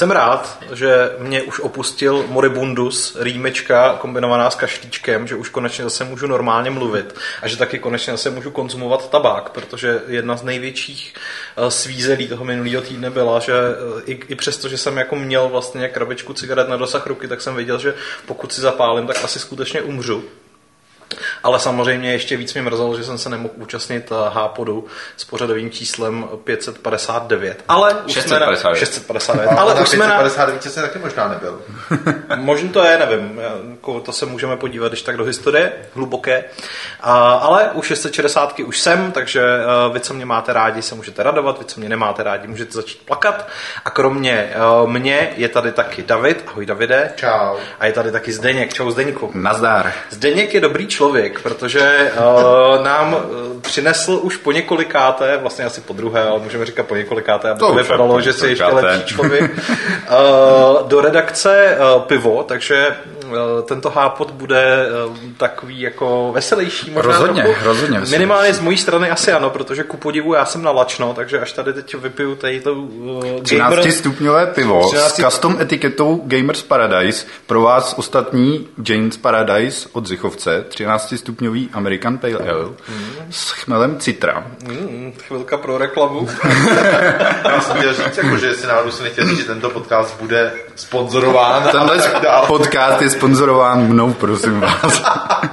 Jsem rád, že mě už opustil Moribundus, rýmečka kombinovaná s kašlíčkem, že už konečně zase můžu normálně mluvit a že taky konečně zase můžu konzumovat tabák, protože jedna z největších svízelí toho minulého týdne byla, že i přesto, že jsem jako měl vlastně krabičku cigaret na dosah ruky, tak jsem věděl, že pokud si zapálím, tak asi skutečně umřu. Ale samozřejmě ještě víc mě mrzelo, že jsem se nemohl účastnit Hápodu s pořadovým číslem 559. Ale už 659. 659. Ale už jsme na 559 jsem taky možná nebyl. Možná to je, nevím. To se můžeme podívat, když tak do historie, hluboké. Ale u 660 už jsem, takže vy, co mě máte rádi, se můžete radovat, vy, co mě nemáte rádi, můžete začít plakat. A kromě mě je tady taky David. Ahoj, Davide. Čau. A je tady taky Zdeněk. Čau, Zdeňku. Nazdar. Zdeněk je dobrý člověk, protože nám přinesl už po několikáté, vlastně asi po druhé, ale můžeme říkat po několikáté, aby to vypadalo, že jsi ještě lepší člověk, do redakce pivo, takže tento Hápot bude takový jako veselější. Možná rozhodně veselější. Minimálně z mojí strany asi ano, protože ku podivu já jsem nalačno, takže až tady teď vypiju tady to 13stupňové pivo 13... s custom etiketou Gamers Paradise pro vás ostatní Jane's Paradise od Zichovce, 13stupňový American Pale Ale s chmelem citra. Chvilka pro reklamu. Já jsem chtěl říct, jako, že si náhodou si nechtěl říct, že tento podcast bude sponzorován. Tenhle podcast je sponzorován mnou, prosím vás.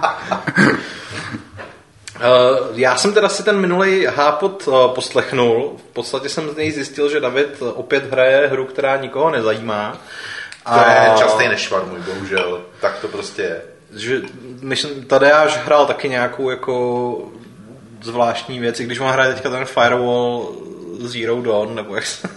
Já jsem teda si ten minulý Hápot poslechnul. V podstatě jsem z něj zjistil, že David opět hraje hru, která nikoho nezajímá. To je častý nešvar můj, bohužel. Tak to prostě je. Že, myslím, Tadeáš hrál taky nějakou jako zvláštní věc, i když on hraje teďka ten Firewall Zero Dawn, nebo jak se...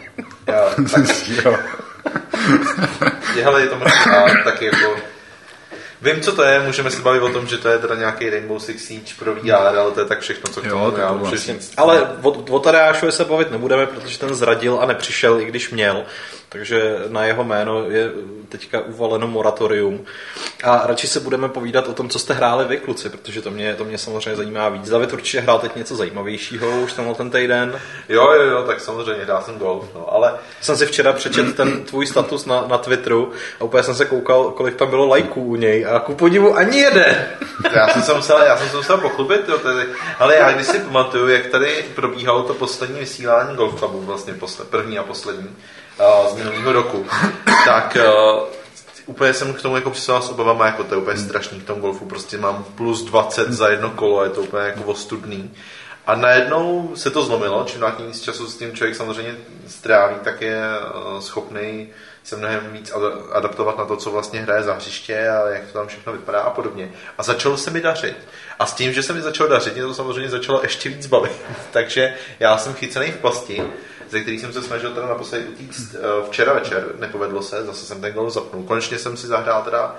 Hele, je to možná taky jako... Vím, co to je, můžeme se bavit o tom, že to je teda nějaký Rainbow Six Siege pro VR, ale to je tak všechno, co k tomu já můžu říct. Ale o Tadeášovi se bavit nebudeme, protože ten zradil a nepřišel, i když měl. Takže na jeho jméno je teďka uvaleno moratorium. A radši se budeme povídat o tom, co jste hráli vy, kluci, protože to mě samozřejmě zajímá víc. David určitě hrál teď něco zajímavějšího už ten týden. Jo, tak samozřejmě hrál jsem golf, no, ale... Jsem si včera přečetl ten tvůj status na Twitteru a úplně jsem se koukal, kolik tam bylo lajků u něj a ku podivu ani jeden. Já jsem se musel pochlubit, jo, tedy, ale já když si pamatuju, jak tady probíhalo to poslední vysílání Golf Clubu, vlastně první a poslední, z minulého roku, tak úplně jsem k tomu jako přišel s obavama, jako to je úplně strašný k tomu golfu, prostě mám plus 20 za jedno kolo, je to úplně jako ostudný. A najednou se to zlomilo, čím dál víc času s tím člověk samozřejmě stráví, tak je schopný se mnohem víc adaptovat na to, co vlastně hraje za hřiště a jak to tam všechno vypadá a podobně. A začalo se mi dařit. A s tím, že se mi začalo dařit, mě to samozřejmě začalo ještě víc bavit. Takže já jsem chycený v pasti, ze který jsem se snažil teda naposledy utíct včera večer, nepovedlo se, zase jsem ten golf zapnul. Konečně jsem si zahrál teda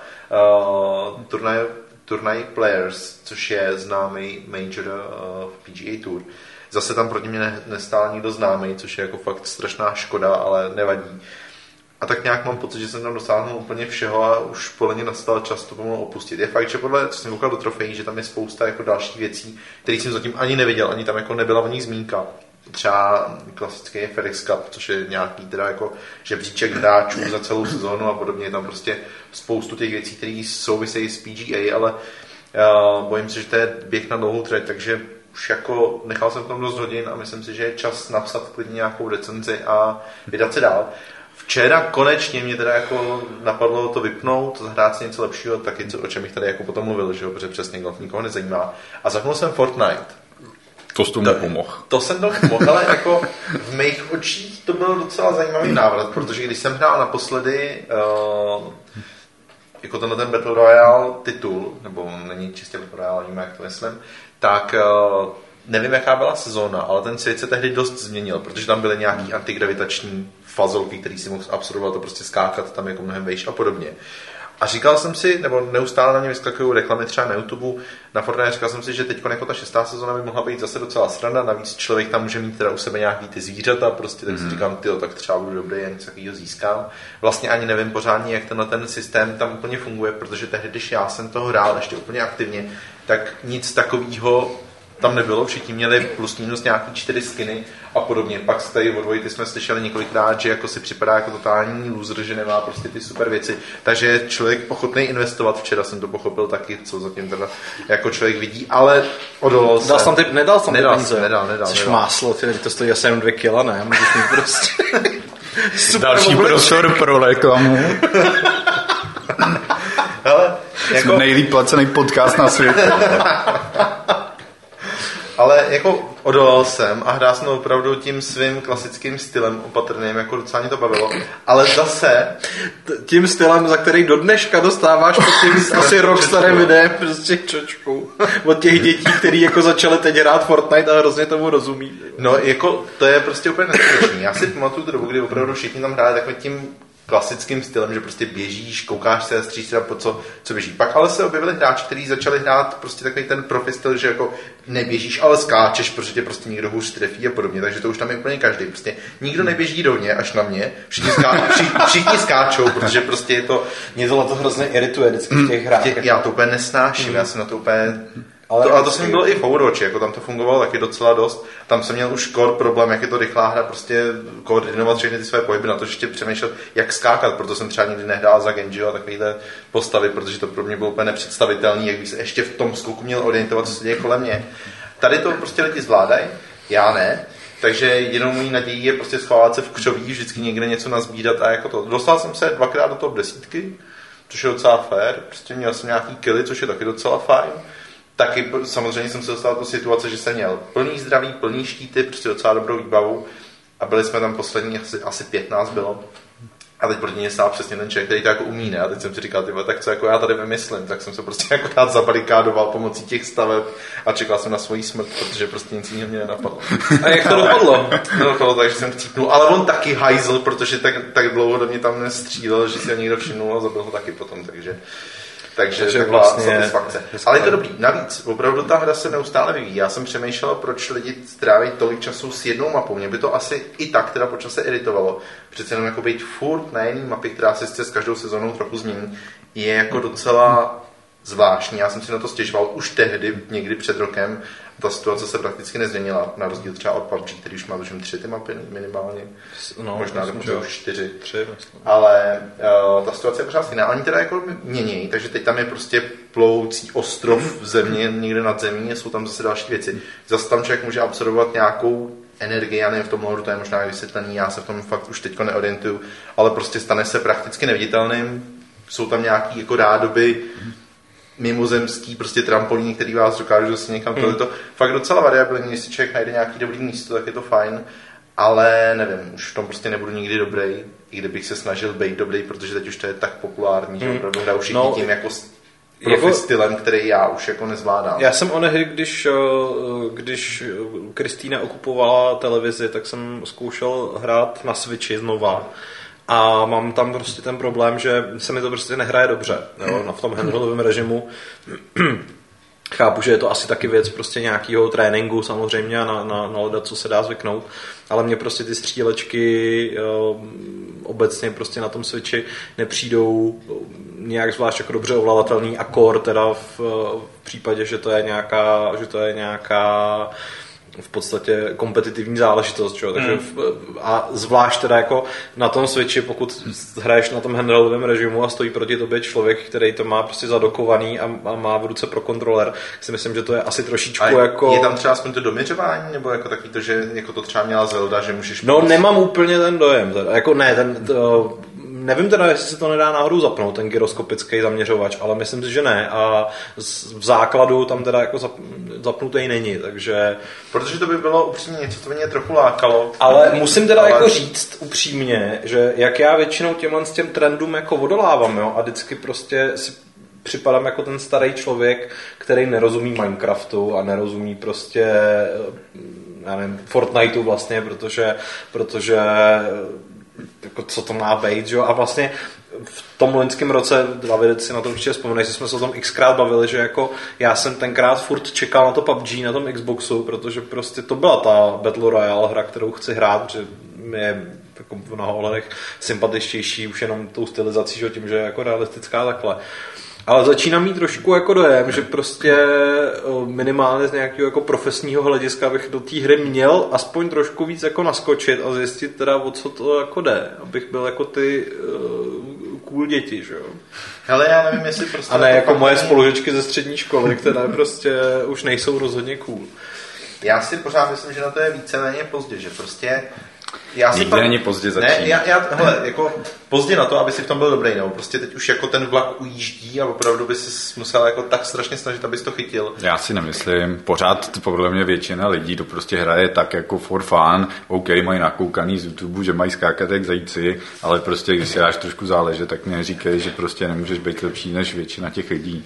turnaj Players, což je známý major v PGA Tour. Zase tam proti mě nestál nikdo známý, což je jako fakt strašná škoda, ale nevadí. A tak nějak mám pocit, že jsem tam dosáhnul úplně všeho a už podle mě nastal čas to pomalu opustit. Je fakt, že podle, co jsem koukal do trofejí, že tam je spousta jako dalších věcí, které jsem zatím ani neviděl, ani tam jako nebyla o nich zmínka. Třeba klasický je FedEx Cup, což je nějaký teda jako žebříček hráčů za celou sezónu a podobně. Je tam prostě spoustu těch věcí, které souvisejí s PGA, ale bojím se, že to je běh na dlouhou trať, takže už jako nechal jsem tam dost hodin a myslím si, že je čas napsat klidně nějakou recenzi a vydat se dál. Včera konečně mě teda jako napadlo to vypnout, zahrát si něco lepšího, taky o čem bych tady jako potom mluvil, že jo, protože přesně golf nikoho nezajímá. A zapnul jsem Fortnite. To jsi tomu pomohl. To jsem tomu pomohl, ale jako v mých očích to byl docela zajímavý návrat, protože když jsem hrál naposledy jako tenhle ten Battle Royale titul, nebo není čistě Battle Royale, víme, jak to myslím, tak nevím, jaká byla sezóna, ale ten svět se tehdy dost změnil, protože tam byly nějaký antigravitační fazolky, který si mohl absorbovat, to prostě skákat tam jako mnohem vejš a podobně. A říkal jsem si, nebo neustále na ně vyskakují reklamy třeba na YouTube, na Fortnite, říkal jsem si, že teď jako ta 6. sezóna by mohla být zase docela sranda, navíc člověk tam může mít teda u sebe nějaký ty zvířata, prostě tak si říkám, tyjo, tak třeba budu dobrý a něco takového získám. Vlastně ani nevím pořádně, jak ten systém tam úplně funguje, protože tehdy, když já jsem to hrál ještě úplně aktivně, tak nic takového tam nebylo, všichni měli plus minus nějaký 4 skiny a podobně. Pak tady od Vojty jsme slyšeli několikrát, že jako si připadá jako totální loser, že nemá prostě ty super věci. Takže je člověk ochotný investovat, včera jsem to pochopil taky, co zatím teda jako člověk vidí, ale odolal jsem. Nedal jsem ty peníze. Nedal. Což máslo, to stojí asi jenom 2 kila, ne? Můžeš mít prostě... Další prostor pro reklamu. Hele, jako... nejlíp placený podcast na světě. Ale jako odolal jsem a hrál jsem opravdu tím svým klasickým stylem opatrným, jako docela mě to bavilo. Ale zase... Tím stylem, za který do dneška dostáváš pod tím asi rok starým videem prostě čočku. Od těch dětí, který jako začaly teď hrát Fortnite a hrozně tomu rozumí. No jako to je prostě úplně neskutečný. Já si pamatuju tu dobu, kdy opravdu všichni tam hráli takovým tím klasickým stylem, že prostě běžíš, koukáš se, stříš se po co běží. Pak ale se objevili hráči, kteří začali hrát prostě takový ten profi styl, že jako neběžíš, ale skáčeš, protože tě prostě někdo hůř trefí a podobně, takže to už tam je úplně každý. Prostě nikdo neběží do mě, až na mě, všichni skáčou, protože prostě je to... Mě to hrozně irituje vždycky v těch hrách. Já to úplně nesnáším, já jsem na to úplně... Ale to jsem byl i v Overwatchi, jako tam to fungovalo taky docela dost. Tam jsem měl už core problém, jak je to rychlá hra, prostě koordinovat všechny ty své pohyby, na to ještě přemýšlet, jak skákat, proto jsem třeba nikdy nehrál za Genji a takovýhle postavy, protože to pro mě bylo úplně nepředstavitelný, jak bych se ještě v tom skoku měl orientovat, co se děje kolem mě. Tady to prostě lidi zvládají, já ne, takže jedinou mojí nadějí je prostě schovávat se v křoví, vždycky někde něco nazbírat a jako to. Dostal jsem se 2krát do top 10, což je docela fair, prostě měl jsem nějaký killy, což je taky docela fajn. Taky samozřejmě jsem se dostal do situace, že jsem měl plný zdraví, plný štíty, prostě docela dobrou výbavu a byli jsme tam poslední, asi 15 bylo. A teď proti mě stál přesně ten člověk, který to jako umí, ne? A teď jsem si říkal, tak co jako já tady vymyslím, tak jsem se prostě jako zabarikádoval pomocí těch staveb a čekal jsem na svoji smrt, protože prostě nic jiného mě nenapadlo. A jak to dopadlo? Dopadlo tak, že jsem chcípnul, ale on taky hajzl, protože tak dlouho do mě tam nestřílel, že si ho někdo všimnul a zabil ho taky potom, takže taková vlastně satisfakce. Ale je to dobrý. Navíc, opravdu ta hra se neustále vyvíjí. Já jsem přemýšlel, proč lidi stráví tolik času s jednou mapou. Mě by to asi i tak teda po čase iritovalo. Přece jenom jako být furt na jiný mapě, která se s každou sezónou trochu změní, je jako docela zvláštní. Já jsem si na to stěžoval už tehdy, někdy před rokem. Ta situace se prakticky nezměnila, na rozdíl třeba od PUBG, který už má tuším 3 ty mapy minimálně, možná dokonce už 4. Ale ta situace je pořád stejná. Oni teda jako mění, takže teď tam je prostě ploucí ostrov v země, někde nad zemí, jsou tam zase další věci. Zase tam člověk může absorbovat nějakou energii, já nevím, v tom hledu to je možná vysvětlený, já se v tom fakt už teďko neorientuju, ale prostě stane se prakticky neviditelným, jsou tam nějaký jako rádoby, mimozemský prostě trampolíny, který vás dokážu zase někam to fakt docela variabilní, když si člověk najde nějaký dobrý místo, tak je to fajn, ale nevím, už v tom prostě nebudu nikdy dobrý, i kdybych se snažil být dobrý, protože teď už to je tak populární, že opravdu hraju všichni tím jako profi stylem, který já už jako nezvládám. Já jsem onehdy, když Kristýna okupovala televizi, tak jsem zkoušel hrát na Switchi znova. A mám tam prostě ten problém, že se mi to prostě nehraje dobře, jo, v tom handheldovém režimu. Chápu, že je to asi taky věc prostě nějakého tréninku samozřejmě a na leda, co se dá zvyknout, ale mně prostě ty střílečky obecně prostě na tom Switchi nepřijdou nějak zvlášť jako dobře ovladatelný a core teda v případě, že to je nějaká v podstatě kompetitivní záležitost, čo? Takže a zvlášť teda jako na tom Switchi, pokud hraješ na tom handheldovém režimu a stojí proti tobě člověk, který to má prostě zadokovaný a má v ruce pro kontroler, si myslím, že to je asi trošičku jako... Je tam třeba aspoň to doměřování, nebo jako takový to, že jako to třeba měla Zelda, že můžeš... No nemám úplně ten dojem, teda. Jako ne, nevím teda, jestli se to nedá náhodou zapnout, ten gyroskopický zaměřovač, ale myslím si, že ne a v základu tam teda jako zapnutý není, takže... Protože to by bylo upřímně něco, co by mě trochu lákalo. Ale musím teda jako říct upřímně, že jak já většinou s těm trendům jako odolávám, jo, a vždycky prostě si připadám jako ten starý člověk, který nerozumí Minecraftu a nerozumí prostě, já nevím, Fortniteu vlastně, protože jako co to má být, jo? A vlastně v tom loňském roce, David si na to určitě vzpomeneš, že jsme se o tom xkrát bavili, že jako já jsem tenkrát furt čekal na to PUBG na tom Xboxu, protože prostě to byla ta Battle Royale hra, kterou chci hrát, protože je jako v mnoha ohledech sympatičtější už jenom tou stylizací, že tím, že je jako realistická takhle. Ale začínám mít trošku jako dojem, že prostě minimálně z nějakého jako profesního hlediska bych do té hry měl aspoň trošku víc jako naskočit a zjistit teda, o co to jako jde, abych byl jako ty cool děti, že jo. Hele, já nevím, jestli prostě... A ne jako moje spolužečky ze střední školy, které prostě už nejsou rozhodně cool. Já si pořád myslím, že na to je víceméně pozdě, že prostě... Nikdy není pozdě začít. Hele, jako pozdě na to, aby si v tom byl dobrý, nebo prostě teď už jako ten vlak ujíždí a opravdu by si musel jako tak strašně snažit, abys to chytil. Já si nemyslím, pořád podle mě většina lidí to prostě hraje tak jako for fun, OK, mají nakoukaný z YouTube, že mají skákat jak zajíci, ale prostě když si dáš trošku záležet, tak mě říkej, že prostě nemůžeš být lepší než většina těch lidí.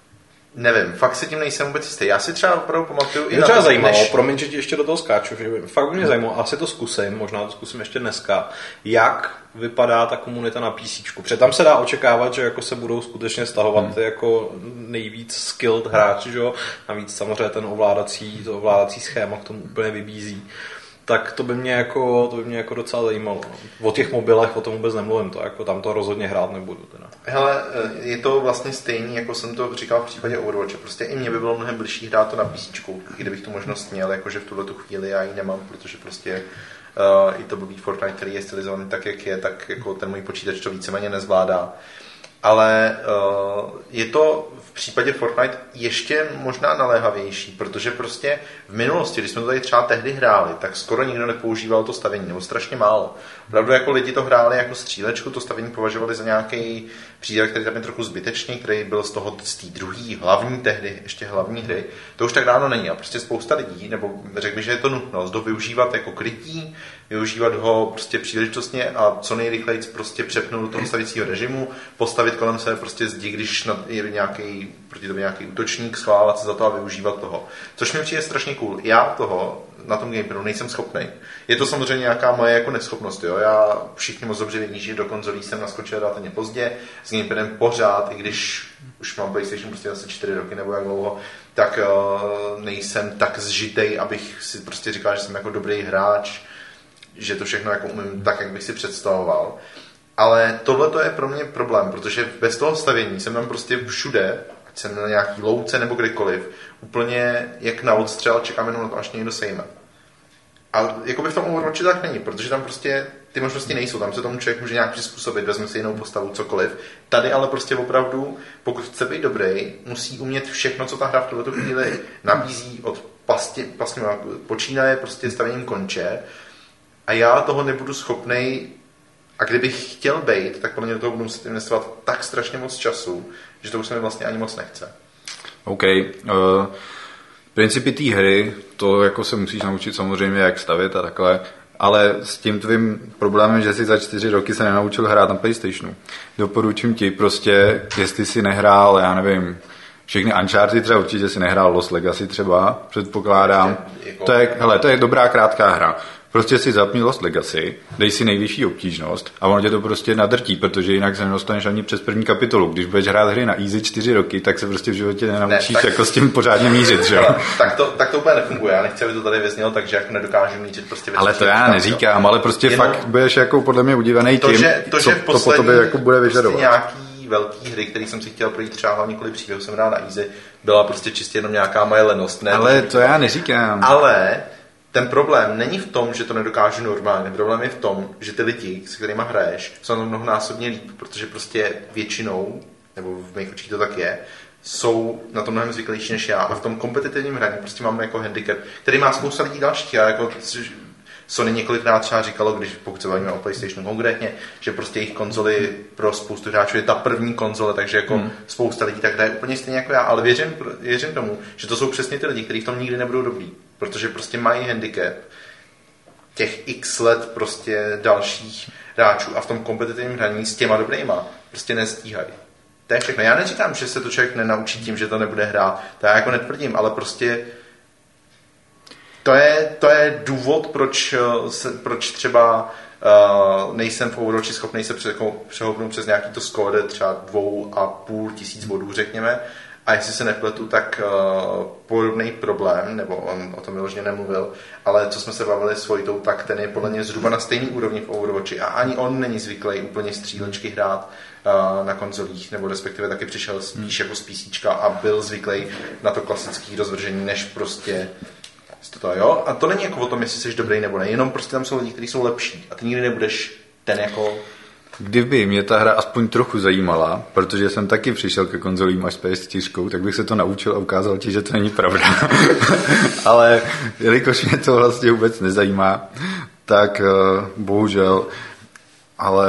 Nevím, fakt si tím nejsem vůbec jistý. Já si třeba opravdu pamatuju i na to, zajímalo, promiň, že ti ještě do toho skáču, že fakt mě zajímalo, asi to zkusím, možná to zkusím ještě dneska, jak vypadá ta komunita na PCčku. Protože tam se dá očekávat, že jako se budou skutečně stahovat ty jako nejvíc skilled hráči, že jo? Navíc samozřejmě ten ovládací schéma k tomu úplně vybízí. Tak to by mě jako docela zajímalo. O těch mobilech o tom vůbec nemluvím, to jako tam to rozhodně hrát nebudu. Teda. Hele, je to vlastně stejný, jako jsem to říkal v případě Overwatche. Prostě i mně by bylo mnohem blížší hrát to na písíčku, kdybych tu možnost měl, jakože v tuhletu chvíli já ji nemám, protože prostě i to blbý Fortnite, který je stylizovaný tak, jak je, tak jako ten můj počítač to víceméně nezvládá. Ale je to v případě Fortnite ještě možná naléhavější, protože prostě v minulosti, když jsme to tady třeba tehdy hráli, tak skoro nikdo nepoužíval to stavění, nebo strašně málo. Opravdu jako lidi to hráli jako střílečku, to stavění považovali za nějaký přídavek, který tam je trochu zbytečný, který byl z té druhé hlavní tehdy, ještě hlavní hry. To už tak dávno není a prostě spousta lidí, nebo řekl bych, že je to nutnost ho využívat jako krytí, využívat ho prostě příležitostně a co nejrychleji prostě přepnout do toho stavícího režimu, postavit kolem sebe prostě zdi, když je nějaký, proti tobě nějaký útočník, schovávat se za to a využívat toho. Což mi přijde strašně cool. Já toho na tom gameplanu nejsem schopný. Je to samozřejmě nějaká moje jako neschopnost. Jo? Já všichni moc dobře vědí, že do konzolí jsem naskočil relativně pozdě, s gamepadem pořád, i když už mám PlayStation prostě asi 4 roky nebo jak dlouho, tak nejsem tak zžitej, abych si prostě říkal, že jsem jako dobrý hráč, že to všechno jako umím tak, jak bych si představoval. Ale tohle to je pro mě problém, protože bez toho stavění jsem tam prostě všude, ať jsem na nějaký louce nebo kdykoliv, úplně jak na odstřel, čekám jenom na to, až někdo sejme. A jako by v tom Overwatchi tak není, protože tam prostě ty možnosti nejsou, tam se tomu člověk může nějak přizpůsobit, vezme si jinou postavu, cokoliv. Tady ale prostě opravdu, pokud chce být dobrý, musí umět všechno, co ta hra v tuto chvíli nabízí od počínaje prostě stavením konče. A já toho nebudu schopnej, a kdybych chtěl být, tak podle mě do toho budu muset investovat tak strašně moc času, že to už se mi vlastně ani moc nechce. OK. Principy té hry, to jako se musíš naučit samozřejmě, jak stavět a takhle, ale s tím tvým problémem, že si za 4 roky se nenaučil hrát na PlayStationu. Doporučím ti prostě, jestli si nehrál, já nevím, všechny Uncharted třeba určitě si nehrál Lost Legacy třeba, předpokládám. To je dobrá krátká hra. Prostě si zapni Lost Legacy, dej si nejvyšší obtížnost a ono tě to prostě nadrtí, protože jinak se nedostaneš ani přes první kapitolu. Když budeš hrát hry na easy 4 roky, tak se prostě v životě nenaučíš jako s tím pořádně mířit, že jo? Tak to úplně nefunguje. Já nechci, aby to tady vyznělo, takže jako nedokážu mířit prostě věci. Ale to já neříkám, ale prostě jenom fakt budeš jako podle mě udívaný tím, co to po tobě jako bude vyžadovat. Nějaký velký hry, který jsem si chtěl projít třeba hlavně kvůli příběhu, jsem hrál na easy, byla prostě čistě jenom nějaká moje lenost. Ne, ale to já neříkám. Ale ten problém není v tom, že to nedokážu normálně. Problém je v tom, že ty lidi, s kterýma hraješ, jsou na mnohonásobně líp, protože prostě většinou, nebo v mých očích to tak je, jsou na tom mnohem zvyklejší než já. A v tom kompetitivním hraní prostě máme jako handicap, který má spousta lidí dalších. A jako Sony několikrát třeba říkalo, když pokud se bavíme o PlayStationu konkrétně, že prostě jejich konzoly pro spoustu hráčů je ta první konzole, takže jako spousta lidí tak hraje úplně stejně jako já, ale věřím tomu, že to jsou přesně ty lidi, kteří v tom nikdy nebudou dobrý, protože prostě mají handicap těch x let prostě dalších hráčů a v tom kompetitivním hraní s těma dobrýma prostě nestíhají. To je všechno. Já neříkám, že se to člověk nenaučí tím, že to nebude hrát, to já jako netvrdím, ale prostě to je důvod, proč třeba nejsem v Overwatchi schopný se přehoupnout přes nějaký to score třeba 2500 bodů, řekněme, A jestli se nepletu, tak podobný problém, nebo on o tom vyloženě nemluvil, ale co jsme se bavili s Vojtou, tak ten je podle mě zhruba na stejný úrovni v Overwatchi a ani on není zvyklý úplně střílečky hrát na konzolích, nebo respektive taky přišel spíš jako z PCčka a byl zvyklý na to klasické rozvržení, než prostě to, jo? A to není jako o tom, jestli jsi dobrý nebo ne, jenom prostě tam jsou lidi, kteří jsou lepší a ty nikdy nebudeš ten jako... Kdyby mě ta hra aspoň trochu zajímala, protože jsem taky přišel ke konzolím až s PS4, tak bych se to naučil a ukázal ti, že to není pravda. Ale jelikož mě to vlastně vůbec nezajímá, tak bohužel, ale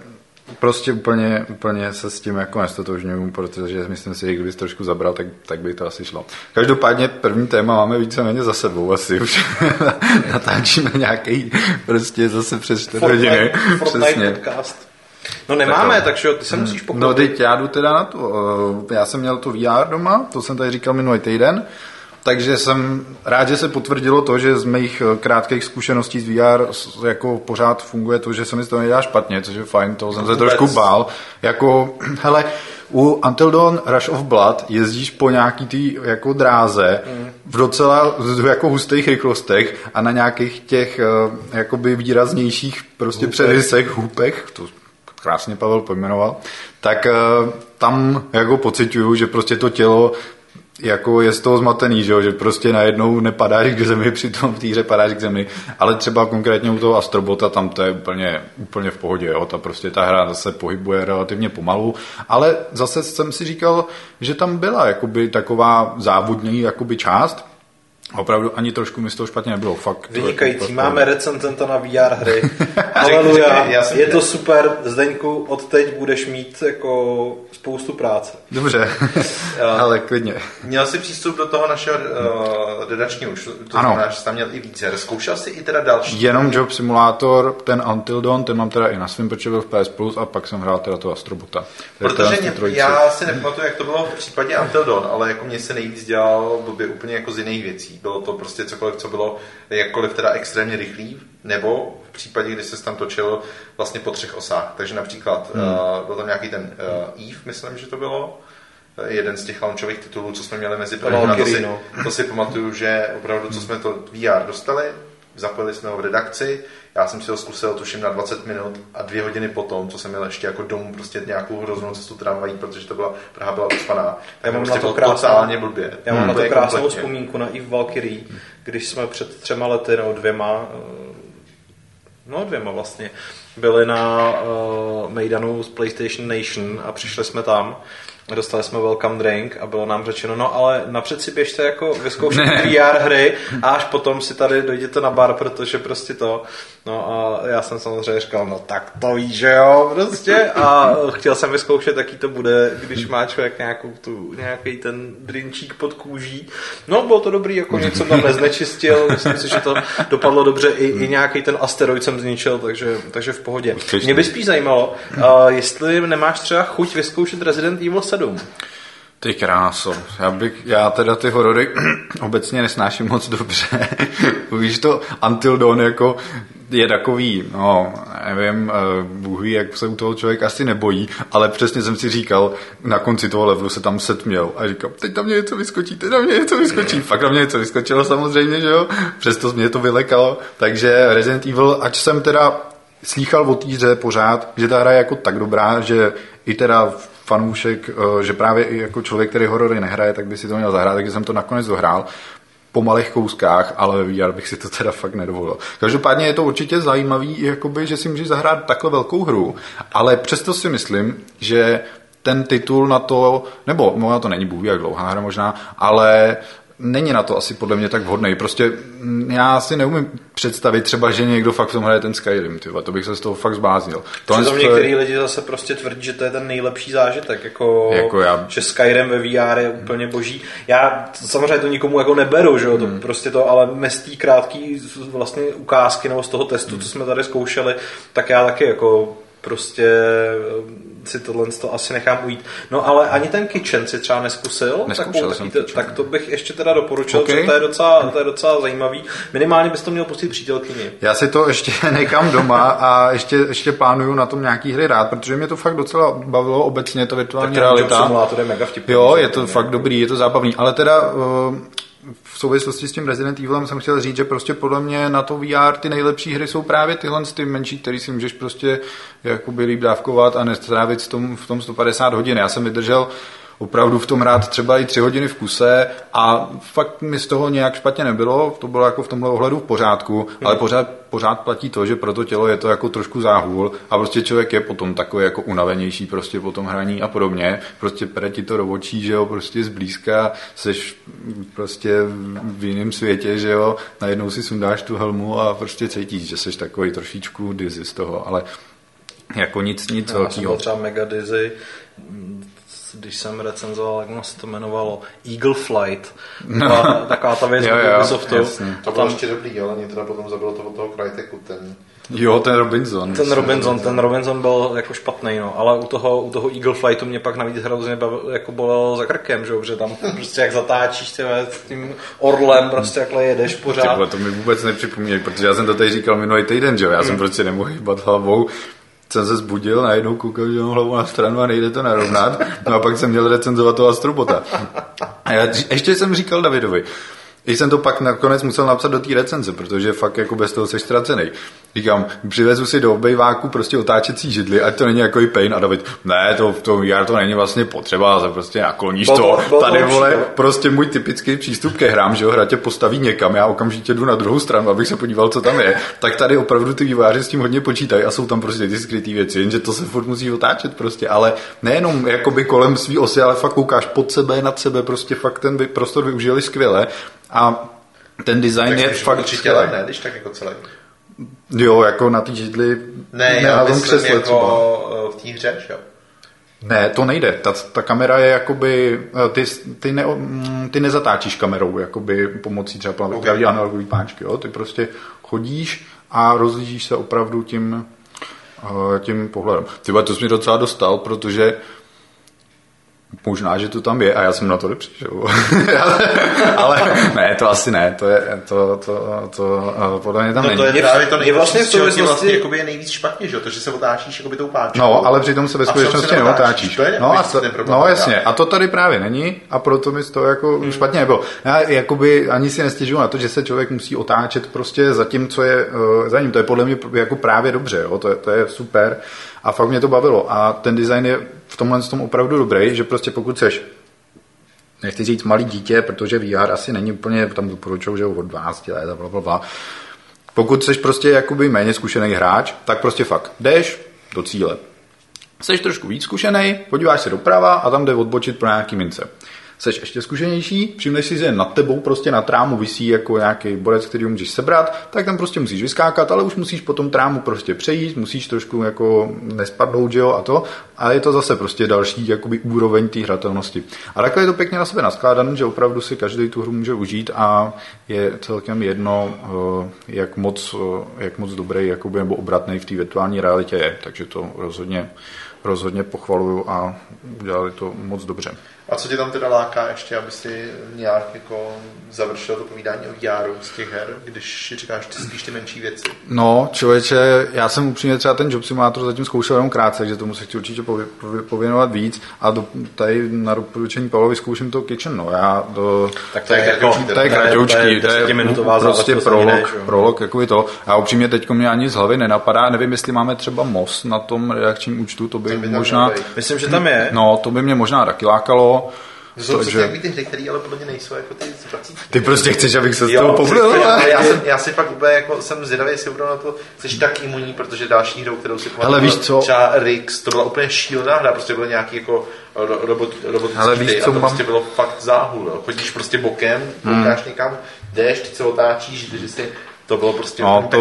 prostě úplně se s tím jako nestotožňuju, protože myslím si, že kdybys trošku zabral, tak by to asi šlo. Každopádně první téma máme víceméně za sebou asi už. Natáčíme nějaký prostě zase přes 4 hodiny. Fortnite podcast. No nemáme, takže ty se musíš pokoupit. No teď já jdu teda na to. Já jsem měl to VR doma, to jsem tady říkal minulý týden, takže jsem rád, že se potvrdilo to, že z mých krátkých zkušeností z VR jako pořád funguje to, že se mi z toho nedělá špatně, což je fajn, toho jsem se trošku bál. Jako, hele, u Until Dawn Rush of Blood jezdíš po nějaký tý jako dráze v docela jako hustých rychlostech a na nějakých těch jakoby výraznějších prostě přerysech, hůpech, to krásně Pavel pojmenoval, tak tam jako pociťuju, že prostě to tělo jako je z toho zmatený, že prostě najednou nepadáš k zemi, přitom v té hře padáš k zemi, ale třeba konkrétně u toho Astrobota tam to je úplně v pohodě, jo? Ta hra zase pohybuje relativně pomalu, ale zase jsem si říkal, že tam byla jakoby taková závodní jakoby část. Opravdu ani trošku mi z toho špatně nebylo, fakt. Vynikající, máme recenzenta na VR hry. Aleluja, je to super. Zdeňku, odteď budeš mít jako spoustu práce. Dobře, ale klidně. Měl jsi přístup do toho našeho redakčního účtu, to znamená, že jsi tam měl i více. Zkoušel jsi i teda další? Jenom Job Simulator, ten Until Dawn, ten mám teda i na svým, protože byl v PS Plus a pak jsem hrál teda toho Astrobota. Protože já si nepamatuju, jak to bylo v případě Until Dawn, ale jako mě se nejvíc dělal blbě úplně jako z jiných věcí. Bylo to prostě cokoliv, co bylo jakkoliv teda extrémně rychlý, nebo v případě, kdy se tam točil vlastně po 3 osách. Takže například byl tam nějaký ten Eve, myslím, že to bylo, jeden z těch launchových titulů, co jsme měli mezi první. To si pamatuju, že opravdu, co jsme to VR dostali, zapojili jsme ho v redakci, já jsem si ho zkusil tuším na 20 minut a 2 hodiny potom, co jsem měl ještě jako domů prostě nějakou hroznou cestu tramvají, protože to Praha byla ucpaná. Já mám prostě na to totálně blbě. Já mám na to krásnou vzpomínku na Eve Valkyrie, když jsme před 3 lety, nebo 2 vlastně, byli na mejdanu z PlayStation Nation a přišli jsme tam. Dostali jsme welcome drink a bylo nám řečeno, no ale napřed si běžte jako vyzkoušet VR hry a až potom si tady dojděte na bar, protože prostě to. No a já jsem samozřejmě říkal, no tak to víš, že jo, prostě. A chtěl jsem vyzkoušet, jaký to bude, když má člověk nějaký ten drinčík pod kůží. No bylo to dobrý, jako něco tam neznečistil, myslím si, že to dopadlo dobře, i nějaký ten asteroid jsem zničil, takže v pohodě. Mě by spíš zajímalo, jestli nemáš třeba chuť vyzkoušet Resident Evil 7. Ty kráso, já teda ty horory obecně nesnáším moc dobře. Víš to, Until Dawn jako je takový, no, nevím, Bůh ví, jak se u toho člověk asi nebojí, ale přesně jsem si říkal, na konci toho levelu se tam setměl a říkal, teď tam mě něco vyskočí, fakt tam mě něco vyskočilo samozřejmě, že jo, přesto mě to vylekalo, takže Resident Evil, ač jsem teda slýchal o té hře pořád, že ta hra je jako tak dobrá, že i teda fanoušek, že právě i jako člověk, který horory nehraje, tak by si to měl zahrát, takže jsem to nakonec dohrál po malých kouskách, ale ve VR bych si to teda fakt nedovolil. Každopádně je to určitě zajímavý, jakoby, že si můžeš zahrát takhle velkou hru, ale přesto si myslím, že ten titul na to, nebo možná to není bůh jak dlouhá hra možná, ale není na to asi podle mě tak vhodný. Prostě já si neumím představit třeba, že někdo fakt v tom hraje ten Skyrim, tyhle. To bych se z toho fakt zbláznil. Přitom některý lidi zase prostě tvrdí, že to je ten nejlepší zážitek, jako že Skyrim ve VR je úplně boží. Já samozřejmě to nikomu jako neberu, že jo, to prostě to, ale z té krátké vlastně ukázky nebo z toho testu, co jsme tady zkoušeli, tak já taky jako prostě si tohle asi nechám ujít. No ale ani ten Kitchen si třeba neskusil, tak to bych ještě teda doporučil, okay. To je docela zajímavý. Minimálně bys to měl pustit přítelkyni. Já si to ještě nechám doma a ještě plánuju na tom nějaký hry rád, protože mě to fakt docela bavilo obecně, ta virtuální realita. Simulátor je mega vtipný. Jo, je to fakt dobrý, je to zábavný, ale teda v souvislosti s tím Resident Evilem jsem chtěl říct, že prostě podle mě na to VR ty nejlepší hry jsou právě tyhle ty menší, který si můžeš prostě jakoby líp dávkovat a nestrávit v tom 150 hodin. Já jsem vydržel opravdu v tom hrát třeba i 3 hodiny v kuse a fakt mi z toho nějak špatně nebylo, to bylo jako v tomhle ohledu v pořádku, ale pořád platí to, že pro to tělo je to jako trošku záhůl a prostě člověk je potom takový jako unavenější prostě po tom hraní a podobně, prostě pere ti to do očí, že jo, prostě zblízka seš prostě v jiném světě, že jo, najednou si sundáš tu helmu a prostě cítíš, že seš takový trošičku dizzy z toho, ale jako nic velkýho. Já jsem byl třeba mega dizzy, když jsem recenzoval, jak se to jmenovalo, Eagle Flight. Taková ta věc od Ubisoftu. To bylo ještě dobrý, ale mě teda potom zabilo to od toho Cryteku, ten Robinson. Ten Robinson byl jako špatný, no, ale u toho Eagle Flightu mě pak navíc hrozně jako bolelo za krkem, že jo, protože tam prostě jak zatáčíš s tím orlem, prostě jakhle jedeš pořád. Tyhle, to mi vůbec nepřipomínej, protože já jsem to tady říkal minulý týden, že jo, já jsem prostě nemohl hýbat hlavou. Jsem se zbudil, najednou koukal, že mám hlavu na stranu a nejde to narovnat. No a pak jsem měl recenzovat toho Astrobota. A já ještě jsem říkal Davidovi, když jsem to pak nakonec musel napsat do té recenze, protože fakt jako bez toho seš ztracenej. Říkám, přivezu si do obejváku prostě otáčecí židli, ať to není jako pain. A David, ne, to VR to není vlastně potřeba, se prostě nakloníš to. Tady vole, prostě můj typický přístup ke hrám, že jo, hra tě postaví někam, já okamžitě jdu na druhou stranu, abych se podíval, co tam je. Tak tady opravdu ty vývojáři s tím hodně počítají a jsou tam prostě ty skrytý věci, jenže to se furt musí otáčet prostě, ale nejenom jakoby kolem svý osy, ale fakt koukáš pod sebe, nad sebe, prostě fakt ten prostor využili skvěle. A ten design tak je fakt určitě ne, když tak jako celý. Jo, jako na té židli. Ne, já myslím jako v té hře, jo. Ne, to nejde. Ta kamera je jakoby, ty nezatáčíš kamerou, jakoby pomocí třeba pravý analogový páčky, jo. Ty prostě chodíš a rozlížíš se opravdu tím pohledem. Tyba, to jsi mi docela dostal, protože možná, že to tam je a já jsem na to nepřišel. ale ne, to asi ne. To je podle mě tam není. To je právě to nejvlastně v souvislosti jakoby je nejvíc špatně, že? To, že se otáčíš jakoby tou páčkou. No, ale přitom se ve skutečnosti neotáčíš. No jasně. A to tady právě není a proto mi to jako špatně nebylo. Já jakoby ani si nestěžuju na to, že se člověk musí otáčet prostě za tím, co je za ním. To je podle mě jako právě dobře, jo? To je super. A fakt mě to bavilo. A ten design je v tomhle tom opravdu dobrý, že prostě pokud seš, nechci říct malý dítě, protože VR asi není úplně, tam doporučují, že od 12 let a blablabla. Pokud seš prostě jakoby méně zkušený hráč, tak prostě fakt jdeš do cíle. Seš trošku víc zkušený, podíváš se doprava a tam jde odbočit pro nějaký mince. Seš ještě zkušenější, všimneš si, že nad tebou prostě na trámu visí jako nějaký borec, který můžeš sebrat, tak tam prostě musíš vyskákat, ale už musíš po tom trámu prostě přejít, musíš trošku jako nespadnout, že jo, a to, a je to zase prostě další jakoby úroveň té hratelnosti. A takhle je to pěkně na sebe naskládané, že opravdu si každý tu hru může užít a je celkem jedno, jak moc dobrý jakoby, nebo obratný v té virtuální realitě je, takže to rozhodně pochvaluju a udělali to moc dobře. A co tě tam teda láká ještě, aby si nějak jako završil to povídání o VR z těch her, když říkáš spíš ty menší věci? No, člověče, já jsem upřímně třeba ten Job Simulator zatím zkoušel jenom krátce, že tomu se chci určitě pověnovat víc a tady na doporučení Pavlovi zkouším to Kitchen, no. Tak to je kratoučký, to je prostě prolog, jako to. A upřímně teďko mě ani z hlavy nenapadá, nevím, jestli máme třeba MOS na tom redakčním účtu, to by možná... Myslím, že tam je. No, to by mě možná taky lákalo. To jsou přesně jak ty hry, které ale podle mě nejsou jako ty zvracící. Ty prostě chceš, abych se z toho poblil. Já si pak úplně jako jsem zvědavý, jestli opravdu na to jsi tak imunní, protože další hrou, kterou si pamatuju, třeba Rix, to byla úplně šílená hra, prostě byl nějaký jako robotický a to prostě bylo fakt záhul. Jo. Chodíš prostě bokem, koukáš někam, jdeš, ty se otáčíš, že si... To bylo prostě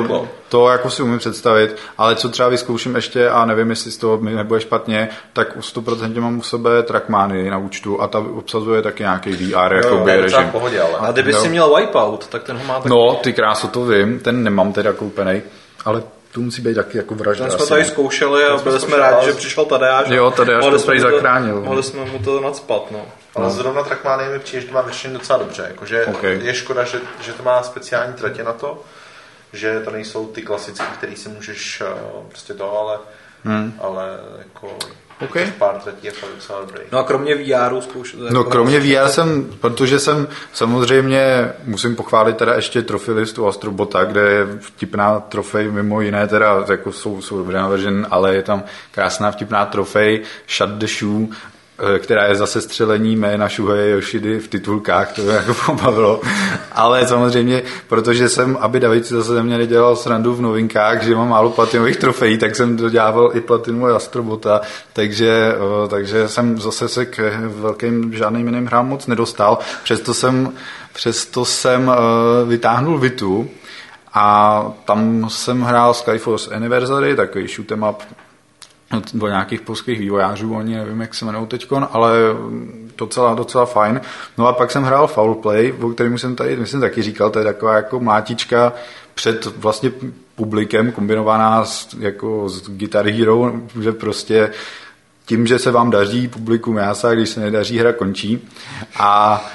to jako si umím představit, ale co třeba vyzkouším ještě a nevím, jestli z toho mi nebude špatně, tak 100% mám u sebe Trackmany na účtu a ta obsazuje taky nějaký VR jakoby režim. Pohodě, ale. A kdyby si měl Wipeout, tak ten ho má taky. No, ty kráso, to vím, ten nemám teda koupenej, ale to musí být taky jako vražda. Ten jsme tady zkoušeli a byli jsme rádi, že přišel Tadeáš. Jo, Tadeáš to prej zachránil. Mohli jsme mu to nacpat, no. Ale zrovna Trackmania mi přijde, že to má vyřešený docela dobře. Jakože je škoda, že to má speciální tratě na to, že to nejsou ty klasické, který si můžeš prostě to, ale jako pár tratí je fakt docela dobrý. No a kromě VRu zkoušet. No kromě VR protože jsem samozřejmě, musím pochválit teda ještě Trophy listu Astrobota, kde je vtipná trofej, mimo jiné teda, jako jsou dobré navržen, ale je tam krásná vtipná trofej Shut the Shoe, která je zase střelení jména Shuhei Yoshidy v titulkách, to mě jako pobavilo. Ale samozřejmě, protože aby David si zase mě nedělal srandu v novinkách, že mám málo platinových trofejí, tak jsem dodělával i platinu Astrobota, takže jsem zase se k velkým žádným jiným hrám moc nedostal. Přesto jsem vytáhnul Vitu a tam jsem hrál Skyforce Anniversary, takový shoot'em up do nějakých polských vývojářů, oni nevím, jak se jmenou teďkon, ale docela fajn. No a pak jsem hrál Foul Play, o kterém jsem tady, myslím, taky říkal, to je taková jako mlátička před vlastně publikem, kombinovaná s Guitar Hero, že prostě tím, že se vám daří, publikum jásá, když se nedaří, hra končí. A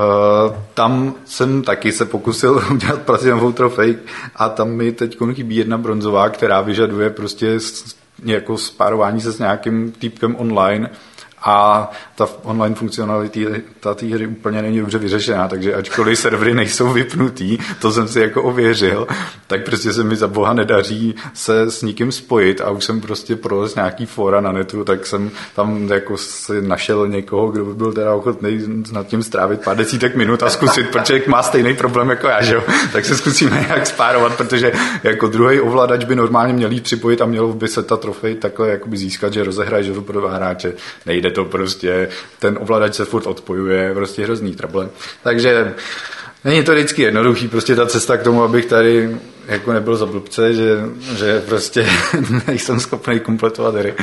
tam jsem taky se pokusil udělat platinovou trofej a tam mi teď chybí jedna bronzová, která vyžaduje prostě jako spárování se s nějakým týpkem online a ta online funkcionalita té hry úplně není dobře vyřešená, takže ačkoliv servery nejsou vypnutý, to jsem si jako ověřil, tak prostě se mi za boha nedaří se s nikým spojit a už jsem prostě prolez nějaký fóra na netu, tak jsem tam jako si našel někoho, kdo by byl teda ochotný nad tím strávit pár desítek minut a zkusit, protože má stejný problém jako já, že jo? Tak se zkusíme nějak spárovat, protože jako druhý ovladač by normálně měl jít připojit a mělo by se ta trofej takhle jakoby získat, že rozehraje, že to pro dva hráče. Nejde to prostě, ten ovladač se furt odpojuje, prostě hrozný problém. Takže není to vždycky jednoduchý, prostě ta cesta k tomu, abych tady jako nebyl za blbce, že prostě nejsem schopný kompletovat hry.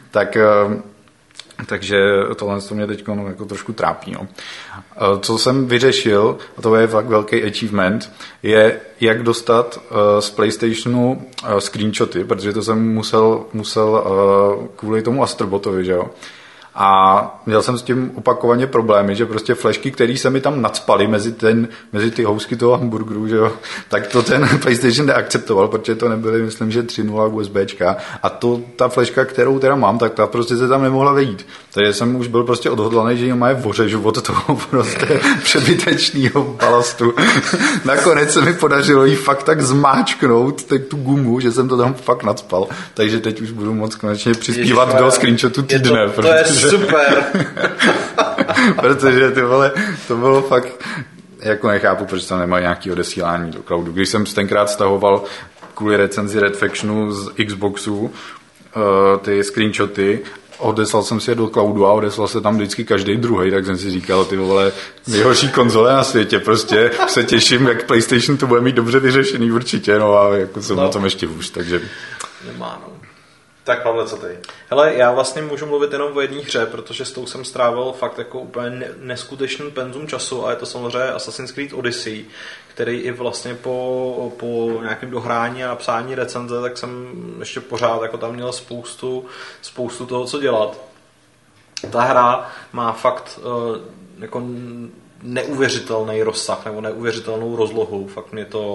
Takže tohle mě teď jako trošku trápí. No. Co jsem vyřešil, a to je fakt velký achievement, je jak dostat z PlayStationu screenshoty, protože to jsem musel kvůli tomu Astrobotovi, že jo. A měl jsem s tím opakovaně problémy, že prostě flashky, které se mi tam nacpaly mezi ty housky toho hamburgeru, že jo, tak to ten PlayStation neakceptoval, protože to nebyly, myslím, že 3.0 USBčka a ta flashka, kterou teda mám, tak ta prostě se tam nemohla vejít. Takže jsem už byl prostě odhodlaný, že ji má vořežu od toho prostě přebytečného balastu. Nakonec se mi podařilo jí fakt tak zmáčknout tu gumu, že jsem to tam fakt nacpal. Takže teď už budu moc konečně přispívat do screenshotu týdne. To je super. Protože ty vole, to bylo fakt, jako nechápu, proč tam nemají nějaký odesílání do cloudu. Když jsem tenkrát stahoval kvůli recenzi Red Factionu z Xboxu ty screenshoty, odeslal jsem si je do cloudu a odeslal se tam vždycky každý druhý, tak jsem si říkal, ty vole, nejhorší konzole na světě, prostě se těším, jak PlayStation to bude mít dobře vyřešený určitě, no a jako jsem na tom ještě hůř, takže... Nemá, no. Tak Pavle, co ty? Hele, já vlastně můžu mluvit jenom o jedné hře, protože s tou jsem strávil fakt jako úplně neskutečný penzum času a je to samozřejmě Assassin's Creed Odyssey, který i vlastně po nějakém dohrání a napsání recenze, tak jsem ještě pořád jako tam měl spoustu toho, co dělat. Ta hra má fakt jako neuvěřitelný rozsah nebo neuvěřitelnou rozlohu. Fakt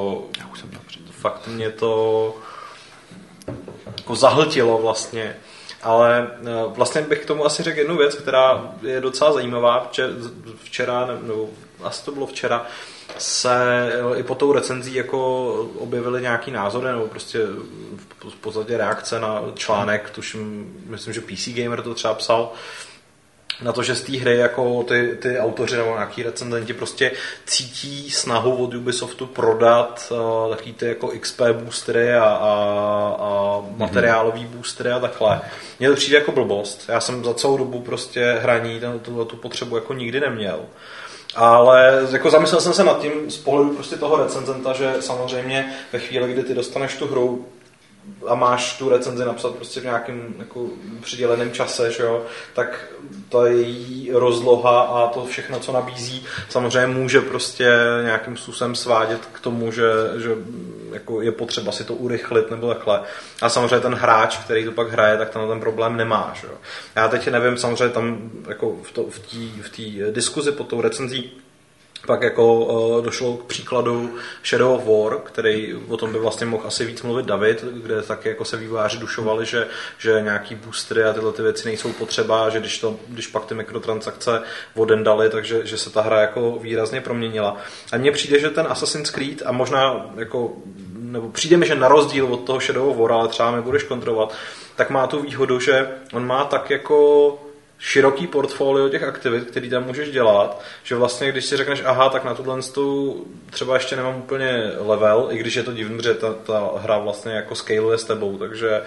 mě to jako zahltilo vlastně. Ale vlastně bych k tomu asi řekl jednu věc, která je docela zajímavá. Včera, nebo asi to bylo včera, se i po tou recenzí jako objevily nějaký názory, nebo prostě v podstatě reakce na článek, tuším, myslím, že PC Gamer to třeba psal, na to, že z té hry jako ty autoři nebo nějaký recenzenti prostě cítí snahu od Ubisoftu prodat takový ty jako XP boostery a materiálový boostery a takhle. Mně to přijde jako blbost. Já jsem za celou dobu prostě hraní tu potřebu jako nikdy neměl. Ale jako zamyslel jsem se nad tím z pohledu prostě toho recenzenta, že samozřejmě ve chvíli, kdy ty dostaneš tu hru a máš tu recenzi napsat prostě v nějakém jako přiděleném čase, že jo, tak ta její rozloha a to všechno, co nabízí, samozřejmě může prostě nějakým způsobem svádět k tomu, že jako je potřeba si to urychlit nebo takhle. A samozřejmě ten hráč, který to pak hraje, tak ten problém nemá. Že? Já teď nevím, samozřejmě tam jako v té diskuzi pod tou recenzí pak jako došlo k příkladu Shadow of War, který o tom by vlastně mohl asi víc mluvit David, kde taky jako se vývojáři dušovali, že nějaký boostery a tyhle ty věci nejsou potřeba, že když pak ty mikrotransakce odendali, takže že se ta hra jako výrazně proměnila. A mně přijde, že ten Assassin's Creed a možná jako, nebo přijde mi, že na rozdíl od toho Shadow of War, ale třeba mi budeš kontrolovat, tak má tu výhodu, že on má tak jako široký portfolio těch aktivit, který tam můžeš dělat, že vlastně, když si řekneš, aha, tak na tuhle třeba ještě nemám úplně level, i když je to divný, že ta hra vlastně jako scaluje s tebou, takže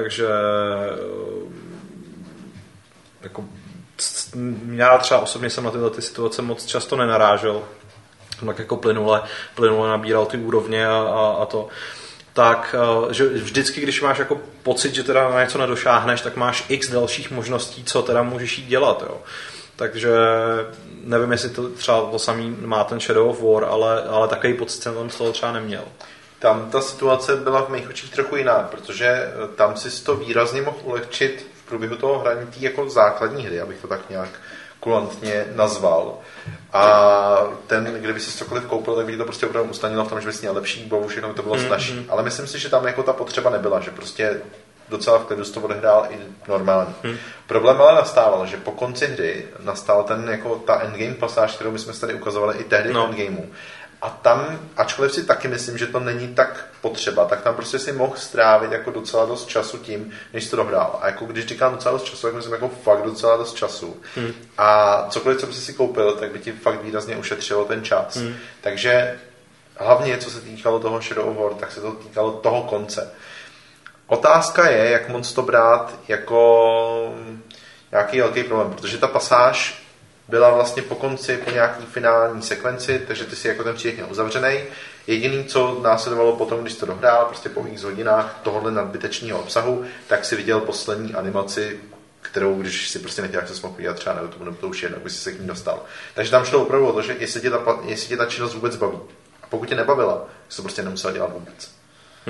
jako já třeba osobně jsem na tyhle ty situace moc často nenarážel, tak jako plynule nabíral ty úrovně a to. Tak, že vždycky, když máš jako pocit, že teda na něco nedošáhneš, tak máš x dalších možností, co teda můžeš jít dělat, jo. Takže nevím, jestli to třeba to samý má ten Shadow of War, ale takový pocit jsem z toho třeba neměl. Tam ta situace byla v mých očích trochu jiná, protože tam si to výrazně mohl ulehčit v průběhu toho hraní tý jako základní hry, abych to tak nějak kulantně nazval. A kdyby si cokoliv koupil, tak by to prostě opravdu ustanilo v tom, že bys měl lepší výbavu, všechno by to bylo snažší. Ale myslím si, že tam jako ta potřeba nebyla, že prostě docela v klidu to odehrál i normálně. Problém ale nastával, že po konci hry nastal ta endgame pasáž, kterou my jsme tady ukazovali i tehdy v endgameu. A tam, ačkoliv si taky myslím, že to není tak potřeba, tak tam prostě si mohl strávit jako docela dost času tím, než jsi to dohrál. A jako když říkám docela dost času, tak myslím jako fakt docela dost času. A cokoliv, co by si koupil, tak by ti fakt výrazně ušetřilo ten čas. Takže hlavně, co se týkalo toho Shadow of War, tak se to týkalo toho konce. Otázka je, jak moc to brát jako nějaký velký problém, protože ta pasáž byla vlastně po konci, po nějaký finální sekvenci, takže ty si jako ten příběh měl uzavřenej. Jediný, co následovalo potom, když to dohrál, prostě po x hodinách tohohle nadbytečného obsahu, tak si viděl poslední animaci, kterou, když si prostě nechtěl, jak se mohl vidět třeba na YouTube, nebo to už je, aby si se k ní dostal. Takže tam šlo opravdu o to, že jestli tě ta činnost vůbec baví. A pokud tě nebavila, tak to prostě nemusel dělat vůbec.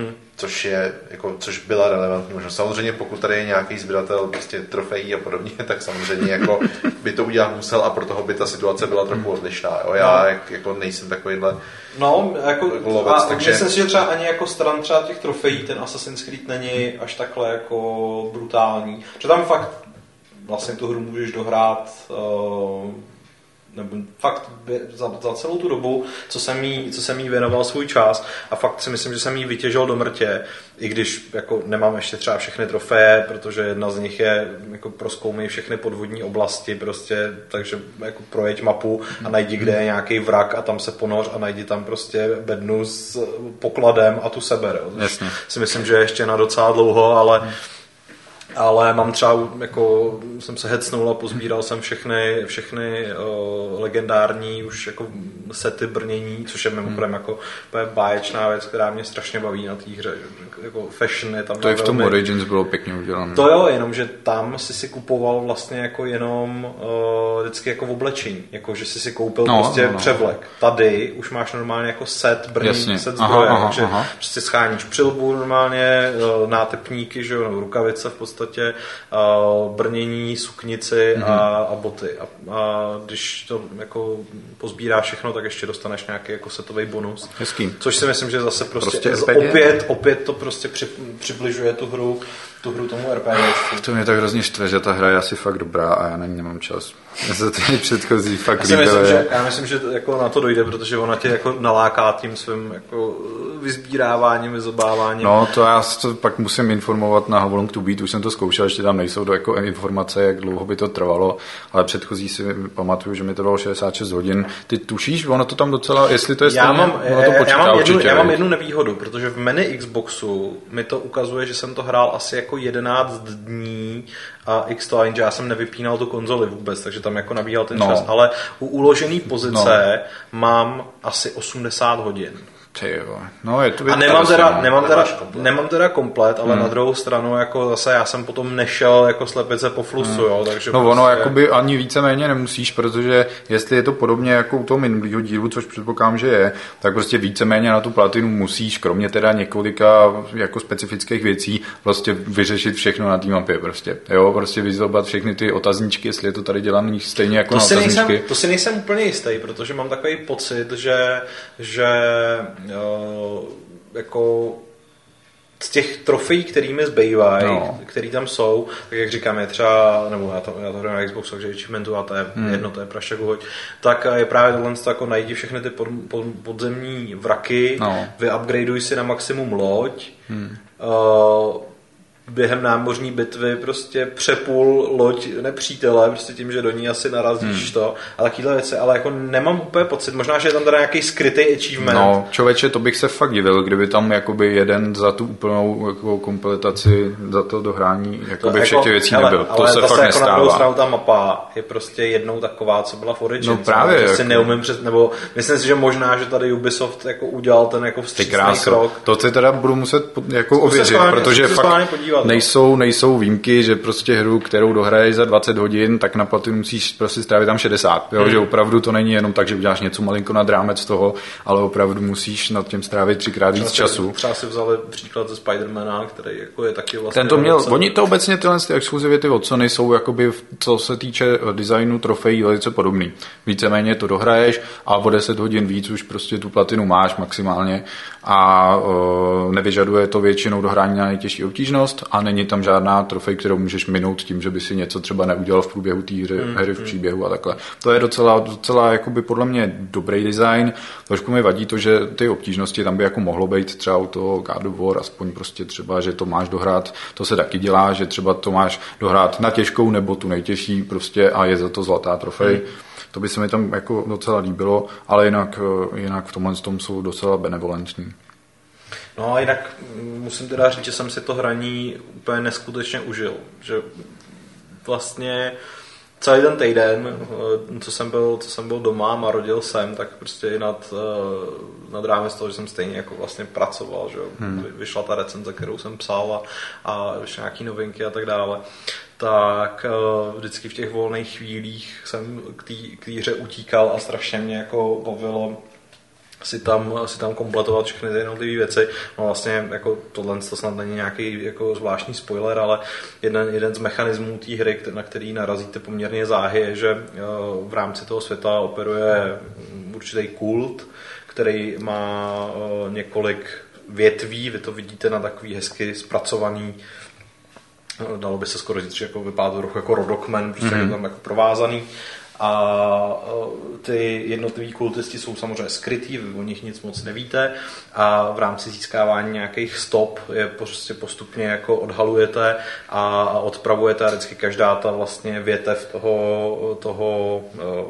Což byla relevantní možnost. Samozřejmě pokud tady je nějaký sběratel prostě trofejí a podobně, tak samozřejmě jako by to udělat musel a pro toho by ta situace byla trochu odlišná. Jo? Já jako nejsem takovýhle lovec, takže... Myslím si, že třeba ani jako stran třeba těch trofejí ten Assassin's Creed není až takhle jako brutální. Protože tam fakt vlastně tu hru můžeš dohrát nebo fakt za celou tu dobu, co jsem jí věnoval svůj čas a fakt si myslím, že jsem jí vytěžil do mrtě, i když jako nemám ještě třeba všechny trofeje, protože jedna z nich je jako prozkoumej všechny podvodní oblasti prostě, takže jako projeď mapu a najdi, kde je nějaký vrak a tam se ponoř a najdi tam prostě bednu s pokladem a tu seber. Si myslím, že ještě na docela dlouho, ale mám třeba, jako jsem se hecnul a pozbíral jsem všechny legendární už jako sety brnění, což je mimochodem jako báječná věc, která mě strašně baví na té hře. Jako fashion je tam. To i v tom Origins bylo pěkně udělané. To jo, jenomže tam si kupoval vlastně jako jenom vždycky jako v oblečení, jako že si koupil převlek. Tady už máš normálně jako set brnění, set zbroje, takže prostě scháníš přilbu normálně, nátepníky, že jo, rukavice v podstatě, brnění, suknici a boty. A když to jako pozbíráš všechno, tak ještě dostaneš nějaký jako setový bonus. Hezký. Což si myslím, že zase prostě opět to prostě přibližuje tu hru tomu RPG. To mě tak hrozně štve, že ta hra je asi fakt dobrá a já na ní nemám čas. Já se ty předchozí fakt líbily. Já myslím, že jako na to dojde, protože ona tě jako naláká tím svým jako vyzbíráváním, vyzobáváním. No, to já to pak musím informovat na How Long to Beat, už jsem to zkoušel, ještě tam nejsou jako informace, jak dlouho by to trvalo, ale předchozí si pamatuju, že mi to bylo 66 hodin. Ty tušíš, ono to tam docela, jestli to je stejně, ono to počítá určitě. Já mám jednu nevýhodu, protože v menu Xboxu mi to ukazuje, že jsem to hrál asi jako 11 dní a X to, jenže já jsem nevypínal tu konzoli vůbec, takže tam jako nabíhal ten čas, ale u uložený pozice mám asi 80 hodin. No, je to a nemám teda komplet, ale na druhou stranu jako zase já jsem potom nešel jako slepice po flusu, jo, takže no prostě... ono jakoby ani víceméně nemusíš, protože jestli je to podobně jako u toho minulého dílu, což předpokládám, že je, tak prostě víceméně na tu platinu musíš, kromě teda několika jako specifických věcí, prostě vyřešit všechno na té mapě prostě. Jo, prostě vyzobat všechny ty otazníčky, jestli je to tady dělaný stejně jako na otazníčky. To si nejsem úplně jistý, protože mám takový pocit, že jako z těch trofejí, který mi zbývají, který tam jsou, tak jak říkám, je třeba, nebo já to hraju na Xbox, takže achievementu a to je jedno, to je prašek uhoď, tak je právě tohle jako najdi všechny ty podzemní vraky, vyupgradeuj si na maximum loď, během námořní bitvy prostě přepůl loď nepřítele, prostě tím, že do ní asi narazíš to a takovýhle věci, ale jako nemám úplně pocit, možná, že je tam teda nějaký skrytý achievement. No, člověče, to bych se fakt divil, kdyby tam jakoby jeden za tu úplnou jako kompletaci, za to dohrání jakoby všech těch věcí nebyl. To se fakt nestává. Ale na druhou stranu ta mapa je prostě jednou taková, co byla v Origins. No právě. Jako... si neumím nebo myslím si, že možná, že tady Ubisoft jako udělal ten jako vstřícný krok. To si teda budu muset jako ověřit, protože fakt nejsou výjimky, že prostě hru, kterou dohraješ za 20 hodin, tak na platinu musíš prostě strávit tam 60. Jo? Že opravdu to není jenom tak, že uděláš něco malinko nad rámec toho, ale opravdu musíš nad tím strávit 3x víc času. Třeba si vzali příklad ze Spidermana, který jako je taky vlastně... Ten to měl, oni to obecně tyhle exkluzivity od Sony jsou jakoby, co se týče designu trofejí, velice podobný. Víceméně to dohraješ a o 10 hodin víc už prostě tu platinu máš maximálně a nevyžaduje to většinou dohrání na nejtěžší obtížnost a není tam žádná trofej, kterou můžeš minout tím, že by si něco třeba neudělal v průběhu té hry v příběhu a takhle. To je docela jakoby podle mě dobrý design. Trošku mi vadí to, že ty obtížnosti tam by jako mohlo být třeba u toho God of War, aspoň prostě třeba, že to máš dohrát, to se taky dělá, že třeba to máš dohrát na těžkou nebo tu nejtěžší prostě a je za to zlatá trofej. To by se mi tam jako docela líbilo, ale jinak v tomhle tom jsou docela benevolentní. No a jinak musím teda říct, že jsem si to hraní úplně neskutečně užil. Že vlastně celý ten týden, co jsem byl doma a marodil jsem, tak prostě i nad rámec toho, že jsem stejně jako vlastně pracoval, že vyšla ta recenze, kterou jsem psal a vyšly nějaký novinky a tak dále. Tak vždycky v těch volných chvílích jsem k té hře utíkal a strašně mě jako bavilo si tam kompletovat všechny ty jednotlivé věci. No vlastně jako tohle to snad není nějaký jako zvláštní spoiler, ale jeden z mechanismů té hry, na který narazíte poměrně záhy, je, že v rámci toho světa operuje určitý kult, který má několik větví, vy to vidíte na takový hezky zpracovaný, dalo by se skoro říct, že jako vypadá to trochu jako rodokmen, prostě je tam jako provázaný. A ty jednotliví kultisti jsou samozřejmě skrytí, vy o nich nic moc nevíte a v rámci získávání nějakých stop je prostě postupně jako odhalujete a odpravujete a vždycky každá ta vlastně větev toho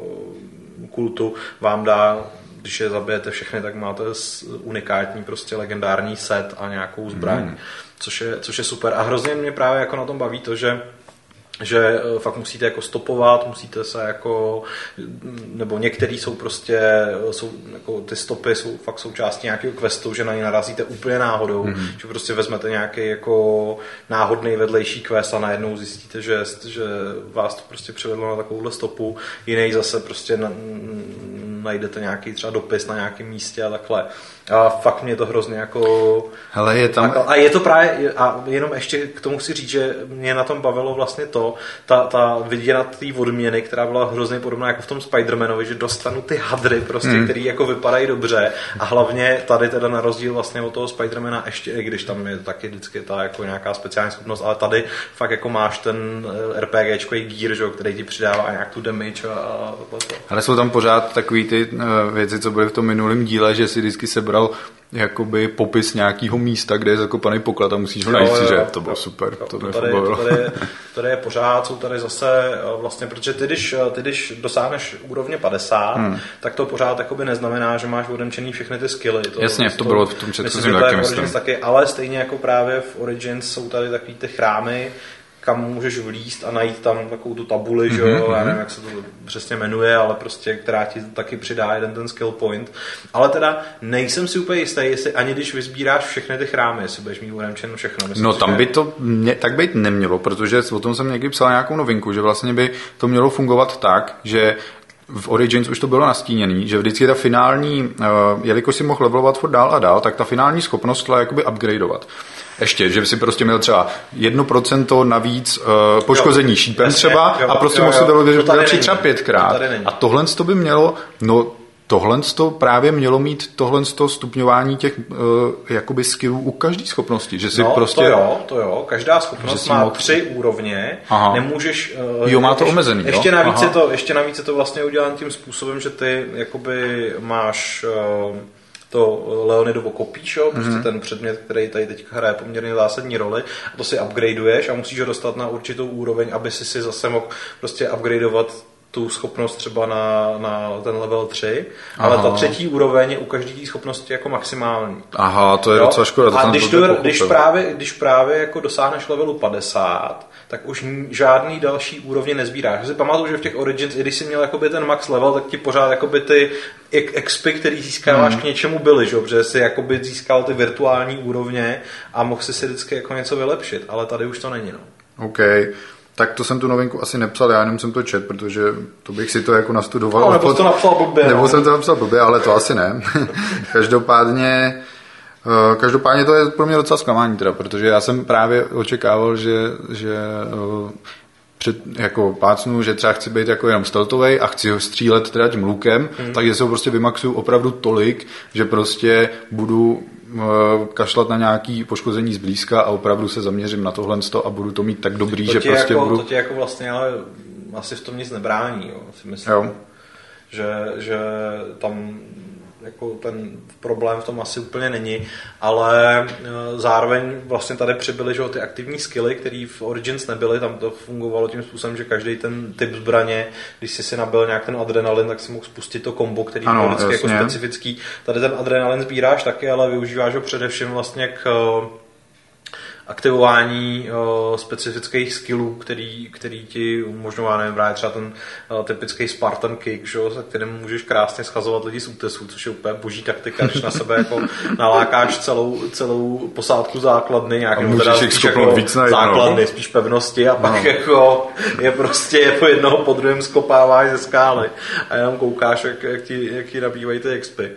kultu vám dá, když je zabijete všechny, tak máte unikátní prostě legendární set a nějakou zbraň, což je super a hrozně mě právě jako na tom baví to, že fakt musíte jako stopovat, musíte se jako, nebo některý jsou prostě, jako ty stopy jsou fakt součástí nějakého questu, že na ně narazíte úplně náhodou, že prostě vezmete nějaký jako náhodný vedlejší quest a najednou zjistíte, že vás to prostě přivedlo na takovouhle stopu, jiný zase prostě najdete nějaký třeba dopis na nějakém místě a takhle. A fakt mě to hrozně jako... Hele, je tam... A je to právě, a jenom ještě k tomu si říct, že mě na tom bavilo vlastně to, ta viděna té odměny, která byla hrozně podobná jako v tom Spider-Manovi, že dostanu ty hadry prostě, který jako vypadají dobře a hlavně tady teda na rozdíl vlastně od toho Spider-Mana ještě, i když tam je taky vždycky ta jako nějaká speciální schopnost, ale tady fakt jako máš ten RPGčkový gear, že, který ti přidává nějak tu damage a to. Ale jsou tam pořád takový ty věci, co byly v tom minulém díle, že si vždycky sebral jakoby popis nějakého místa, kde je zakopaný poklad a musíš ho najít, že to bylo super. Tady je pořád, jsou tady zase vlastně, protože ty, když dosáhneš úrovně 50, tak to pořád jakoby neznamená, že máš odemčený všechny ty skilly. Jasně, to bylo v tom předchozím taky, myslím. Ale stejně jako právě v Origins jsou tady takový ty chrámy, kam můžeš vlízt a najít tam takovou tu tabuli, že jo, já nevím, jak se to přesně jmenuje, ale prostě, která ti taky přidá jeden ten skill point. Ale teda nejsem si úplně jistý, jestli ani když vysbíráš všechny ty chrámy, jestli budeš mít uremčeno všechno. Myslím, no tam by to tak být nemělo, protože o tom jsem někdy psal nějakou novinku, že vlastně by to mělo fungovat tak, že v Origins už to bylo nastíněný, že vždycky ta finální, jelikož si mohl levelovat furt dál a dál, tak ta finální schopnost šla jakoby upgradeovat. Ještě, že by si prostě měl třeba 1% navíc poškození šípem třeba a prostě musel to vylepšit třeba 5krát. A tohle to by mělo, tohle to právě mělo mít stupňování těch jakoby skillů u každé schopnosti, že si prostě to jo, každá schopnost má 3 úrovně. Nemůžeš má to omezený, ještě navíc je to vlastně udělané tím způsobem, že ty jakoby máš to Leonidovo kopíš, prostě ten předmět, který tady teď hraje poměrně zásadní roli, a to si upgradeuješ a musíš ho dostat na určitou úroveň, aby si zase mohl prostě upgradeovat tu schopnost třeba na ten level 3, ale ta 3. úroveň je u každé schopnosti jako maximální. Aha, to je docela škoda. A když právě jako dosáhneš levelu 50, tak už žádný další úrovně nezbíráš. Já si pamatuju, že v těch Origins, i když jsi měl jakoby ten max level, tak ti pořád jakoby ty expy, který získáváš k něčemu byly, že? Protože jsi jakoby získal ty virtuální úrovně a mohl si vždycky jako něco vylepšit, ale tady už to není. OK. Tak to jsem tu novinku asi nepsal, já jenom jsem to čet, protože to bych si to jako nastudoval. No, nebo to napsal blbě. Nebo jsem to napsal blbě, ale to asi ne. Každopádně to je pro mě docela zklamání teda, protože já jsem právě očekával, že jako plácnu, že třeba chci být jako jenom stealthovej a chci ho střílet teda tím lukem, takže se ho prostě vymaxuju opravdu tolik, že prostě budu kašlat na nějaký poškození zblízka a opravdu se zaměřím na tohle a budu to mít tak dobrý, že prostě budu... To tě jako vlastně ale asi v tom nic nebrání, jo, si myslím. Jo. Že tam jako ten problém v tom asi úplně není, ale zároveň vlastně tady přibyly, že ty aktivní skilly, které v Origins nebyly, tam to fungovalo tím způsobem, že každý ten typ zbraně, když si nabil nějak ten adrenalin, tak si mohl spustit to kombo, který byl vždycky jako specifický. Tady ten adrenalin sbíráš taky, ale využíváš ho především vlastně k aktivování specifických skillů, který ti umožňuje, nevím, právě třeba ten typický Spartan kick, že, se kterým můžeš krásně schazovat lidi z útesů, což je úplně boží taktika, když na sebe jako nalákáš celou posádku základny, nějakým teda spíš jako základny, spíš pevnosti a pak jako je prostě po jednoho po druhém skopáváš ze skály a jenom koukáš, jak ti nabývají ty expy.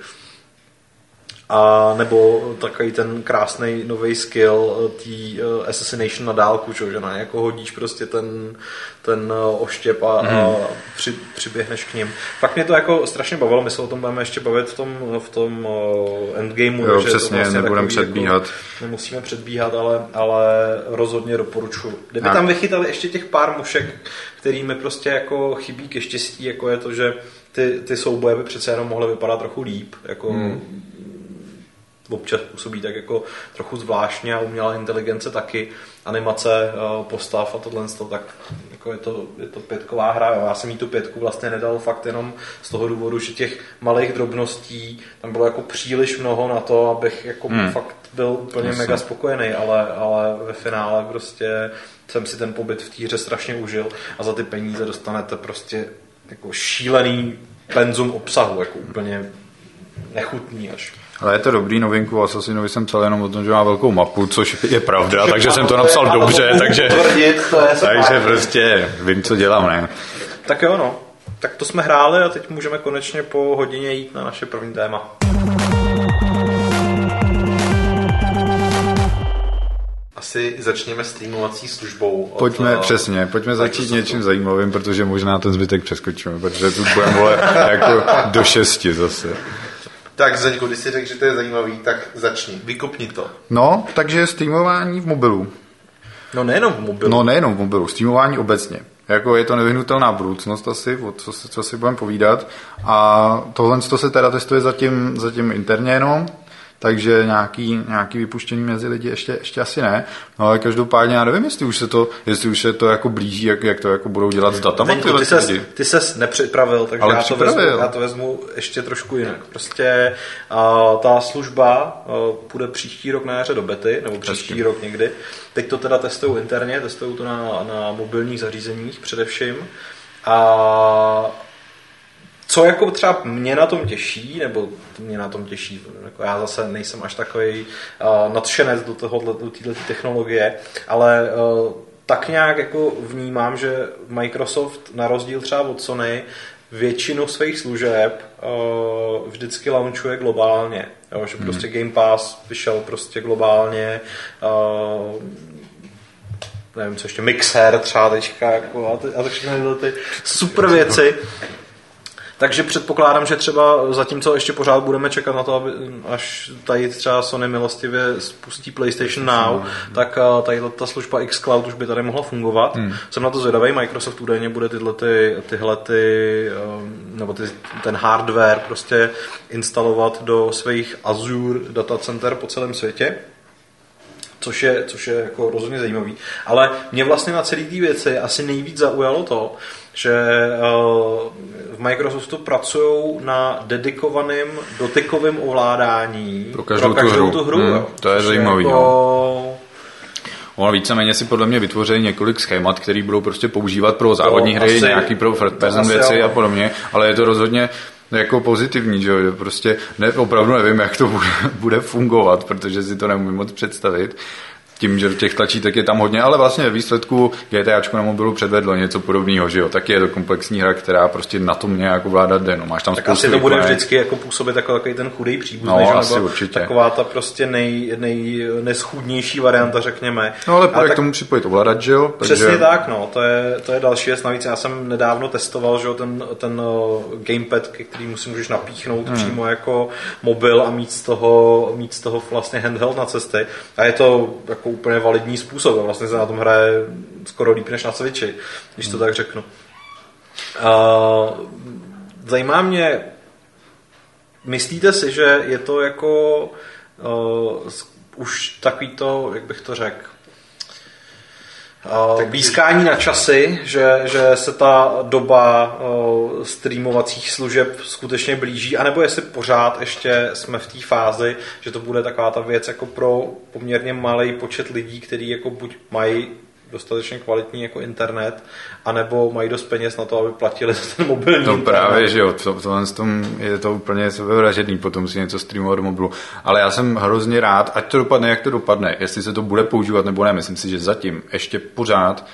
A nebo takový ten krásný nový skill tý assassination na dálku, že na jako hodíš prostě ten oštěp a přiběhneš k ním. Fakt mě to jako strašně bavilo, my se o tom budeme ještě bavit v tom endgameu. Jo, přesně, vlastně nebudeme předbíhat. Jako, nemusíme předbíhat, ale rozhodně doporučuji. Kdyby tam vychytali ještě těch pár mušek, kterými prostě jako chybí ke štěstí, jako je to, že ty souboje by přece jenom mohly vypadat trochu líp, jako občas působí tak jako trochu zvláštně a umělá inteligence taky, animace postav a tohle, tak jako je to 5ková hra. Já jsem jí tu 5 vlastně nedal fakt jenom z toho důvodu, že těch malých drobností tam bylo jako příliš mnoho na to, abych jako fakt byl úplně mega spokojený, ale ve finále prostě jsem si ten pobyt v té hře strašně užil a za ty peníze dostanete prostě jako šílený penzum obsahu, jako úplně nechutný až. Ale je to dobrý, novinku o Assassinovi jsem psal jenom o tom, že má velkou mapu, což je pravda, takže jsem to napsal dobře, takže prostě vím, co dělám, ne? Tak jo, no. Tak to jsme hráli a teď můžeme konečně po hodině jít na naše první téma. Asi začněme streamovací službou. Pojďme začít něčím zajímavým, protože možná ten zbytek přeskočíme, protože tu budeme jako do 6 zase. Tak Zeňko, když jsi řekl, že to je zajímavý, tak začni, vykopni to. No, takže streamování v mobilu. No nejenom v mobilu. Streamování obecně. Jako je to nevyhnutelná budoucnost asi, co si budeme povídat. A tohle se teda testuje zatím interně jenom. takže nějaký vypuštění mezi lidi ještě asi ne. No ale každopádně já nevím, jestli už se to jako blíží, jak to jako budou dělat s datama. Ty ses nepřipravil, takže já to vezmu ještě trošku jinak. Prostě ta služba půjde příští rok na jaře do bety, nebo příští rok někdy. Teď to teda testují interně, testují to na mobilních zařízeních především. A co jako třeba mě na tom těší, jako já zase nejsem až takový nadšenec do této technologie, ale tak nějak jako vnímám, že Microsoft na rozdíl třeba od Sony většinu svých služeb vždycky launchuje globálně. Jo, že prostě Game Pass vyšel prostě globálně, nevím co ještě, Mixer třeba teďka, jako, a všechny ty super věci. Takže předpokládám, že třeba zatímco ještě pořád budeme čekat na to, až tady třeba Sony milostivě spustí PlayStation Now, tak tady ta služba xCloud už by tady mohla fungovat. Jsem na to zvědavý, Microsoft údajně bude ten hardware prostě instalovat do svých Azure datacenter po celém světě. Což je jako rozhodně zajímavý. Ale mě vlastně na celé té věci asi nejvíc zaujalo to, že v Microsoftu pracují na dedikovaném dotykovém ovládání pro každou tu hru. To je zajímavý. Jako... Ono víceméně si podle mě vytvoří několik schémat, které budou prostě používat pro závodní hry, nějaký pro first person věci a podobně, ale je to rozhodně jako pozitivní, že prostě opravdu nevím, jak to bude fungovat, protože si to nemůžu moc představit. Tím, že těch tlačítek je tam hodně, ale vlastně ve výsledku GTAčko na mobilu předvedlo něco podobného, že jo. Taky je to komplexní hra, která prostě na tom nějak ovládat jde. No, máš tam tak asi to bude vždycky jako působit takový ten chudý příbuzný, no, asi určitě. Taková ta prostě neschůdnější varianta, řekněme. No ale půjde k tomu připojit ovladač, že jo. Takže... Přesně tak, no, to je další věc. Navíc já jsem nedávno testoval, že jo, ten gamepad, který můžeš napíchnout přímo jako mobil a mít z toho vlastně handheld na cesty. A je to jako úplně validní způsob. Vlastně se na tom hraje skoro líp než na Switchi, když to tak řeknu. Zajímá mě, myslíte si, že je to jako už takový to, jak bych to řekl, blízkání na časy, že se ta doba streamovacích služeb skutečně blíží, anebo jestli pořád ještě jsme v té fázi, že to bude taková ta věc jako pro poměrně malý počet lidí, kteří jako buď mají dostatečně kvalitní jako internet, anebo mají dost peněz na to, aby platili za ten mobilní internet. Právě, že jo, je to úplně sebevražedný potom si něco streamovat do mobilu. Ale já jsem hrozně rád, ať to dopadne, jak to dopadne, jestli se to bude používat nebo ne, myslím si, že zatím ještě pořád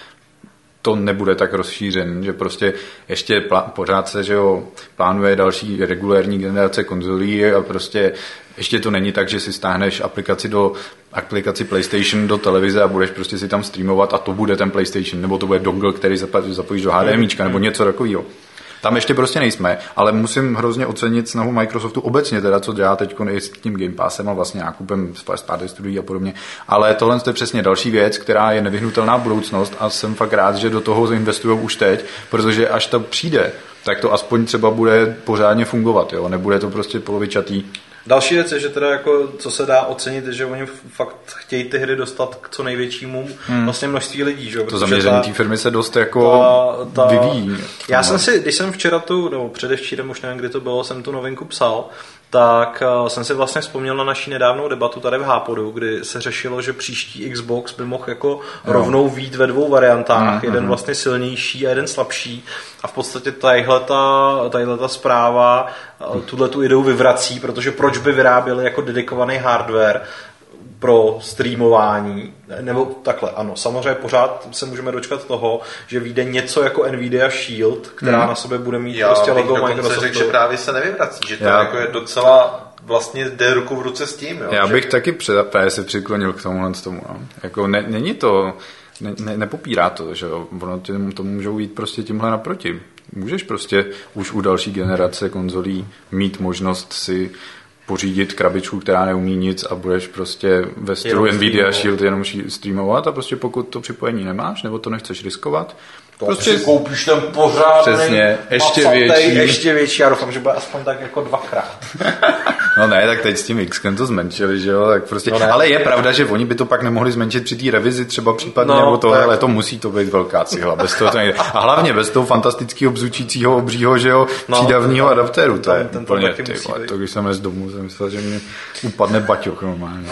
to nebude tak rozšířen, že prostě ještě pořád se, že jo, plánuje další regulérní generace konzolí a prostě ještě to není tak, že si stáhneš aplikaci PlayStation do televize a budeš prostě si tam streamovat a to bude ten PlayStation, nebo to bude dongle, který zapojíš do HDMIčka, nebo něco takového. Tam ještě prostě nejsme, ale musím hrozně ocenit snahu Microsoftu obecně teda, co dělá teď s tím Game Passem a vlastně nákupem First Party studií a podobně. Ale tohle je přesně další věc, která je nevyhnutelná budoucnost a jsem fakt rád, že do toho investují už teď, protože až to přijde, tak to aspoň třeba bude pořádně fungovat, jo? Nebude to prostě polovičatý. Další věc je, že teda jako, co se dá ocenit, je, že oni fakt chtějí ty hry dostat k co největšímu vlastně množství lidí. Že? To zaměření té firmy se dost jako vyvíjí. Já jsem si, když jsem včera nebo předevčírem, už nevím, kdy to bylo, jsem tu novinku psal, tak jsem si vlastně vzpomněl na naší nedávnou debatu tady v Hápodu, kdy se řešilo, že příští Xbox by mohl jako rovnou vyjít ve dvou variantách, jeden vlastně silnější a jeden slabší. A v podstatě tadyhleta zpráva tu ideu vyvrací, protože proč by vyráběli jako dedikovaný hardware pro streamování, nebo takhle, ano, samozřejmě pořád se můžeme dočkat toho, že vyjde něco jako Nvidia Shield, která na sobě bude mít prostě logo Microsoftu. Řekl, že právě se nevyvrací, že to jako je docela vlastně jde ruku v ruce s tím. Jo? Já bych taky právě se přiklonil k tomu. No. Jako není to, nepopírá to, že ono to můžou jít prostě tímhle naproti. Můžeš prostě už u další generace konzolí mít možnost si pořídit krabičku, která neumí nic a budeš prostě ve stylu Nvidia Shield jenom streamovat a prostě pokud to připojení nemáš nebo to nechceš riskovat, Prostě si koupíš ten pořádný, přesně, ještě větší, já doufám, že bude aspoň tak jako 2x. No ne, tak teď s tím X-kem to zmenšili, že jo, tak prostě, no ale je pravda, že oni by to pak nemohli zmenšit při té revizi třeba případně, nebo tohle, ale to musí to být velká cihla, bez toho to nejde. A hlavně bez toho fantastického bzučícího obřího, že jo, přídavního adaptéru, to je úplně, to když jsem z domu, jsem myslel, že mi upadne baťoch normálně.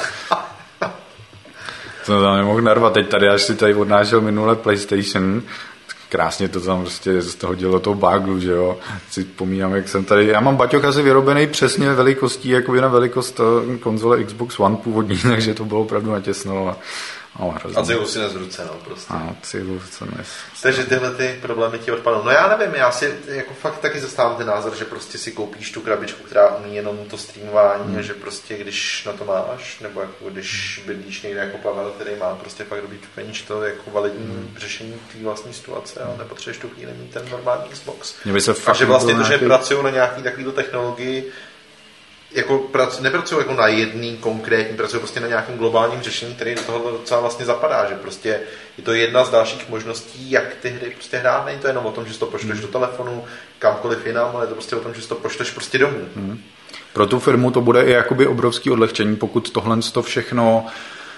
To tam nemohl narvat, teď tady, až si tady odnášel minule PlayStation, krásně to tam prostě z toho dělo toho báglu, že jo. Si vzpomínám, jak jsem tady, já mám baťoch asi vyrobený přesně velikostí, jako na velikost konzole Xbox One původní, takže to bylo opravdu natěsno. A cihlu si nezruce, no, prostě. A cihlu se nes. Takže tyhle ty problémy ti odpadnou. No já nevím, já si jako fakt taky zastávám ten názor, že prostě si koupíš tu krabičku, která umí jenom to streamování, a že prostě když na to máš, nebo jako když bydlíš někde jako Pavel, který má prostě fakt dobrý peníž, to je jako validní řešení té vlastní situace, a nepotřebuješ tu chvíli mít ten normální Xbox. A že vlastně to, že pracují na nějaký takovýto technologii, jako nepracují jako na jedný konkrétní, pracují prostě na nějakém globálním řešení, který do toho docela vlastně zapadá, že prostě je to jedna z dalších možností, jak ty hry prostě hrát. Není to jenom o tom, že si to pošleš do telefonu, kamkoliv jinam, ale je to prostě o tom, že si to pošleš prostě domů. Pro tu firmu to bude i jakoby obrovský odlehčení, pokud tohle to všechno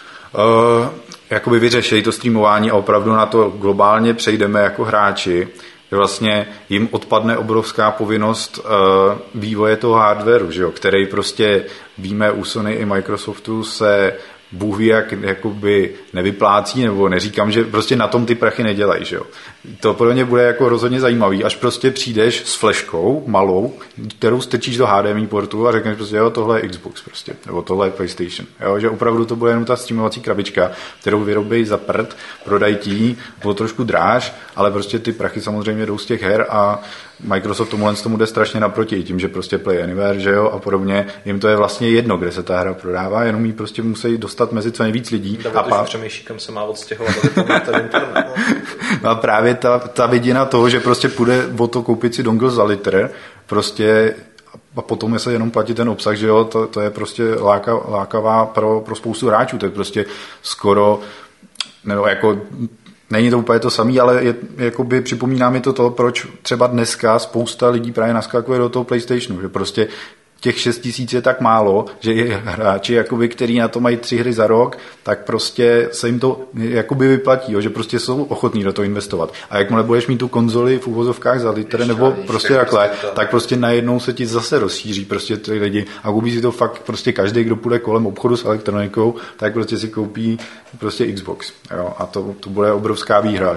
jakoby vyřeší to streamování a opravdu na to globálně přejdeme jako hráči, že vlastně jim odpadne obrovská povinnost vývoje toho hardwareu, že jo, který prostě víme u Sony i Microsoftu se Bůh ví, jak jakoby nevyplácí, nebo neříkám, že prostě na tom ty prachy nedělají, že jo. To pro ně bude jako rozhodně zajímavý, až prostě přijdeš s fleškou malou, kterou strčíš do HDMI portu a řekneš prostě, jo, tohle je Xbox prostě, nebo tohle je PlayStation, jo, že opravdu to bude jenom ta streamovací krabička, kterou vyrobí za prd, prodají ti o trošku dráž, ale prostě ty prachy samozřejmě jdou z těch her a Microsoft tomu jde strašně naproti, tím, že prostě Play Anywhere, že jo, a podobně, jim to je vlastně jedno, kde se ta hra prodává, jenom jí prostě musí dostat mezi co nejvíc lidí. A pak přemýšlí, kam se má odstěhovat, aby to má ten internet. No a právě ta vidina toho, že prostě půjde o to koupit si dongle za litr, prostě a potom se jenom platí ten obsah, že jo, to je prostě lákavá pro spoustu hráčů, to je prostě skoro, nebo jako není to úplně to samé, ale jakoby připomíná mi to, proč třeba dneska spousta lidí právě naskakuje do toho PlayStationu, že prostě těch 6 000 je tak málo, že je hráči, jakoby, který na to mají 3 hry za rok, tak prostě se jim to jakoby vyplatí, jo, že prostě jsou ochotní do toho investovat. A jakmile budeš mít tu konzoli v uvozovkách za litr nebo prostě takhle, tak prostě najednou se ti zase rozšíří prostě ty lidi a koupí si to fakt prostě každý, kdo půjde kolem obchodu s elektronikou, tak prostě si koupí prostě Xbox. Jo, a to bude obrovská výhra,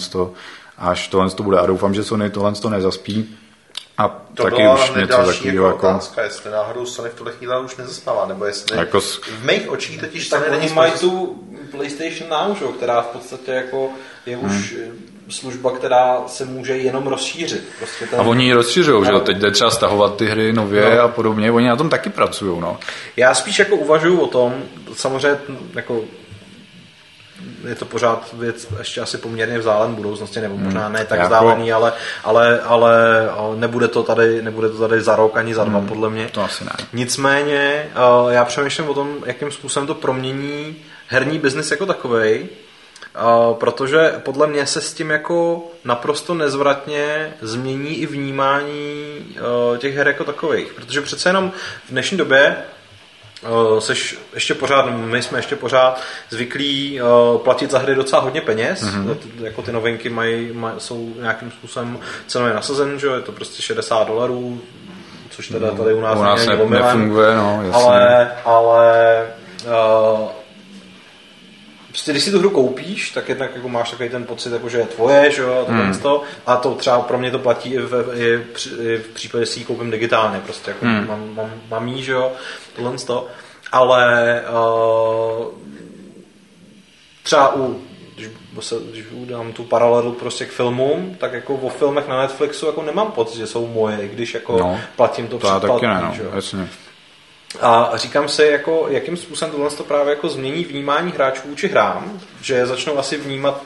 až tohle to bude. A doufám, že Sony tohle to nezaspí. A to taky byla už něco takového jako otázka, jestli náhodou Sony v tuhle chvíli už nezaspává, nebo jestli jako v mých očích totiž Sony není mají tu PlayStation Now, která v podstatě jako je už služba, která se může jenom rozšířit. Prostě a oni ji rozšiřují, že jo? Teď jde třeba stahovat ty hry nově a podobně, oni na tom taky pracují, no. Já spíš jako uvažuju o tom, samozřejmě jako je to pořád věc ještě asi poměrně vzdálené budoucnosti, nebo možná ne tak vzdálený, ale nebude to tady za rok ani za dva, podle mě. To asi ne. Nicméně já přemýšlím o tom, jakým způsobem to promění herní biznis jako takovej, protože podle mě se s tím jako naprosto nezvratně změní i vnímání těch her jako takových, protože přece jenom v dnešní době my jsme ještě pořád zvyklí platit za hry docela hodně peněz, jako ty novinky jsou nějakým způsobem cenově nasazen, že je to prostě $60, což teda tady u nás nefunguje, no, jasně. Ale prostě když si tu hru koupíš, tak jednak jako máš takový ten pocit, jako, že je tvoje, že jo, a to třeba pro mě to platí i v případě, že si ji koupím digitálně, prostě jako mám jí, že jo, tohle to, ale třeba když udám tu paralelu prostě k filmům, tak jako o filmech na Netflixu jako nemám pocit, že jsou moje, když jako platím to předplatný, že jo. Jasně. A říkám si, jako, jakým způsobem tohle to právě jako změní vnímání hráčů vůči hrám, že začnou asi vnímat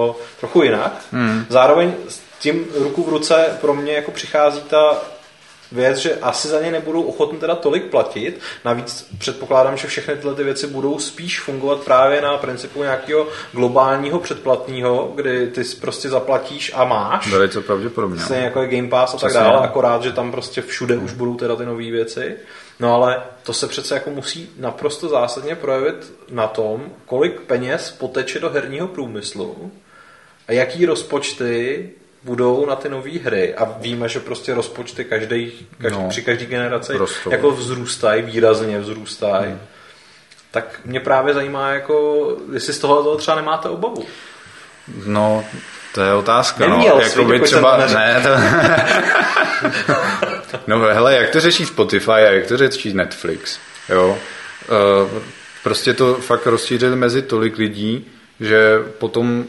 trochu jinak. Zároveň s tím ruku v ruce pro mě jako přichází ta věc, že asi za ně nebudou ochotni teda tolik platit. Navíc předpokládám, že všechny tyhle ty věci budou spíš fungovat právě na principu nějakého globálního předplatného, kdy ty prostě zaplatíš a máš. Velice pravděpodobně. Stejně jako je Game Pass a tak dále, akorát, že tam prostě všude už budou teda ty nové věci. No ale to se přece jako musí naprosto zásadně projevit na tom, kolik peněz poteče do herního průmyslu a jaký rozpočty budou na ty nové hry. A víme, že prostě rozpočty při každé generaci jako výrazně vzrůstají. Tak mě právě zajímá, jako, jestli z toho třeba nemáte obavu. No, to je otázka. Neměl jako by třeba... Ne, no hele, jak to řeší Spotify a jak to řeší Netflix, jo? Prostě to fakt rozšířili mezi tolik lidí, že potom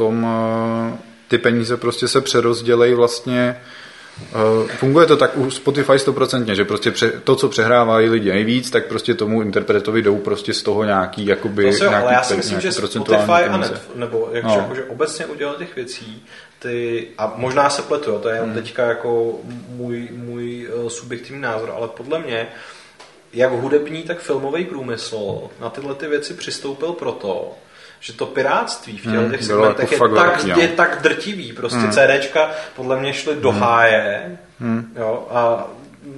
ty peníze prostě se přerozdělejí vlastně. Funguje to tak u Spotify 100%, že prostě to, co přehrávají lidi nejvíc, tak prostě tomu interpretovi jdou prostě z toho nějaký jakoby... To ale já si myslím, že Spotify a nebo jakože obecně udělal těch věcí, a možná se pletu, to je jen teďka jako můj subjektivní názor, ale podle mě jak hudební, tak filmový průmysl na tyhle ty věci přistoupil proto, že to pirátství v těch segmentech je tak drtivý. Prostě CDčka podle mě šly do háje jo, a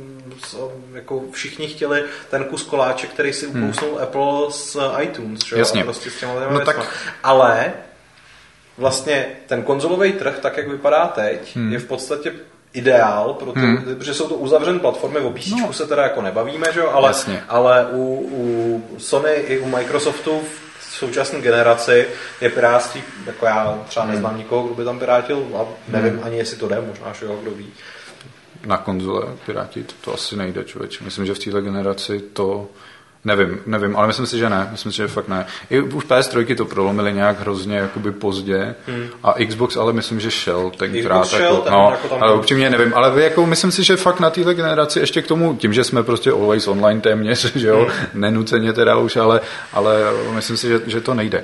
jako všichni chtěli ten kus koláče, který si ukousnul Apple z iTunes. Že? Jasně. Prostě s těma tak... Ale vlastně ten konzolový trh, tak jak vypadá teď, je v podstatě ideál, protože jsou to uzavřené platformy, o PC se teda jako nebavíme, že? Ale u Sony i u Microsoftu v současné generaci je pirátství, jako já třeba neznám nikoho, kdo by tam pirátil, a nevím ani, jestli to jde, možná, že jo, kdo ví. Na konzole pirátit to asi nejde, člověče. Myslím, že v této generaci to... Nevím, ale myslím si, že ne. Myslím si, že fakt ne. I už PS3 to prolomili nějak hrozně jakoby pozdě a Xbox ale myslím, že šel tenkrát. Ale upřímně nevím, ale jako myslím si, že fakt na této generaci ještě k tomu, tím, že jsme prostě always online téměř, že jo, nenuceně teda už, ale myslím si, že to nejde.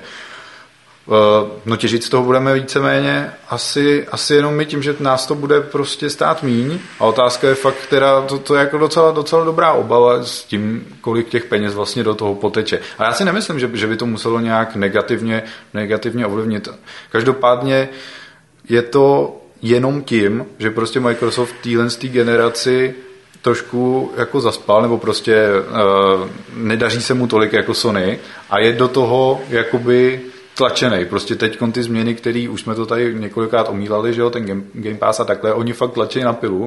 No těžit z toho budeme víceméně asi jenom my tím, že nás to bude prostě stát míň a otázka je fakt, teda to je jako docela dobrá obava s tím, kolik těch peněz vlastně do toho poteče. A já si nemyslím, že by to muselo nějak negativně ovlivnit. Každopádně je to jenom tím, že prostě Microsoft té generaci trošku jako zaspal, nebo prostě nedaří se mu tolik jako Sony a je do toho jakoby tlačenej. Prostě teď ty změny, které už jsme to tady několikrát omílali, že jo, ten Game Pass a takhle, oni fakt tlačí na pilu.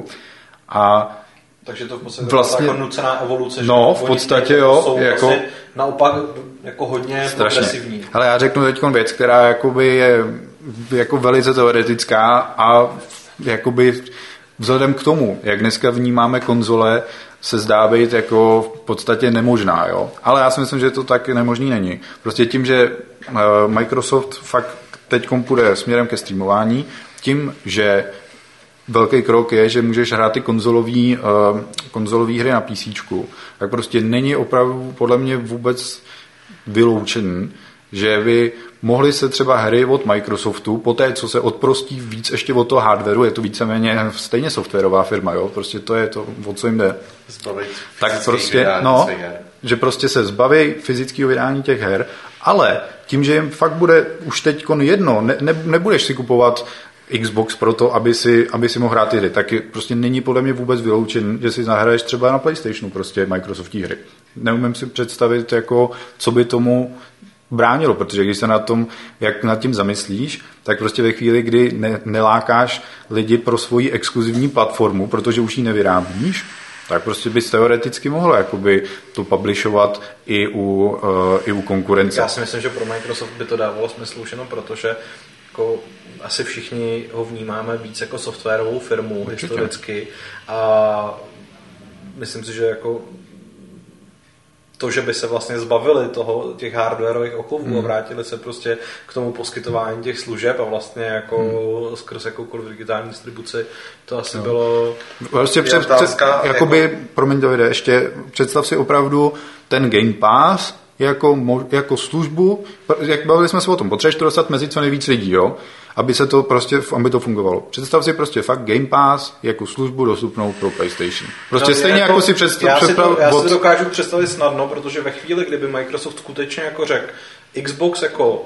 A takže to v podstatě vlastně jako nucená evoluce. No, v podstatě jo. Jsou jako vlastně naopak jako hodně progresivní. Ale já řeknu teď věc, která jakoby je jako velice teoretická a jakoby vzhledem k tomu, jak dneska vnímáme konzole, se zdá být jako v podstatě nemožná, jo. Ale já si myslím, že to tak nemožný není. Prostě tím, že Microsoft fakt teď půjde směrem ke streamování, tím, že velký krok je, že můžeš hrát ty konzolový hry na PCčku, tak prostě není opravdu podle mě vůbec vyloučený, že by mohly se třeba hry od Microsoftu, poté, co se odprostí víc ještě od toho hardwareu, je to víceméně stejně softwarová firma, jo, prostě to je to, o co jim jde. Tak prostě, že prostě se zbaví fyzického vydání těch her, ale tím, že jim fakt bude už teď jedno, nebudeš si kupovat Xbox pro to, aby si mohl hrát ty hry, tak prostě není podle mě vůbec vyloučen, že si zahraješ třeba na PlayStationu prostě Microsoftí hry. Neumím si představit, jako, co by tomu bránilo, protože když se jak nad tím zamyslíš, tak prostě ve chvíli, kdy nelákáš lidi pro svoji exkluzivní platformu, protože už ji nevyrábíš, tak prostě bys teoreticky mohl jakoby to publishovat i u konkurence. Já si myslím, že pro Microsoft by to dávalo smysl už jenom protože jako asi všichni ho vnímáme víc jako softwarovou firmu historicky a myslím si, že jako to, že by se vlastně zbavili těch hardwareových okovů a vrátili se prostě k tomu poskytování těch služeb a vlastně jako skrz jakoukoliv digitální distribuci, to asi bylo... Prostě jakoby, promiň Davide, ještě představ si opravdu ten Game Pass jako službu, jak bavili jsme se o tom, potřebuješ to dostat mezi co nejvíc lidí, jo? Aby to fungovalo. Představ si prostě fakt Game Pass jako službu dostupnou pro PlayStation. Prostě stejně jako si Já si to dokážu představit snadno, protože ve chvíli, kdyby Microsoft skutečně jako řekl Xbox jako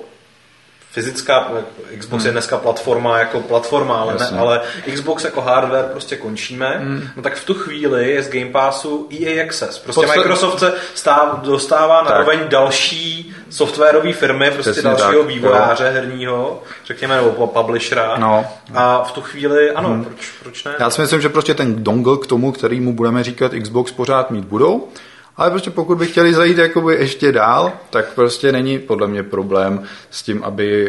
fyzická, Xbox je dneska platforma, ale Xbox jako hardware prostě končíme, no tak v tu chvíli je z Game Passu EA Access. Prostě Microsoft se dostává na roveň další softwarové firmy, prostě přesně dalšího vývojáře herního, řekněme, nebo publishera. No. A v tu chvíli, ano, proč ne? Já si myslím, že prostě ten dongle k tomu, který mu budeme říkat Xbox, pořád mít budou. Ale prostě pokud by chtěli zajít jakoby ještě dál, tak prostě není podle mě problém s tím,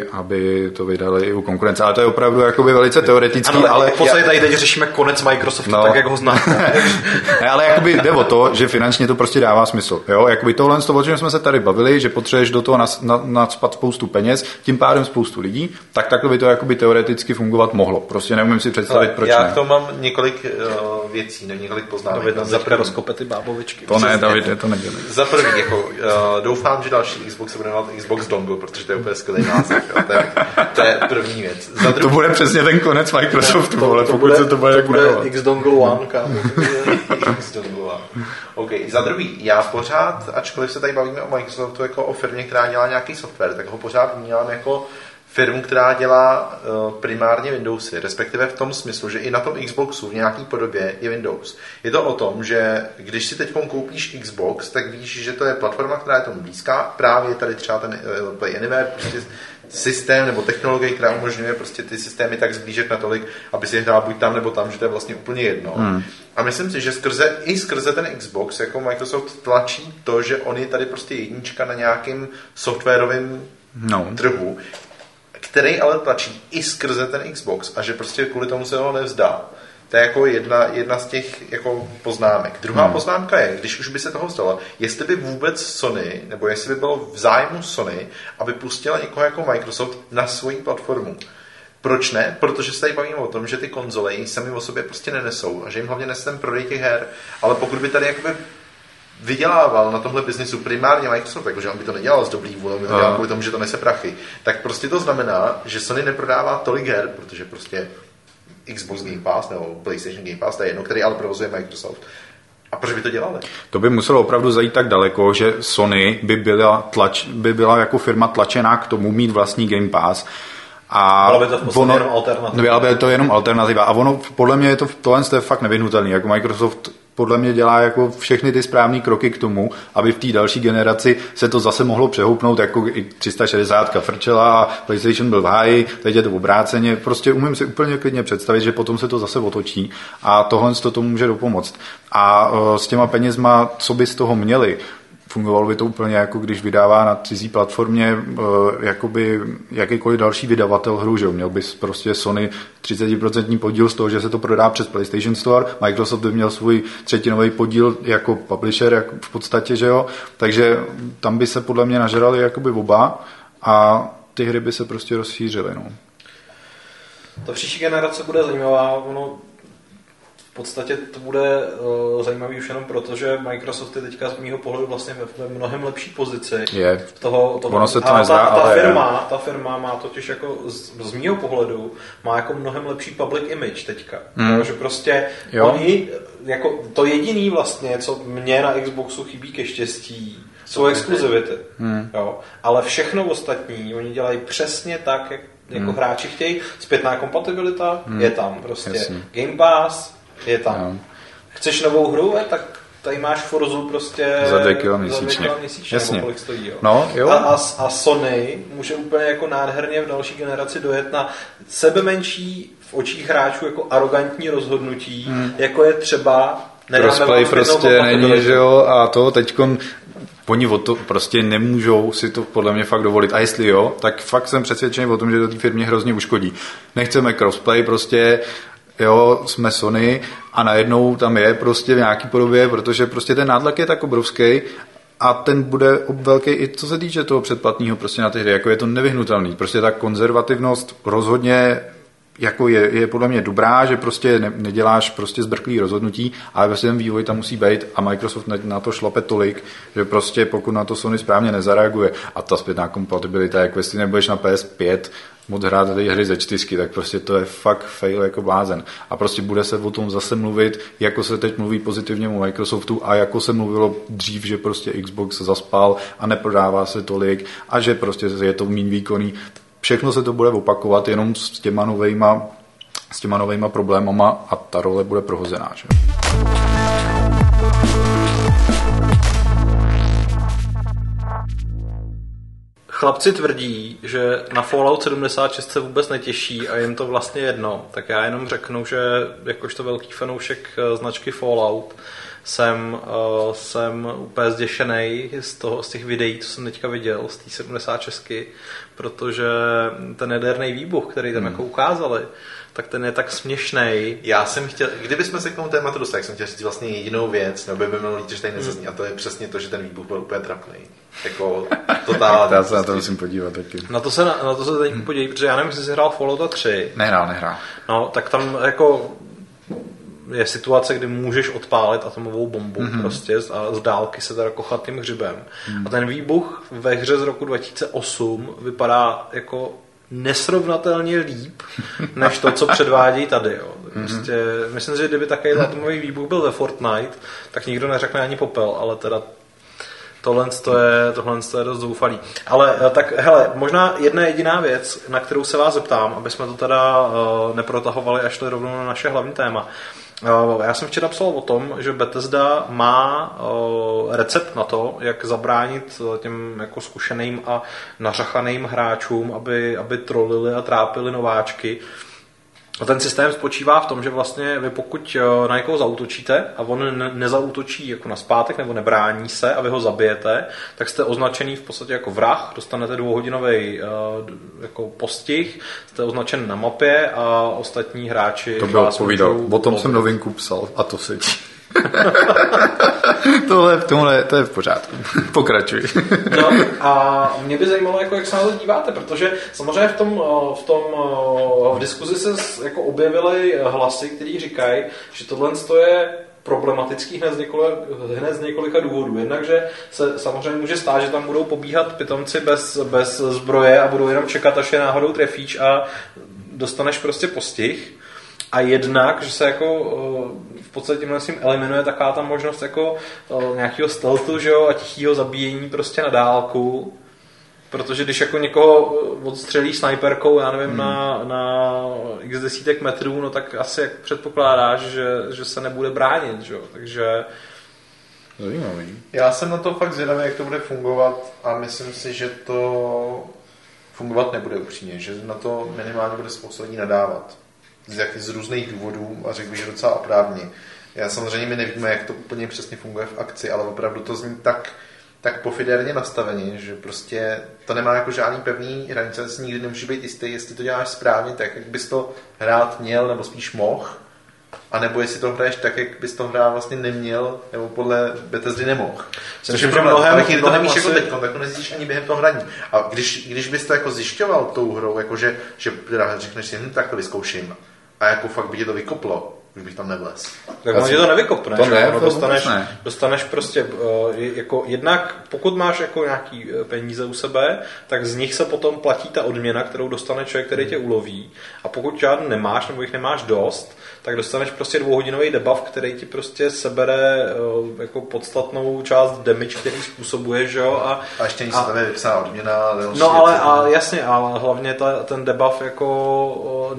aby to vydali i u konkurence. Ale to je opravdu jakoby velice teoretický. Ano, ale v podstatě tady teď řešíme konec Microsoftu, tak jak ho známe. Ale jakoby jde o to, že finančně to prostě dává smysl. Jo? Jakoby tohle z toho, o čem jsme se tady bavili, že potřebuješ do toho nadspat spoustu peněz, tím pádem spoustu lidí, tak takhle by to jakoby teoreticky fungovat mohlo. Prostě neumím si představit, proč já ne. k tomu mám několik věcí, několik poznámek. Zaprvé rozkope ty bábovičky. To ne, Davide, to nedělej. Za první, doufám, že další Xbox se bude jmenovat Xbox Dongle, protože to je úplně skvělý název. To je první věc. To bude přesně ten konec Microsoftu, pokud se to bude jak jmenovat. X-Dongle One, kámo. X-Dongle One. OK, za druhý, já pořád, ačkoliv se tady bavíme o Microsoftu jako o firmě, která dělá nějaký software, tak ho pořád vnímám jako firmu, která dělá primárně Windowsy, respektive v tom smyslu, že i na tom Xboxu v nějaký podobě je Windows. Je to o tom, že když si teď koupíš Xbox, tak víš, že to je platforma, která je tomu blízká. Právě tady třeba ten Play Anywhere, prostě systém nebo technologie, která umožňuje prostě ty systémy tak zblížit natolik, aby si je hrál buď tam nebo tam, že to je vlastně úplně jedno. A myslím si, že skrze ten Xbox jako Microsoft tlačí to, že on je tady prostě jednička na nějakým softwarovém trhu, který ale tlačí i skrze ten Xbox a že prostě kvůli tomu se ho nevzdá. To je jako jedna z těch jako poznámek. Druhá poznámka je, když už by se toho vzdala, jestli by vůbec Sony, nebo jestli by bylo v zájmu Sony, aby pustila někoho jako Microsoft na svoji platformu. Proč ne? Protože se tady bavíme o tom, že ty konzole sami o sobě prostě nenesou a že jim hlavně nese ten prodej těch her. Ale pokud by tady jakoby vydělával na tomhle biznisu primárně Microsoft, takže on by to nedělal z dobrý vůle, by to dělal kvůli tomu, že to nese prachy, tak prostě to znamená, že Sony neprodává tolik her, protože prostě Xbox Game Pass nebo PlayStation Game Pass, to je jedno, který ale provozuje Microsoft. A proč by to dělali? To by muselo opravdu zajít tak daleko, že Sony by byla jako firma tlačená k tomu mít vlastní Game Pass. Ale by to v podstatě jenom alternativa. Ale by to jenom alternativa. A ono, podle mě tohle je fakt nevyhnutelný. Jako Microsoft podle mě dělá jako všechny ty správné kroky k tomu, aby v té další generaci se to zase mohlo přehoupnout, jako i 360 frčela a PlayStation byl v háji, teď je to obráceně. Prostě umím si úplně klidně představit, že potom se to zase otočí a tohle to tomu může dopomoct. A s těma penězma, co by z toho měli, fungovalo by to úplně jako když vydává na cizí platformě jakoby jakýkoliv další vydavatel hru, že jo? Měl by prostě Sony 30% podíl z toho, že se to prodá přes PlayStation Store, Microsoft by měl svůj třetinový podíl jako publisher jako v podstatě, že jo? Takže tam by se podle mě nažrali jakoby oba a ty hry by se prostě rozšířily, no. Ta příští generace bude zajímavá, v podstatě to bude zajímavý už jenom proto, že Microsoft je teďka z mýho pohledu vlastně ve mnohem lepší pozici. Je. Ono se to nezdá, ale ta firma má totiž jako z mýho pohledu má jako mnohem lepší public image teďka. Že prostě oni, jako to jediný vlastně, co mě na Xboxu chybí ke štěstí, jsou exkluzivity. Jo? Ale všechno ostatní, oni dělají přesně tak, jak jako hráči chtějí. Zpětná kompatibilita je tam prostě. Jasně. Game Pass je tam. Chceš novou hru? Tak tady máš Forzu prostě za 2 kg měsíčně. Jasně. Nebo kolik stojí. Jo. No, jo. A Sony může úplně jako nádherně v další generaci dojet na sebemenší v očích hráčů jako arrogantní rozhodnutí, jako je třeba crossplay prostě není, že jo, a to teďkon oni o to prostě nemůžou si to podle mě fakt dovolit. A jestli jo, tak fakt jsem přesvědčený o tom, že to té firmě hrozně uškodí. Nechceme crossplay prostě, jo, jsme Sony a najednou tam je prostě v nějaký podobě, protože prostě ten nátlak je tak obrovský a ten bude velký i co se týče toho předplatného prostě na ty hry, jako je to nevyhnutelný. Prostě ta konzervativnost rozhodně jako je podle mě dobrá, že prostě neděláš prostě zbrklý rozhodnutí, ale prostě ten vývoj tam musí být a Microsoft na to šlape tolik, že prostě pokud na to Sony správně nezareaguje a ta zpětná kompatibilita, jako jestli nebudeš na PS5 moc hrát tady hry ze 4, tak prostě to je fakt fail jako blázen. A prostě bude se o tom zase mluvit, jako se teď mluví pozitivně o Microsoftu a jako se mluvilo dřív, že prostě Xbox zaspal a neprodává se tolik a že prostě je to méně výkonný. Všechno se to bude opakovat jenom s těma novejma problémama a ta role bude prohozená. Že? Chlapci tvrdí, že na Fallout 76 se vůbec netěší a jim to vlastně jedno. Tak já jenom řeknu, že jakožto velký fanoušek značky Fallout jsem úplně zděšenej z těch videí, co jsem teďka viděl, z té 76, protože ten jaderný výbuch, který tam jako ukázali, tak ten je tak směšnej. Já jsem chtěl, kdybychom se k tomu tématu dostali, tak jsem chtěl říct vlastně jedinou věc, nebo by mělo líto, že tady nezazní, a to je přesně to, že ten výbuch byl úplně trapný. Jako totálně. Já se na to musím podívat taky. Na to se teď podívej, protože já nevím, jestli jsi hrál Fallouta 3. Nehrál. No, tak tam jako je situace, kdy můžeš odpálit atomovou bombu prostě a z dálky se teda kochat tím hřibem. A ten výbuch ve hře z roku 2008 vypadá jako nesrovnatelně líp, než to, co předvádějí tady. Jo. Prostě, myslím si, že kdyby takový atomový výbuch byl ve Fortnite, tak nikdo neřekne ani popel, ale teda tohle je dost zoufalý. Ale tak hele, možná jedna jediná věc, na kterou se vás zeptám, aby jsme to teda neprotahovali a šli rovnou na naše hlavní téma. Já jsem včera psal o tom, že Bethesda má recept na to, jak zabránit těm jako zkušeným a nařachaným hráčům, aby trolili a trápili nováčky. A ten systém spočívá v tom, že vlastně vy pokud na někoho zaútočíte a on nezaútočí jako naspátek nebo nebrání se a vy ho zabijete, tak jste označený v podstatě jako vrah, dostanete 2hodinový jako postih, jste označen na mapě a ostatní hráči... To bylo povídal, o tom jsem novinku psal a to sedí. To je v pořádku. Pokračuj. No a mě by zajímalo, jak se na to díváte, protože samozřejmě v diskuzi se jako objevily hlasy, který říkají, že tohle je problematický hned z několika důvodů. Jednak, že se samozřejmě může stát, že tam budou pobíhat pitomci bez zbroje a budou jenom čekat, až je náhodou trefíš a dostaneš prostě postih. A jednak, že se jako v podstatě tímhle s tím eliminuje taková ta možnost jako nějakého stealthu, že jo, a tichýho zabíjení prostě na dálku. Protože když jako někoho odstřelí snajperkou, já nevím, na x desítek metrů, no tak asi jak předpokládáš, že se nebude bránit, že jo, takže... Zajímavý. Já jsem na to fakt zvědavý, jak to bude fungovat a myslím si, že to fungovat nebude upřímně, že na to minimálně bude spousta lidí nadávat. Z různých důvodů a řekl bych, že docela oprávně. Já samozřejmě my nevíme, jak to úplně přesně funguje v akci, ale opravdu to zní tak pofiderně nastaveně, že prostě to nemá jako žádný pevný hranice, si nikdy nemůže být jistý, jestli to děláš správně tak, jak bys to hrát měl, nebo spíš mohl, anebo jestli to hraješ tak, jak bys to hrát vlastně neměl, nebo podle Bethesdy nemohl. Což je problém, ale když to nemíš jako teďkon, tak to nezjistíš ani během toho hraní. A když bys to jako zjišťoval tou hrou, jako že teda řekneš si, tak to vyzkouším, a jako fakt by tě to vykoplo, už bych tam nevlez. Tak on tě to nevykopne, to ne, dostaneš prostě jako jednak, pokud máš jako nějaký peníze u sebe, tak z nich se potom platí ta odměna, kterou dostane člověk, který tě uloví. A pokud žádný nemáš, nebo jich nemáš dost, tak dostaneš prostě 2hodinový debuff, který ti prostě sebere jako podstatnou část damage, který způsobuje, že jo. A ještě nic se tam je vypsaná odměna. No ale a jasně, ale hlavně ten debuff jako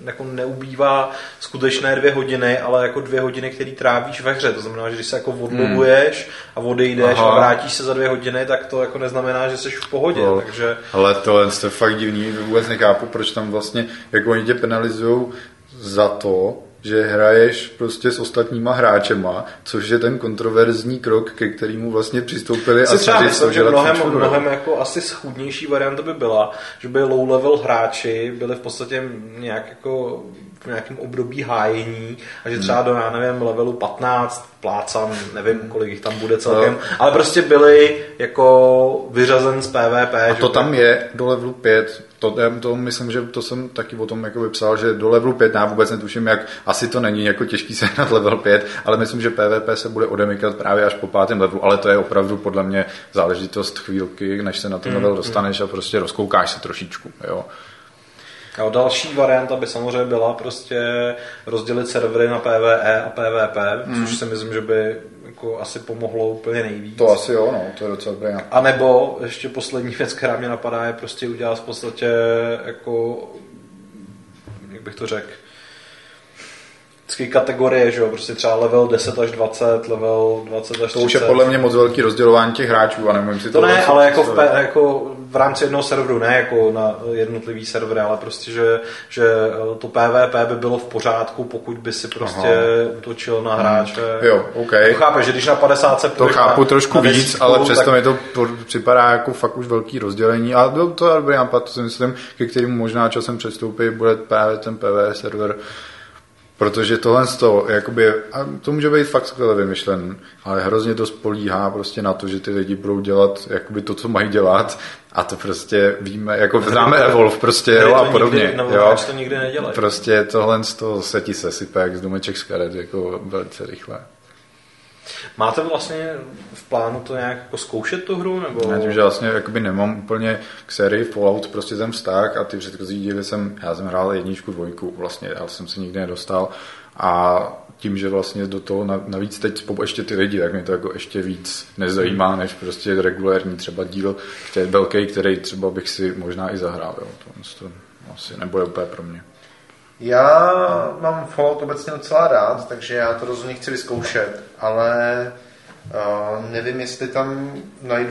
neubývá skutečné 2 hodiny, ale jako 2 hodiny, který trávíš ve hře. To znamená, že když se jako odloguješ a odejdeš a vrátíš se za 2 hodiny, tak to jako neznamená, že jsi v pohodě. Takže... Ale tohle je fakt divný, vůbec nechápu, proč tam vlastně, jako oni tě penalizujou za to, že hraješ prostě s ostatníma hráčema, což je ten kontroverzní krok, ke kterému vlastně přistoupili a myslím, že mnohem jako asi schůdnější varianta by byla, že by low level hráči byli v podstatě nějak jako v nějakém období hájení a že třeba do, já nevím, levelu 15 plácám, nevím, kolik jich tam bude celkem, ale prostě byli jako vyřazen z PvP. A to tam je do levelu 5, to myslím, že to jsem taky o tom jako vypsal, že do levelu 5 já vůbec netuším, jak asi to není jako těžký sehnat level 5, ale myslím, že PvP se bude odemykat právě až po 5. levelu, ale to je opravdu podle mě záležitost chvílky, než se na ten level dostaneš a prostě rozkoukáš se trošičku, jo. A další varianta by samozřejmě byla prostě rozdělit servery na PvE a PvP, což si myslím, že by jako asi pomohlo úplně nejvíc. To asi jo, no, to je docela dobré. A nebo ještě poslední věc, která mě napadá, je prostě udělat v podstatě jako, jak bych to řekl, kategorie, že jo, prostě třeba level 10 až 20, level 20 až 30. To už je podle mě moc velký rozdělování těch hráčů a nevím si to ne, ale jako v rámci jednoho serveru, ne jako na jednotlivý servery, ale prostě, že to PvP by bylo v pořádku, pokud by si prostě útočil na hráče. Jo, okay. To chápeš, že když na 50 se to chápu trošku víc, ale přesto mi to připadá jako fakt už velký rozdělení, ale to je dobrý nápad, to si myslím, ke kterému možná časem přestoupí, bude ten PvE server. Protože tohle jakoby, a to může být fakt skvěle vymyšlen, ale hrozně to spolíhá prostě na to, že ty lidi budou dělat jakoby to, co mají dělat, a to prostě víme, jako známe Evolve prostě, jo, a podobně. Nikdy, jo. To nikdy nedělají. Prostě tohle se ti sesype jak z domeček z karet, jako velice rychle. Máte vlastně v plánu to nějak jako zkoušet tu hru? Nebo? Já tím, že vlastně jakoby nemám úplně k sérii Fallout prostě ten vztah a ty předchozí díly já jsem hrál 1, 2 vlastně, ale jsem se nikdy nedostal a tím, že vlastně do toho navíc teď ještě ty lidi, tak mě to jako ještě víc nezajímá, než prostě regulérní třeba díl, který je velký, který třeba bych si možná i zahrál, jo. To asi nebude úplně pro mě. Já mám Fallout obecně docela rád, takže já to rozhodně chci vyzkoušet, ale nevím, jestli tam najdu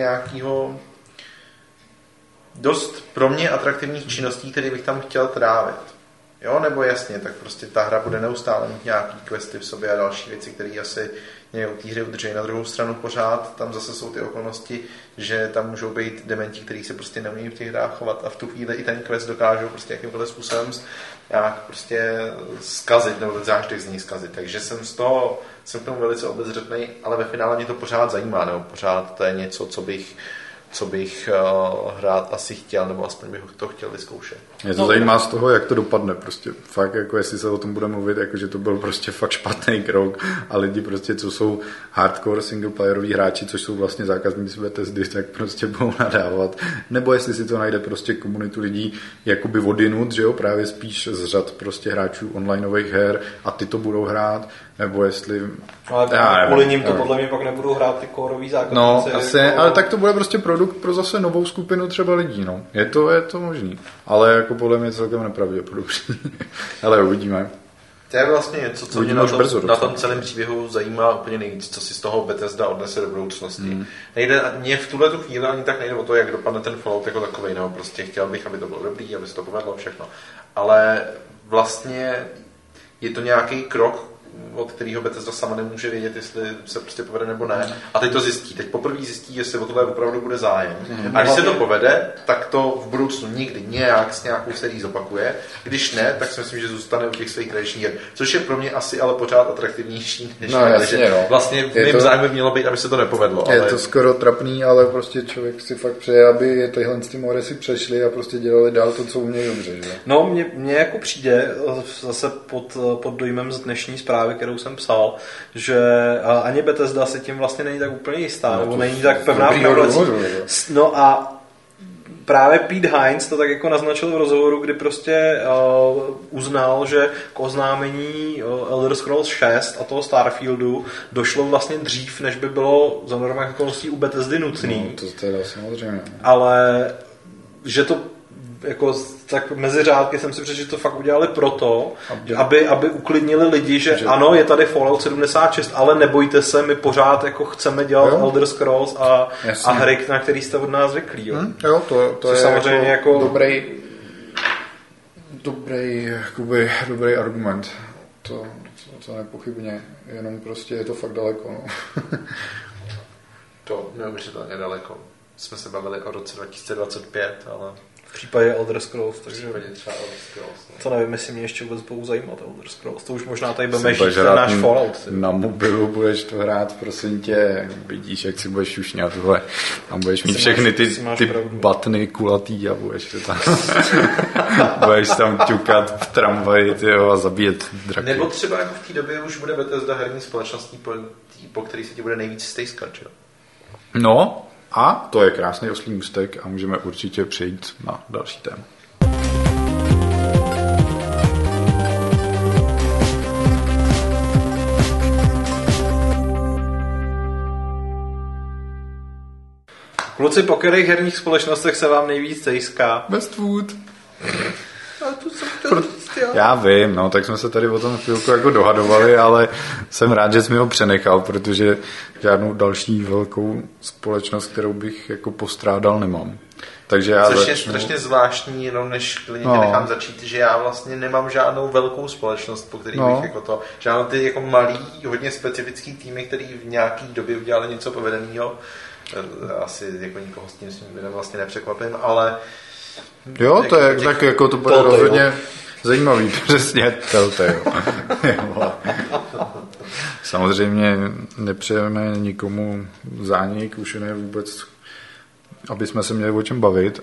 dost pro mě atraktivních činností, které bych tam chtěl trávit. Jo, nebo jasně, tak prostě ta hra bude neustále mít nějaký questy v sobě a další věci, které asi nějakou té hry udrží. Na druhou stranu pořád tam zase jsou ty okolnosti, že tam můžou být dementi, kteří se prostě neumí v těch hrách chovat a v tu chvíli i ten quest dokážou prostě jakýmkoliv způsobem nějak prostě zkazit, nebo záždech z ní zkazit. Takže jsem k tomu velice obezřetnej, ale ve finále mě to pořád zajímá, nebo pořád to je něco, co bych hrát asi chtěl, nebo aspoň bych to chtěl vyzkoušet. Mě to zajímá z toho, jak to dopadne prostě. Fakt, jako jestli se o tom bude mluvit, jako že to byl prostě fakt špatný krok a lidi prostě, co jsou hardcore singleplayeroví hráči, což jsou vlastně zákazníci Bethesdy, tak prostě budou nadávat. Nebo jestli si to najde prostě komunitu lidí jakoby odinut, že jo, právě spíš z řad prostě hráčů onlineových her a ty to budou hrát, nebo jestli... Ale kvůli ním to podle mě pak nebudou hrát ty kórový zákazníci. No, asi, ale tak to bude prostě produkt pro zase novou skupinu třeba lidí, no. Je to možný. Ale jako podle mě celkem nepravděpodobný. Ale uvidíme. To je vlastně něco, co mě na tom celém příběhu zajímá úplně nejvíc, co si z toho Bethesda odnese do budoucnosti. Mně v tuhle chvíli ani tak nejde o to, jak dopadne ten Fallout jako takovej, no, prostě chtěl bych, aby to bylo dobrý, aby se to povedlo, všechno. Ale vlastně je to nějaký krok, od kterého Bethesda sama nemůže vědět, jestli se prostě povede nebo ne. A teď to zjistí. Teď poprvé zjistí, jestli o tohle opravdu bude zájem. A když se to povede, tak to v budoucnu nikdy nějak s nějakou sérií zopakuje. Když ne, tak si myslím, že zůstane u těch svých tradičních her. Což je pro mě asi ale pořád atraktivnější. Než jasně, no. Vlastně v mém zájmu mělo být, aby se to nepovedlo. Je to skoro trapný, ale prostě člověk si fakt přeje, aby tyhle ty mory si přešli a prostě dělali dál to, co umějí dobře. Že? No, mně jako přijde zase pod dojmem z dnešní zprávy, kterou jsem psal, že ani Bethesda si tím vlastně není tak úplně jistá, nebo není tak pevná v pravdacích. No a právě Pete Hines to tak jako naznačil v rozhovoru, kdy prostě uznal, že k oznámení Elder Scrolls 6 a toho Starfieldu došlo vlastně dřív, než by bylo za normálních okolností u Bethesdy nutný. No, to teda samozřejmě. Ale že to jako tak mezi řádky jsem si přečetl, že to fakt udělali proto, aby uklidnili lidi, že ano, je tady Fallout 76, ale nebojte se, my pořád jako chceme dělat Elder Scrolls a hry, na který jste od nás zvyklí. Jo, jo to je samozřejmě jako dobrý argument. To nepochybně, jenom prostě je to fakt daleko. No. To neuvěřitelně daleko. Jsme se bavili o roce 2025, ale... V případě Elder Scrolls, takže třeba Elder Scrolls. To nevím, jestli mě ještě vůbec budou zajímat Elder Scrolls. To už možná tady budeme žít ten náš Fallout. Na mobilu budeš to hrát, prosím tě, vidíš, jak si budeš šušňat tohle. Tam budeš mít všechny ty batny kulatý a budeš to tam budeš tam ťukat v tramvaji a zabíjet draky. Nebo třeba jako v té době už bude Bethesda herní společností, po který se ti bude nejvíc stejskat, jo? No, a to je krásný oslý můstek a můžeme určitě přejít na další téma. Kluci, po kterých herních společnostech se vám nejvíc stejská? Westwood. A tu jsem chtěl říct, já vím, no, tak jsme se tady o tom chvilku jako dohadovali, ale jsem rád, že jsi mi ho přenechal, protože žádnou další velkou společnost, kterou bych jako postrádal, nemám. Takže já Což je strašně zvláštní, jenom než klidně tě nechám začít, že já vlastně nemám žádnou velkou společnost, po který bych jako to, žádnou ty jako malý, hodně specifický týmy, který v nějaký době udělali něco povedeného. Asi jako nikoho s tím vlastně nepřekvapím, ale jo, to je tak jako to bude rozhodně zajímavý, přesně Telltale. Samozřejmě nepřejeme nikomu zánik, už ne vůbec, aby jsme se měli o čem bavit,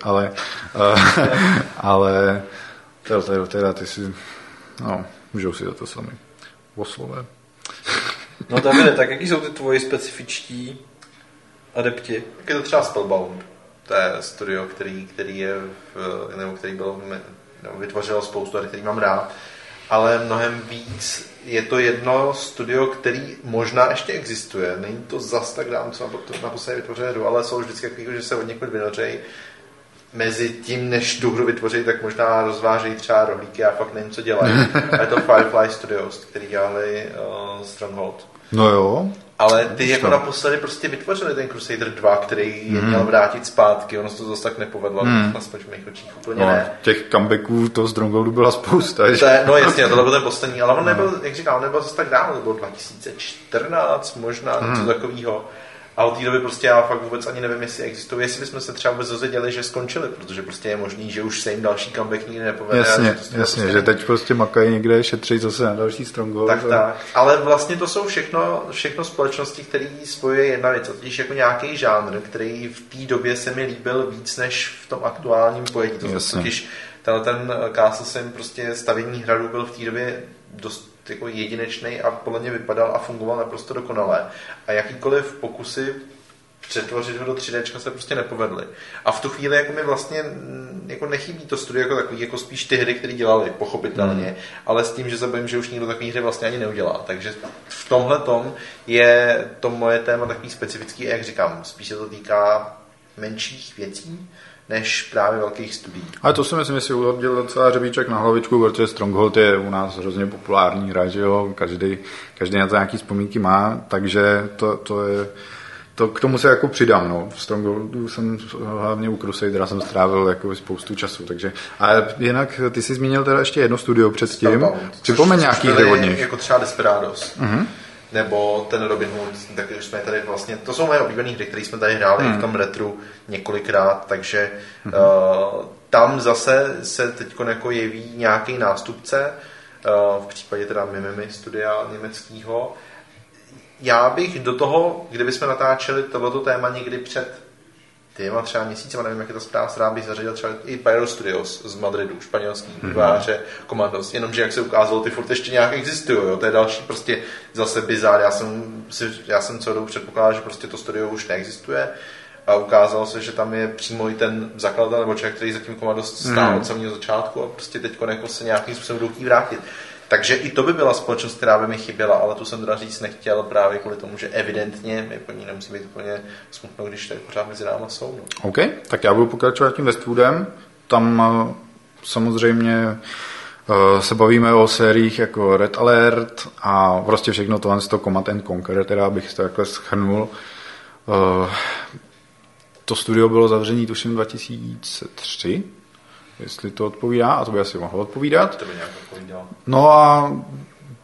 ale Telltale, teda ty si, no, můžou si za to sami oslovit. No Davide, tak jaký jsou ty tvoji specifičtí adepti? Jak je to třeba Spellbound, to je studio, který je který bylo, vytvořilo spoustu, který mám rád, ale mnohem víc je to jedno studio, který možná ještě existuje. Není to zas tak dávno, co naposledy vytvořené hru, ale jsou vždycky takový, že se od někud vynořejí. Mezi tím, než tu hru vytvoří, tak možná rozvážejí třeba rohlíky, já fakt nevím, co dělají. A je to Firefly Studios, který dělali Stronghold. No jo. Ale ty jako naposledy prostě vytvořili ten Crusader 2, který je měl vrátit zpátky, ono se to zase tak nepovedlo, aspoň v mých očích úplně ne. Těch comebacků toho Strongholdu byla spousta. No jasně, tohle byl ten poslední, ale on nebyl, jak říkám, nebyl zase tak dávno, to bylo 2014 možná, něco takového. A od té doby prostě já fakt vůbec ani nevím, jestli existují, jestli bychom se třeba vůbec dozvěděli, že skončili, protože prostě je možný, že už se jim další comeback nikdy nepovede. Jasně, prostě že teď prostě makají někde, šetří zase na další Stronghold. Tak. Ale vlastně to jsou všechno společnosti, které spojuje jedna věc, totiž jako nějaký žánr, který v té době se mi líbil víc než v tom aktuálním pojetí. Totiž ten Castle Sim, prostě stavění hradu byl v té době dost jako jedinečný a podle mě vypadal a fungoval naprosto dokonale. A jakýkoliv pokusy přetvořit ho do 3D se prostě nepovedly. A v tu chvíli jako mi vlastně jako nechybí to studio jako takový, jako spíš ty hry, které dělali, pochopitelně, ale s tím, že se bojím, že už nikdo takový hry vlastně ani neudělá. Takže v tomhletom je to moje téma takový specifický, a jak říkám, spíš se to týká menších věcí, než právě velkých studií. Ale to si myslím, že si udělal docela řebíček na hlavičku, protože Stronghold je u nás hrozně populární hra, že jo, každý na to nějaký vzpomínky má, takže to k tomu se jako přidám, no. V Strongholdu jsem, hlavně u Crusadera jsem strávil jako spoustu času, takže, ale jinak ty jsi zmínil teda ještě jedno studio předtím, připomeň nějaký hry od nich. Jako třeba Desperados. Nebo ten Robin Hood, tak už jsme tady vlastně, to jsou moje oblíbené hry, které jsme tady hráli v tom retru několikrát, takže tam zase se teď jako jeví nějaký nástupce, v případě teda Mimimi studia německého. Já bych do toho, kdybychom natáčeli tohleto téma někdy před třeba měsícema, nevím, jak je to správná, bych zařadil třeba i Pyro Studios z Madridu, španělský vývojáře Commandos, jenomže jak se ukázalo, ty furt ještě nějak existují, jo? To je další prostě zase bizár, já jsem celou dobu předpokládal, že prostě to studio už neexistuje a ukázalo se, že tam je přímo i ten zakladatel nebo člověk, který za tím Commandos stál od samého začátku a prostě teď jako se nějakým způsobem jdou chtít vrátit. Takže i to by byla společnost, která by mi chyběla, ale tu jsem teda říct nechtěl právě kvůli tomu, že evidentně mi po ní nemusí být úplně smutno, když tady pořád mezi náma jsou. No. OK, tak já budu pokračovat tím Westwoodem. Tam samozřejmě se bavíme o sériích jako Red Alert a prostě všechno tohle z toho Command & Conquer, teda bych to takhle shrnul. To studio bylo zavřené tuším 2003, jestli to odpovídá, a to by asi mohlo odpovídat. To by nějak odpovídalo. No a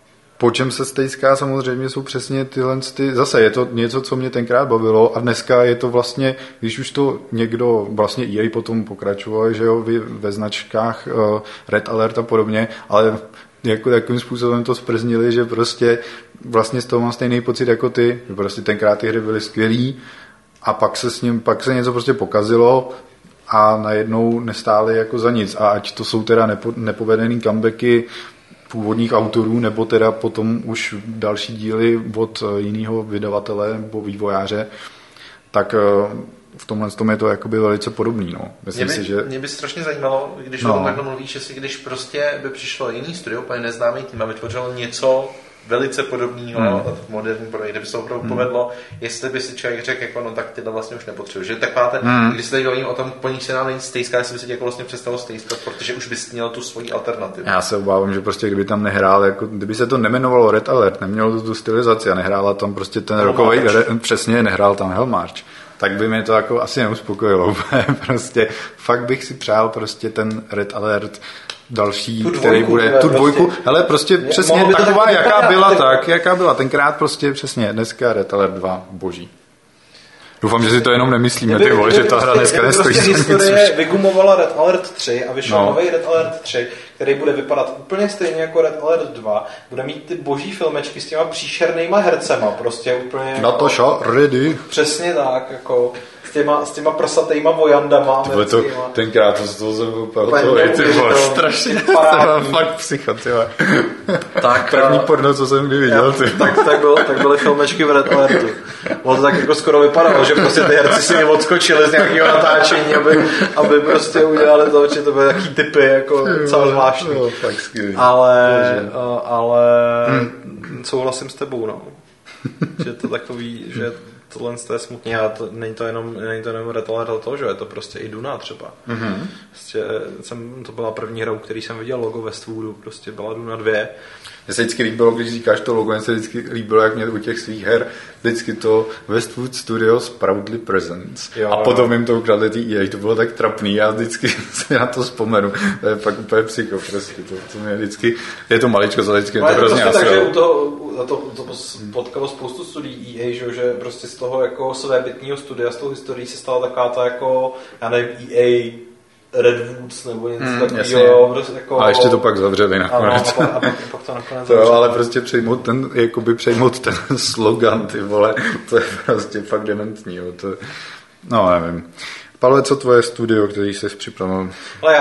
po čem se stejská samozřejmě jsou přesně tyhle, zase je to něco, co mě tenkrát bavilo a dneska je to vlastně, když už to někdo, vlastně EA potom pokračoval, že jo, ve značkách Red Alert a podobně, ale jako takovým způsobem to sprznili, že prostě vlastně z toho mám stejný pocit jako ty, že prostě tenkrát ty hry byly skvělý a pak se něco prostě pokazilo a najednou nestály jako za nic a ať to jsou teda nepovedený comebacky původních autorů, nebo teda potom už další díly od jiného vydavatele nebo vývojáře, tak v tomhle tom je to jakoby velice podobný. No. Mě by strašně zajímalo, když o tom takhle mluvíš, jestli když prostě by přišlo jiný studio, úplně neznámý tým a vytvořilo něco velice podobného v moderní podobě, kde by se opravdu povedlo, jestli by si člověk řekl, jako, no tak tyhle vlastně už nepotřebuje. Že taková když se tady bavím o tom, po nich se nám není stejská, jestli by si tě jako vlastně přestalo stejskat, protože už bys měl tu svoji alternativu. Já se obávám, že prostě kdyby tam nehrál, jako, kdyby se to nemenovalo Red Alert, nemělo tu stylizaci a nehrála tam prostě ten rokový, přesně nehrál tam Hellmarch, tak by mě to jako asi neuspokojilo. Prostě fakt bych si přál prostě ten Red Alert další, který bude tu dvojku, prostě, hele, prostě přesně taková, jaká byla tenkrát, prostě přesně, dneska Red Alert 2, boží. Doufám, že si to jenom nemyslíme, ty vole, že ta hra dneska nestojí za nic. Historie vygumovala Red Alert 3 a vyšel nový Red Alert 3, který bude vypadat úplně stejně jako Red Alert 2, bude mít ty boží filmečky s těma příšernýma hercema, prostě úplně... Natasha, ready. Přesně tak, jako... S těma prsatejma vojandama. Tenkrát to jsem úplně strašně fakt psycho, tak první porno, co jsem kdy viděl. Tak byly filmečky v Red Alertu. Ono to tak jako skoro vypadalo, že prostě ty herci si odskočili z nějakého natáčení, aby prostě udělali to, že to byly taký typy, jako celá zvláštní. Ale souhlasím s tebou, no. Že to takový, že tohle je smutný a není to jenom Red Alert, ale to, že je to prostě i Duna třeba. Prostě to byla první hra, u který jsem viděl logo Westwoodu, prostě byla Duna 2. Mně se vždycky líbilo, když říkáš to logo, mně se vždycky líbilo, jak mě u těch svých her vždycky to Westwood Studios Proudly Presents. A potom jim to ukradli ty EA, to bylo tak trapný, já vždycky si na to vzpomenu. To je fakt úplně psycho, prostě. To mě vždycky, je to maličko, za vždycky mě to hrozně prostě takže to potkalo spoustu studií EA, že prostě z toho jako svébytního studia, z toho historií se stala taková ta jako, já nevím, EA Redwoods nebo něco takového. Jako, a ještě to pak zavřeli nakonec. A pak to nakonec zavřeli. Ale prostě přijmout ten slogan, ty vole, to je prostě fakt dementní. Jo. No, nevím. Pavle, co tvoje studio, který jsi připravil? Ale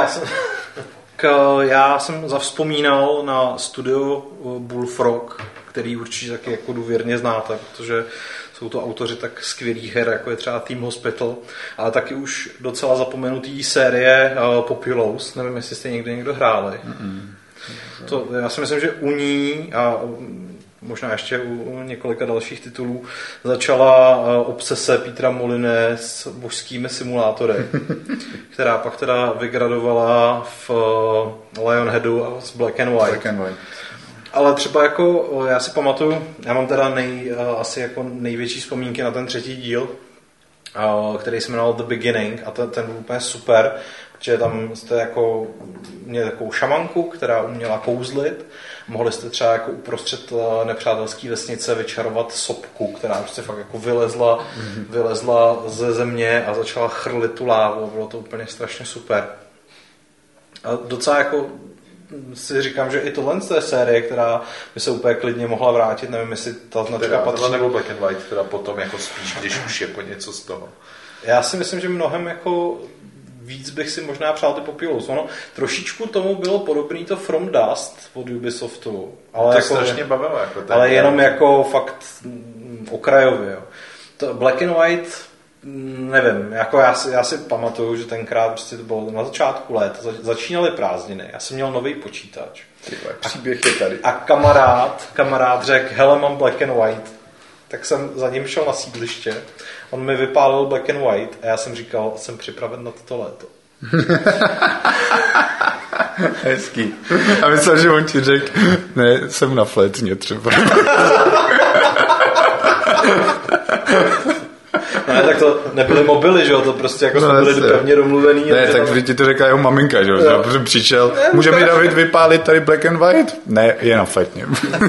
já jsem zavzpomínal na studio Bullfrog, který určitě taky jako důvěrně znáte, protože jsou to autoři tak skvělých her, jako je třeba Team Hospital, ale taky už docela zapomenutý série Populous, nevím, jestli jste někdo hráli. Já si myslím, že u ní a možná ještě u několika dalších titulů začala obsese Petra Moline s božskými simulátory, která pak teda vygradovala v Lionheadu a s Black and White. Ale třeba jako, já si pamatuju, já mám teda asi jako největší vzpomínky na ten třetí díl, který se jmenoval The Beginning a ten byl úplně super, protože tam jste jako měli takovou šamanku, která uměla kouzlit. Mohli jste třeba jako uprostřed nepřátelské vesnice vyčarovat sopku, která prostě fakt jako vylezla ze země a začala chrlit tu lávu. Bylo to úplně strašně super. A docela jako si říkám, že i tohle je série, která by se úplně klidně mohla vrátit, nevím, jestli ta značka patří. Nebo Black and White, teda potom jako spíš, když už je po něco z toho. Já si myslím, že mnohem jako víc bych si možná přál ty Populous. Ono trošičku tomu bylo podobný to From Dust od Ubisoftu. Ale to jako, strašně bavilo. Jako ale jenom jako fakt okrajově. Jo. To Black and White, nevím, jako já si pamatuju, že tenkrát prostě to bylo na začátku let, začínaly prázdniny, já jsem měl nový počítač. Příběh je tady. A kamarád řekl, hele, mám Black and White. Tak jsem za ním šel na sídliště, on mi vypálil Black and White a já jsem říkal, jsem připraven na toto léto. Hezký. A myslel, že on ti řekl, ne, jsem na flétně třeba. Ne, tak to nebyly mobily, že jo, to prostě jako jsme byli pevně domluvený. Ne, tak tam... ti to řekla jeho maminka, že jo, protože přišel, může mi David vypálit tady black and white? Ne, je na fetně.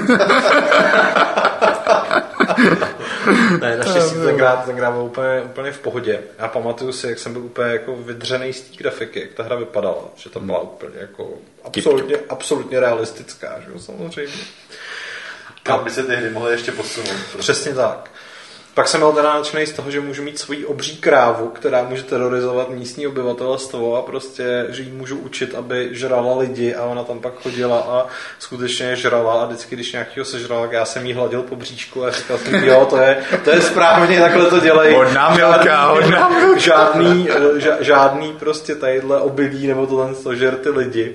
Ne, naštěstí tenkrát byl úplně v pohodě. Já pamatuju si, jak jsem byl úplně jako vydřený z té grafiky, jak ta hra vypadala, že to byla úplně jako absolutně realistická, že jo, samozřejmě. Kam by se ty hry mohly ještě posunout? Prostě. Přesně tak. Pak jsem byl teda nadšený z toho, že můžu mít svoji obří krávu, která může terorizovat místní obyvatelstvo a prostě, že jí můžu učit, aby žrala lidi a ona tam pak chodila a skutečně žrala a vždycky, když nějakýho sežrala, tak já jsem jí hladil po bříšku a říkal jsem, jo, to je správně, takhle to dělají. Hodná milka. Žádný prostě tadyhle obilí nebo tohle žer ty lidi.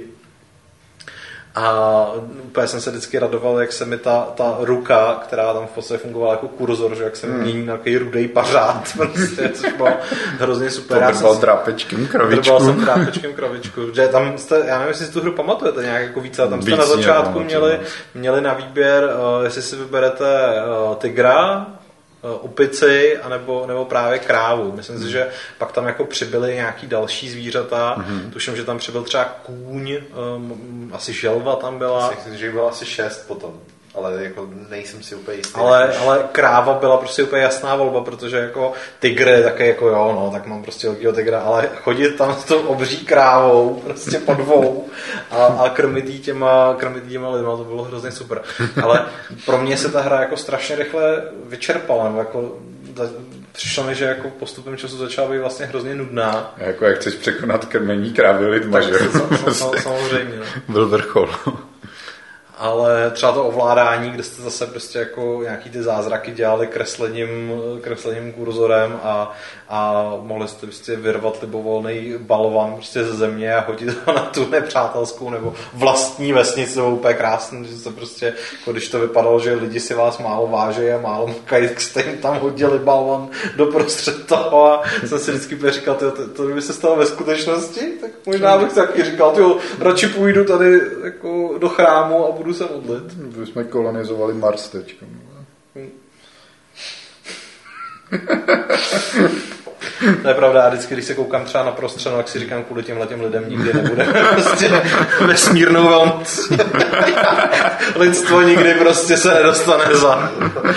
A úplně jsem se vždycky radoval, jak se mi ta ruka, která tam v podstatě fungovala jako kurzor, že jak se mi mění na takový rudej pařád, prostě, což bylo hrozně super. To drbal drápečkem kravičku. Drbal jsem drápečkem kravičku. Že tam jste, já nevím, jestli si tu hru pamatujete nějak jako více, ale tam jste na začátku měli na výběr, jestli si vyberete tygra, opici anebo právě krávu. Myslím si, že pak tam jako přibyly nějaký další zvířata. Tuším, že tam přibyl třeba kůň, asi želva tam byla. Myslím, že bylo asi 6 potom. Ale jako nejsem si úplně jistý. Ale kráva byla prostě úplně jasná volba, protože jako tygr je také jako jo, no, tak mám prostě velkýho tygra, ale chodit tam s tou obří krávou, prostě po dvou a krmit jí těma lidma, to bylo hrozně super. Ale pro mě se ta hra jako strašně rychle vyčerpala, jako přišlo mi, že jako postupem času začala být vlastně hrozně nudná. Jako jak chceš překonat krmení krávy lidma, že? Samozřejmě. Byl vrchol. Ale třeba to ovládání, kde jste zase prostě jako nějaký ty zázraky dělali kreslením kurzorem a mohli jste prostě vyrvat libovolný balvan prostě ze země a hodit ho na tu nepřátelskou nebo vlastní vesnici, to bylo úplně krásné, že se prostě, jako když to vypadalo, že lidi si vás málo váží a málo makají, tak jste jim tam hodili balvan doprostřed toho a jsem si vždycky říkal, to by se stalo ve skutečnosti, tak možná bych taky říkal, radši půjdu tady jako do chrámu a budu se modlit. My jsme kolonizovali Mars teďka. To je pravda, a vždycky, když se koukám třeba na prostřeno, tak si říkám, kvůli těmhletěm lidem nikdy nebude prostě vesmírnou velmoc. Lidstvo nikdy prostě se nedostane za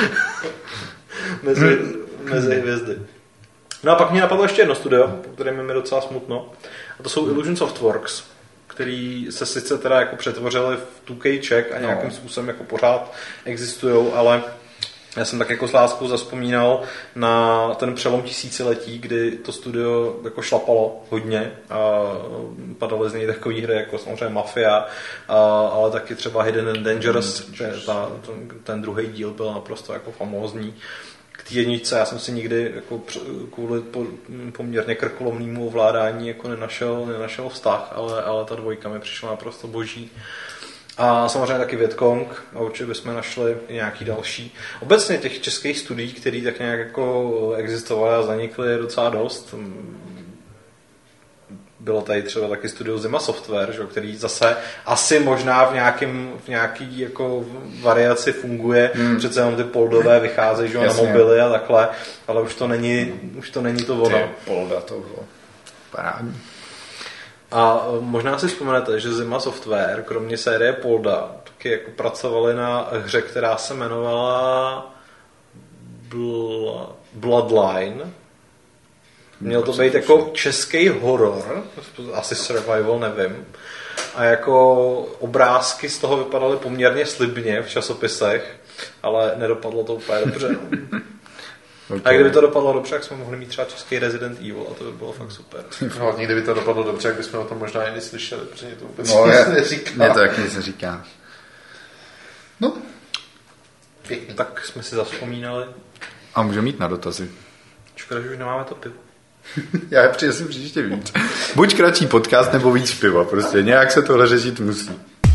mezi hvězdy. No a pak mě napadlo ještě jedno studio, po kterém mi docela smutno, a to jsou Illusion Softworks, který se sice teda jako přetvořili v 2K Czech a nějakým způsobem jako pořád existujou, ale já jsem tak jako s láskou zazpomínal na ten přelom tisíciletí, kdy to studio jako šlapalo hodně a padaly z něj takové hry jako samozřejmě Mafia, ale taky třeba Hidden and Dangerous, ten druhý díl byl naprosto jako famózní. K té jedničce já jsem si nikdy jako kvůli poměrně krkolomnému ovládání jako nenašel vztah, ale ta dvojka mi přišla naprosto boží. A samozřejmě taky Vietcong, a určitě bychom našli i nějaký další. Obecně těch českých studií, které tak nějak jako existovaly a zanikly, je docela dost. Bylo tady třeba taky studio Zima Software, že, který zase asi možná v nějaký jako variaci funguje. Přece jenom ty poldové vycházejí, že, na mobily a takhle, ale už to není to ono. Polda to bylo parádní. A možná si vzpomenete, že Zima Software, kromě série Polda, taky jako pracovali na hře, která se jmenovala Bloodline. Měl to být jako český horor, asi survival, nevím. A jako obrázky z toho vypadaly poměrně slibně v časopisech, ale nedopadlo to úplně dobře. Okay. A kdyby to dopadlo dobře, tak jsme mohli mít třeba český Resident Evil a to by bylo fakt super. No, kdyby to dopadlo dobře, tak bychom o tom možná i neslyšeli, protože mě to vůbec nic neříká. Mně to taky nic neříká. No. Pěkně. Tak jsme si zavzpomínali. A můžeme jít na dotazy. Škoda, že už nemáme to pivo. Já je přinesím příště víc. Buď kratší podcast, nebo víc piva. Prostě nějak se tohle řešit musí.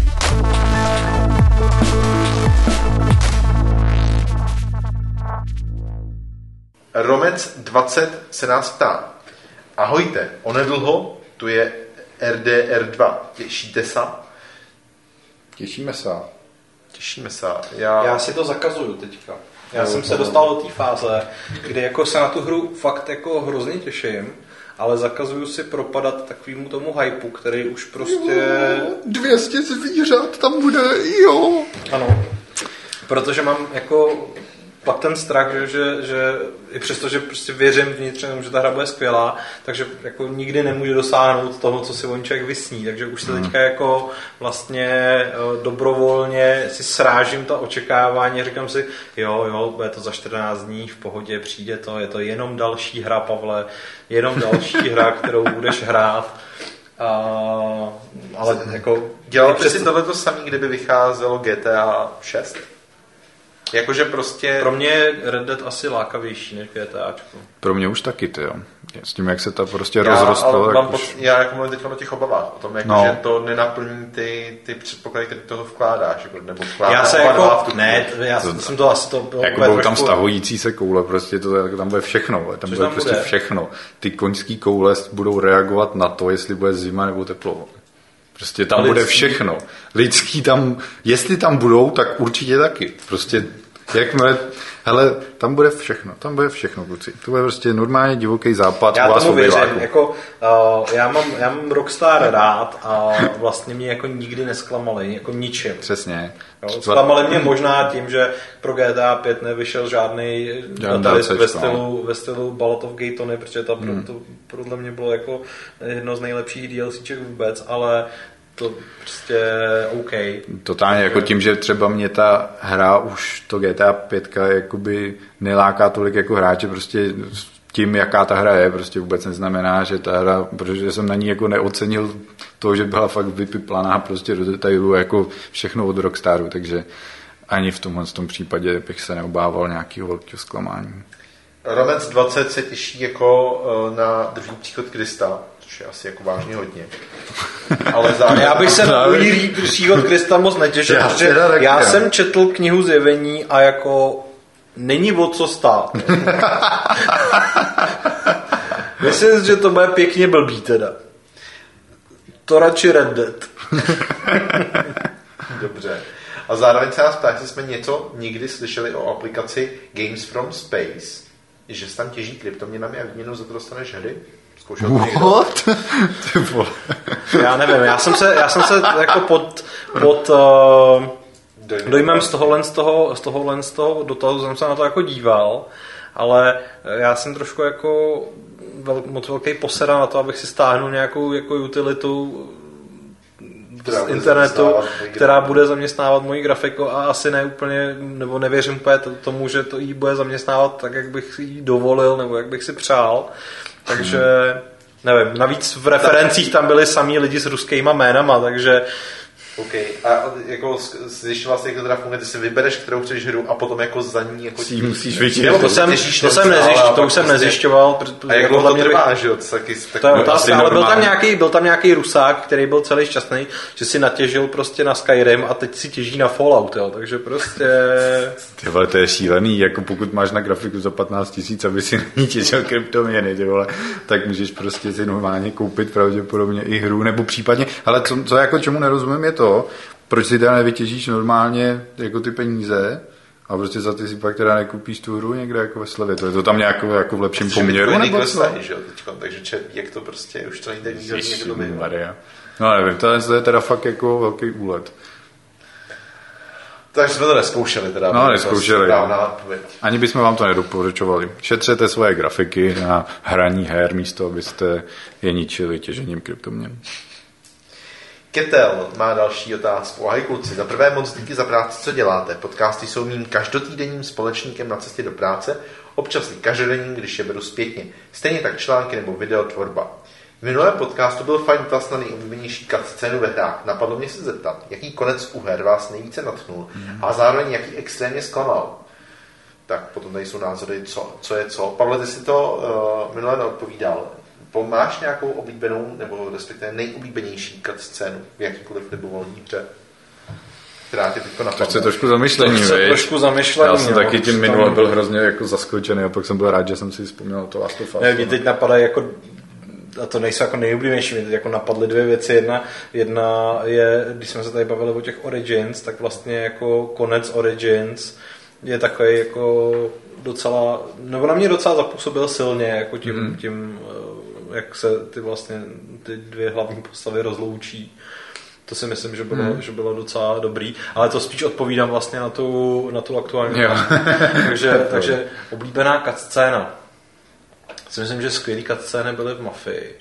Romec 20 se nás ptá. Ahojte, onedlho tu je RDR2. Těšíte se? Těšíme se. Těšíme se. Já si to zakazuju teďka. Já jsem se dostal do té fáze, kdy jako se na tu hru fakt jako hrozně těším, ale zakazuju si propadat takovému tomu hypeu, který už prostě... 200 zvířat tam bude, jo. Ano, protože mám jako pak ten strach, že i přesto, že prostě věřím vnitřně, že ta hra bude skvělá, takže jako nikdy nemůžu dosáhnout toho, co si on člověk vysní, takže už se teďka jako vlastně dobrovolně si srážím ta očekávání, říkám si, jo, bude to za 14 dní, v pohodě, přijde to, je to jenom další hra, Pavle, jenom další hra, kterou budeš hrát. Ale jako... Dělal by si tohleto samý, kdyby vycházelo GTA 6? Jakože prostě... Pro mě je Red Dead asi lákavější než GTAčko. Pro mě už taky, ty jo. S tím, jak se to prostě rozrostlo. Já jako mluvím teď o těch obavách, o tom, jako, že to nenaplní ty předpoklady, které toho vkládáš. Jako, nebo já se jako... Ne, já jsem to asi to... Jako budou tam stahující se koule, prostě to, tam bude všechno. Tam bude prostě všechno. Ty koňský koule budou reagovat na to, jestli bude zima nebo teplo. Prostě tam bude všechno. Lidský tam, jestli tam budou, tak určitě taky. Prostě jakmile, hele, tam bude všechno, kluci. To bude prostě normálně divoký západ. Já tomu věřím, jako, já mám Rockstar rád a vlastně mě jako nikdy nesklamali, jako ničím. Přesně. Zklamali mě možná tím, že pro GTA 5 nevyšel žádný ve stylu Ballad of Gay Tony, protože to podle mě bylo jako jedno z nejlepších DLCček vůbec, ale to prostě OK. Totálně jako tím, že třeba mě ta hra už to GTA 5 jakoby neláká tolik jako hráče, prostě tím, jaká ta hra je, prostě vůbec neznamená, že ta hra, protože jsem na ní jako neocenil to, že byla fakt vypiplaná prostě do detailu, jako všechno od Rockstaru, takže ani v tomhle tom případě bych se neobával nějakého velkého zklamání. Romance 20 se těší jako na druhý příchod Krista, což je asi jako vážně hodně. Ale já bych se na druhý příchod Krista moc netěšil, protože já jsem četl knihu Zjevení a jako není o co stát. Myslím, že to bude pěkně blbý teda. To radši Red Dead. Dobře. A zároveň se nás ptá, jestli jsme něco nikdy slyšeli o aplikaci Games from Space, že se tam těží kryptoměnami a výměnou za to dostaneš hry? Zkoušel to někdo? Já nevím, já jsem se jako pod dojmem z toho dotazu jsem se na to jako díval, ale já jsem trošku jako moc velký posera na to, abych si stáhnul nějakou jako utilitu z internetu, která bude zaměstnávat moji grafiku a asi ne úplně, nebo nevěřím úplně tomu, že to jí bude zaměstnávat tak, jak bych jí dovolil, nebo jak bych si přál. Takže nevím, navíc v referencích tam byli samý lidi s ruskýma jménama, takže OK. A jako zjišťoval jsi, jak to teda funguje, ty si vybereš, kterou chceš hru a potom jako za ní jako si musíš vyčíst. To už jsem nezjišťoval. A jak dlouho to trvá, že jo? To je otázka, ale byl tam nějaký Rusák, který byl celý šťastný, že si natěžil prostě na Skyrim a teď si těží na Fallout, jo. Takže prostě... Ty vole, to je šílený, jako pokud máš na grafiku za 15 000, aby si na ní těžil kryptoměny, ty vole, tak můžeš prostě si normálně koupit pravděpodobně i hru, nebo případně, ale co jako čemu nerozumím je to, proč si teda nevytěžíš normálně jako ty peníze a prostě za ty si pak teda nekoupíš tu hru někde jako ve slevě. To je to tam nějakou jako v lepším poměru, nebo co? Takže jak to prostě už to nejde někdo Maria. No nevím, to je teda fakt jako velký úlet. Takže jsme to neskoušeli teda. No, neskoušeli. Ani bychom vám to nedoporučovali. Šetřete svoje grafiky na hraní her místo, abyste je ničili těžením kryptoměn. Ketel má další otázku. Ahoj kluci, za prvé moc díky za práci, co děláte. Podcasty jsou mým každotýdenním společníkem na cestě do práce, občas i každodenním, když je beru zpětně. Stejně tak články nebo videotvorba. V minulém podcastu byl fajn dotaz na nejoblíbenější cutscénu ve hrách. Napadlo mě se zeptat, jaký konec u her vás nejvíce natchnul a zároveň jaký extrémně zklamal. Tak potom tady jsou názory, co je co. Pavle, ty si to minule neodpovídal. Máš nějakou oblíbenou, nebo respektive nejoblíbenější cutscénu v jakýkoliv libovolní hře, která tě teďko napadne? To chce trošku zamyšlení. Já jsem taky tím minule byl hrozně jako zaskočený a pak jsem byl rád, že jsem si vzpomněl to Last of Us. Mě teď napadají jako, a to nejsou jako nejoblíbenější, mě teď jako napadly dvě věci. Jedna je, když jsme se tady bavili o těch Origins, tak vlastně jako konec Origins je takový jako docela, nebo na mě docela zapůsobil silně, jako tím jak se ty dvě hlavní postavy rozloučí. To si myslím, že bylo docela dobrý, ale to spíš odpovídám vlastně na tu aktuální. takže oblíbená cutscéna. Si myslím, že skvělý cutscény byly v Mafii.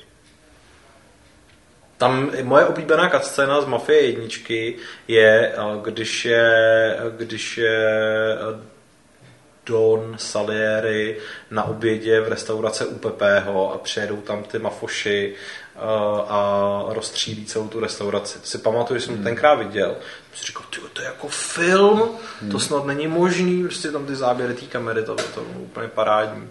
Tam moje oblíbená cutscéna z Mafie 1 je, když je Don Salieri na obědě v restauraci u Pepeho a přijedou tam ty mafoši a rozstřílí celou tu restauraci. Si pamatuju, že jsem tenkrát viděl. Jsem říkal, to je jako film, to snad není možný, prostě tam ty záběry té kamery, to bylo úplně parádní.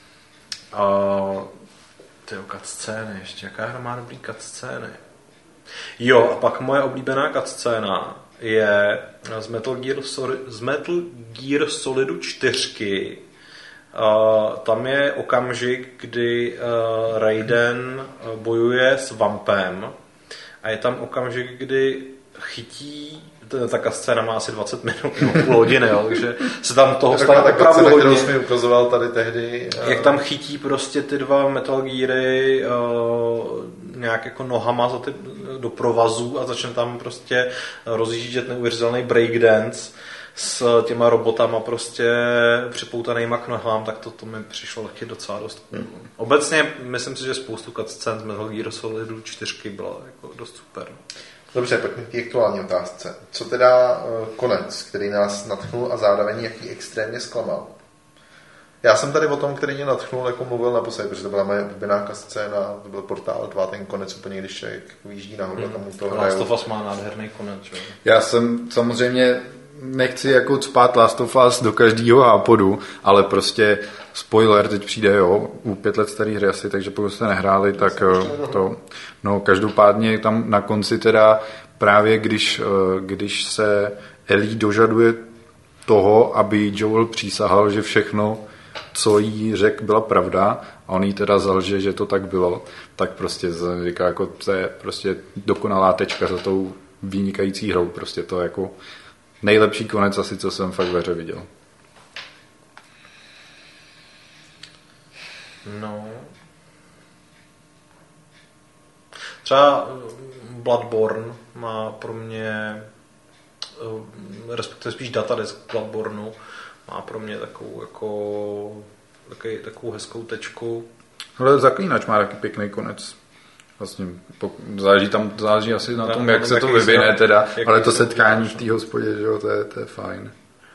Tyjo, cutscény, ještě jaká hra má dobrý cutscény. Jo, a pak moje oblíbená cutscéna je z Metal Gear Solidu 4. Tam je okamžik, kdy Raiden bojuje s Vampem a je tam okamžik, kdy chytí, ta scéna má asi 20 minut nebo půl hodiny, jo, takže se tam toho stane opravdu hodně. Kterou jsi mi ukazoval tady tehdy. Jak tam chytí prostě ty dva Metal Geary nějak jako nohama do provazů a začne tam prostě rozjíždět neuvěřitelný breakdance s těma robotama prostě připoutanýma k nohám, tak to mi přišlo taky docela dost. Obecně myslím si, že spoustu cutscén z Metal Gear Solidu 4 bylo jako dost super. Dobře, pojďme k té aktuální otázce. Co teda konec, který nás nadchnul a zároveň jaký extrémně zklamal? Já jsem tady o tom, který mě nadchnul, jako mluvil naposledy, protože to byla moje oblíbená scéna, to byl Portál 2, ten konec úplně, když člověk vyjíždí nahoru a tam u toho Last of Us má nádherný konec. Že? Já jsem samozřejmě nechci jako cpát Last of Us do každého hápodu, ale prostě spoiler teď přijde, jo, u 5 let starý hry asi, takže pokud jste nehráli, tak to, no každopádně tam na konci teda právě když se Ellie dožaduje toho, aby Joel přísahal, že všechno, co jí řekl, byla pravda a on jí teda zalže, že to tak bylo, tak prostě říká, jako to je prostě dokonalá tečka za tou vynikající hrou, prostě to jako nejlepší konec asi, co jsem fakt ve hře viděl. No. Třeba Bloodborne má pro mě, respektive spíš datadisk Bloodborneu, má pro mě takovou hezkou tečku. Ale Zaklínač má taky pěkný konec. Vlastně záleží asi na tom, jak se to vyvine teda, ale to setkání v té hospodě, že jo, to je fajn.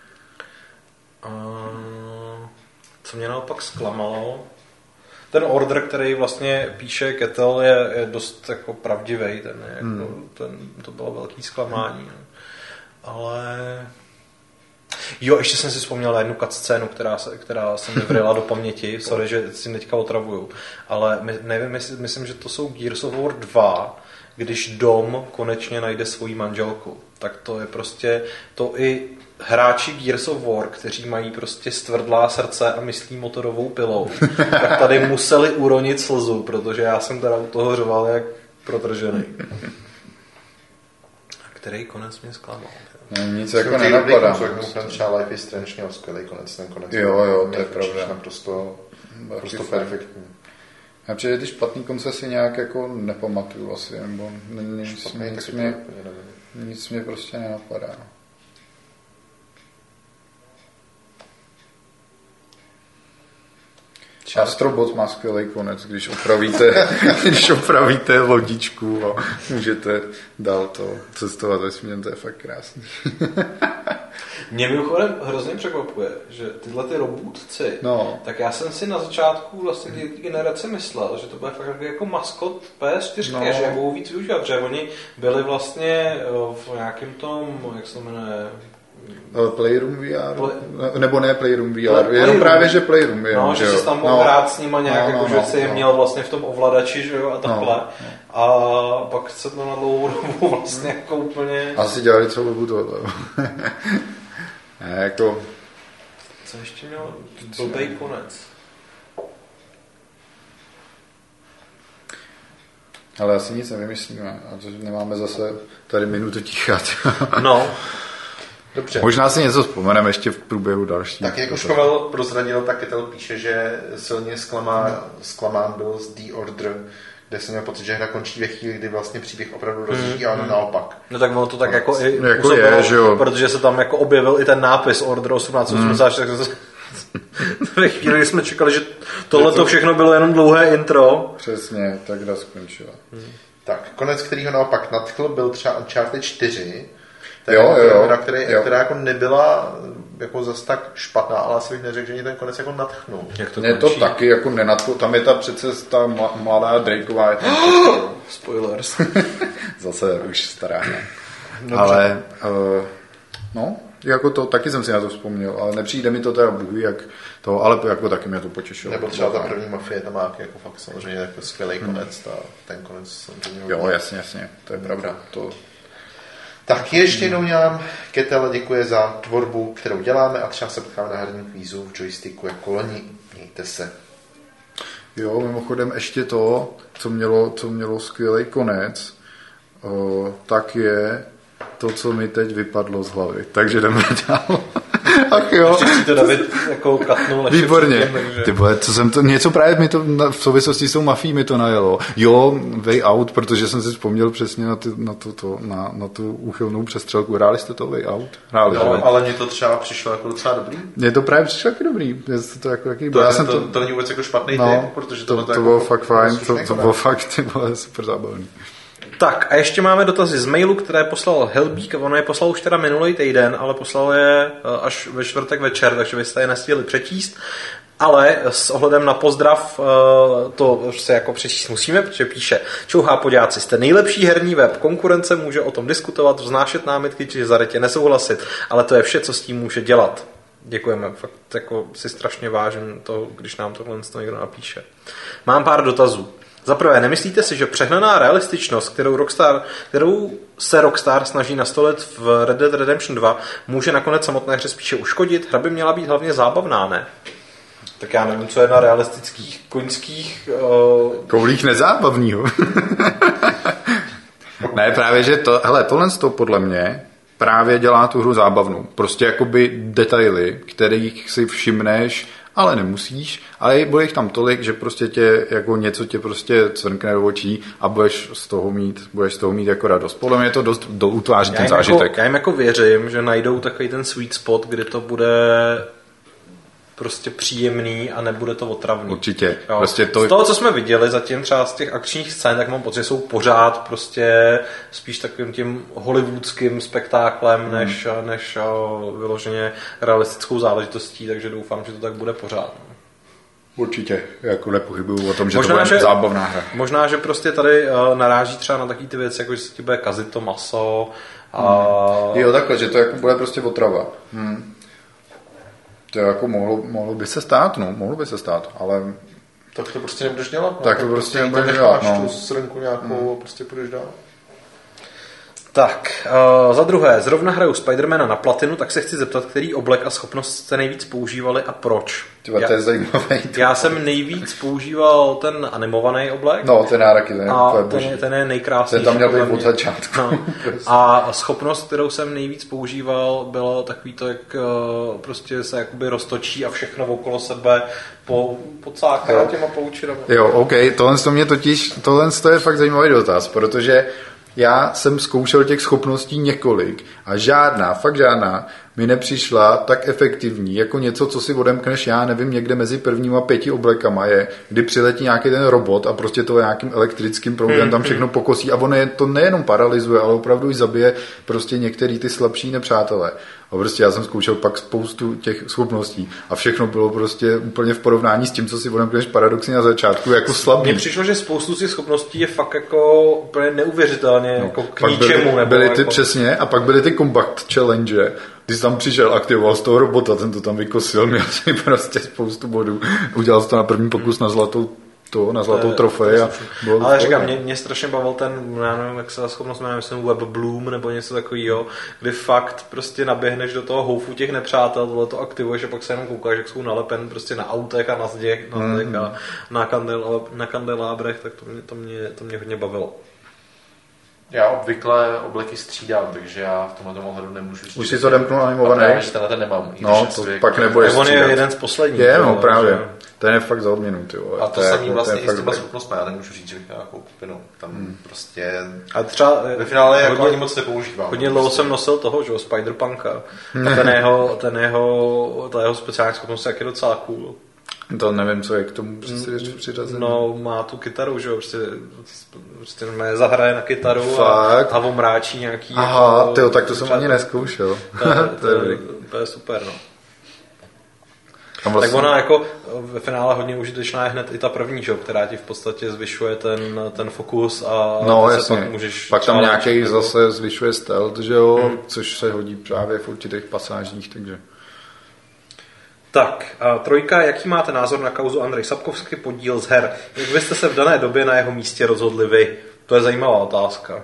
Co mě naopak zklamalo, ten order, který vlastně píše Kettle, je dost jako pravdivý, to bylo velký zklamání. No. Ale jo, ještě jsem si vzpomněl na jednu cutscénu, která se mi vryla do paměti, sorry, že si teďka otravuju, ale nevím, myslím, že to jsou Gears of War 2, když Dom konečně najde svoji manželku. Tak to je prostě, to i hráči Gears of War, kteří mají prostě stvrdlá srdce a myslí motorovou pilou, tak tady museli uronit slzu, protože já jsem teda u toho řval jak protržený. A který konec mě zklamal? Nic jako nenapadá. Třeba Life is Strange měl skvělý konec, ten konec. Jo, to je pravda. Naprosto perfektní. Já přijde, ty špatný konce si nějak jako nepamatuju asi, nebo nic mě prostě nenapadá. Astrobot má skvělý konec, když opravíte lodičku a můžete dál to cestovat vesmírem, to je fakt krásný. Mě mimochodem hrozně překvapuje, že tyhle ty robůtci, tak já jsem si na začátku vlastně té generace myslel, že to bude fakt jako maskot PS4, že je budou víc využívat, protože oni byli vlastně v nějakém tom, jak se to jmenuje, Playroom VR? Nebo ne Playroom VR, jenom právě, že Playroom je. No, že jsi tam mohl hrát s nima nějak, že si je měl vlastně v tom ovladači, že jo, a takhle. A pak se to na dlouhou dobu vlastně jako úplně... Asi dělali celou dobu tohle. Jako... Co ještě měl? Blbej konec. Ale asi nic nevymyslíme, a to nemáme zase tady minutu tichat. No. Dobře. Možná si něco vzpomeneme ještě v průběhu další. Tak jak už Pavel prozradil, tak Ketel píše, že silně zklamán byl z The Order, kde jsem měl pocit, že hra končí ve chvíli, kdy vlastně příběh opravdu rozjíždí a ono naopak. No tak ono to tak jako i jako působilo, je, že jo. Protože se tam jako objevil i ten nápis Order 1884, tak ve chvíli, kdy jsme čekali, že tohle to všechno bylo jenom dlouhé intro. Přesně, tak hra skončila. Tak, konec, který ho naopak nadchl, byl třeba Uncharted 4. Hra, která jako nebyla jako zas tak špatná, ale asi bych neřekl, že mě ten konec jako nadchnul. Mě to taky jako nenadchlo. Tam je ta přece ta mladá Drakeová. Spoilers. Zase už stará. Ale no, jako to, taky jsem si na to vzpomněl, ale nepřijde mi to teda bůh, jak to, ale jako taky mě to potěšilo. Nebo třeba ta první Mafie, tam má jako fakt samozřejmě jako skvělý konec, ten konec samozřejmě. Jo, jasně, to je pravda. To... Tak ještě jednou nám Ketel děkuje za tvorbu, kterou děláme a třeba se potkáme na herním kvízu v joysticku jako loni. Mějte se. Jo, mimochodem ještě to, co mělo skvělý konec, tak je to, co mi teď vypadlo z hlavy. Takže jdeme dál. Ach jo. Ještě si to David jako katnul. Výborně. Ty vole, něco právě mi to v souvislosti s tou mafií mi to najelo. Jo, Way Out, protože jsem si vzpomněl přesně na tu úchylnou přestřelku. Hráli jste to Way Out? Hráli, no, ale mně to třeba přišlo jako docela dobrý. Mně to právě přišlo jako dobrý. To jako jaký to není vůbec jako špatný typ, protože to bylo fakt fajn. To bylo fakt super zábavný. Tak a ještě máme dotazy z mailu, které poslal Helbík, ono je poslal už teda minulý týden, ale poslal je až ve čtvrtek večer, takže vy jste je nestihli přečíst, ale s ohledem na pozdrav to se jako přečíst musíme, protože píše: Čouhá poďáci, jste nejlepší herní web, konkurence může o tom diskutovat, vznášet námitky či zarytě nesouhlasit, ale to je vše, co s tím může dělat. Děkujeme, fakt jako si strašně vážím to, když nám tohle někdo napíše. Mám pár dotazů. Za prvé, nemyslíte si, že přehnaná realističnost, kterou se Rockstar snaží nastolit v Red Dead Redemption 2, může nakonec samotné hře spíše uškodit? Hra by měla být hlavně zábavná, ne? Tak já nevím, co je na realistických koňských... Koulích nezábavnýho. Ne, právě, že tohle podle mě právě dělá tu hru zábavnou. Prostě jakoby detaily, kterých si všimneš, ale nemusíš, ale bude jich tam tolik, že prostě něco tě prostě cvrkne do očí a budeš z toho mít jako radost. Podle mě to dost utváří ten zážitek. Já jim jako věřím, že najdou takový ten sweet spot, kdy to bude prostě příjemný a nebude to otravný. Určitě. Prostě z toho, co jsme viděli zatím třeba z těch akčních scén, tak mám pocit, že jsou pořád prostě spíš takovým tím hollywoodským spektáklem, než vyloženě realistickou záležitostí, takže doufám, že to tak bude pořád. Určitě, jako nepochybuju o tom, že možná, to bude zábavná hra. Možná, že prostě tady naráží třeba na takové ty věci, jako že se ti bude kazit to maso. Jo, takhle, že to jako bude prostě otrava. To jako mohlo by se stát, ale... Tak to prostě nebudeš dělat. No. Tak to prostě nebudeš dělat, no. Tu srnku nějakou a prostě půjdeš dál. Tak, za druhé, zrovna hraju Spidermana na platinu, tak se chci zeptat, který oblek a schopnost jste nejvíc používali a proč? To je zajímavé. Já jsem nejvíc používal ten animovaný oblek. No, ten náraky, ten je nejkrásnější. Ten tam měl být od začátku. No. A schopnost, kterou jsem nejvíc používal, bylo takový to, jak prostě se jakoby roztočí a všechno okolo sebe podcáká těma poučinama. Jo, OK, tohle je fakt zajímavý dotaz, protože já jsem zkoušel těch schopností několik a fakt žádná mi nepřišla tak efektivní, jako něco, co si odemkneš, já nevím, někde mezi prvním a 5 oblekama kdy přiletí nějaký ten robot a prostě to nějakým elektrickým proudem tam všechno pokosí a on to nejenom paralyzuje, ale opravdu i zabije prostě některý ty slabší nepřátelé. A prostě já jsem zkoušel pak spoustu těch schopností a všechno bylo prostě úplně v porovnání s tím, co si odemkneš paradoxně na začátku, jako slabý. Mně přišlo, že spoustu těch schopností je fakt jako úplně neuvěřitelně jako k ničemu. Přesně, a pak byly ty combat challenge, když tam přišel, aktivoval z toho robota, ten to tam vykosil, měl si prostě spoustu bodů, udělal to na první pokus na zlatou trofej. Ale říkám, mě strašně bavil ten, já nevím, jak se ta schopnost jmenuje, myslím Web Bloom nebo něco takového, kdy fakt prostě naběhneš do toho houfu těch nepřátel, tohle to aktivuješ a pak se jenom koukáš, jak jsou nalepen prostě na autech a na zdech a na kandelábrech, tak to mě hodně bavilo. Já obvykle obleky střídám, takže já v tomhle ohledu nemůžu říct. Už si to demknul animovaný? Já tenhle ten nemám. No, to pak nebudeš střídat. On je jeden z posledních. Je, no právě. Že... Ten je fakt za odměnu, ty vole. A to samý vlastně i s těma schopnostmi, já nemůžu říct, že bych nějakou kupinu. Tam prostě... A třeba ve finále jako ani moc nepoužívám. Hodně dlouho jsem nosil toho, že jo, Spider-Punka. A ta jeho speciální schopnost je docela cool. To nevím, co je k tomu přiřazené. No, má tu kytaru, že jo, prostě zahraje na kytaru a omráčí nějaký... Aha, jako, tyjo, tak to jsem ani neskoušel. To je super, no. Vlastně... Tak ona jako ve finále hodně užitečná je hned i ta první, že, která ti v podstatě zvyšuje ten fokus a no, jasně. Pak můžeš... Pak tam nějaký zase zvyšuje stealth, že jo, což se hodí právě v určitých pasážích, takže... Tak, a trojka, jaký máte názor na kauzu Andrej Sapkovský podíl z her? Jak byste se v dané době na jeho místě rozhodli vy? To je zajímavá otázka.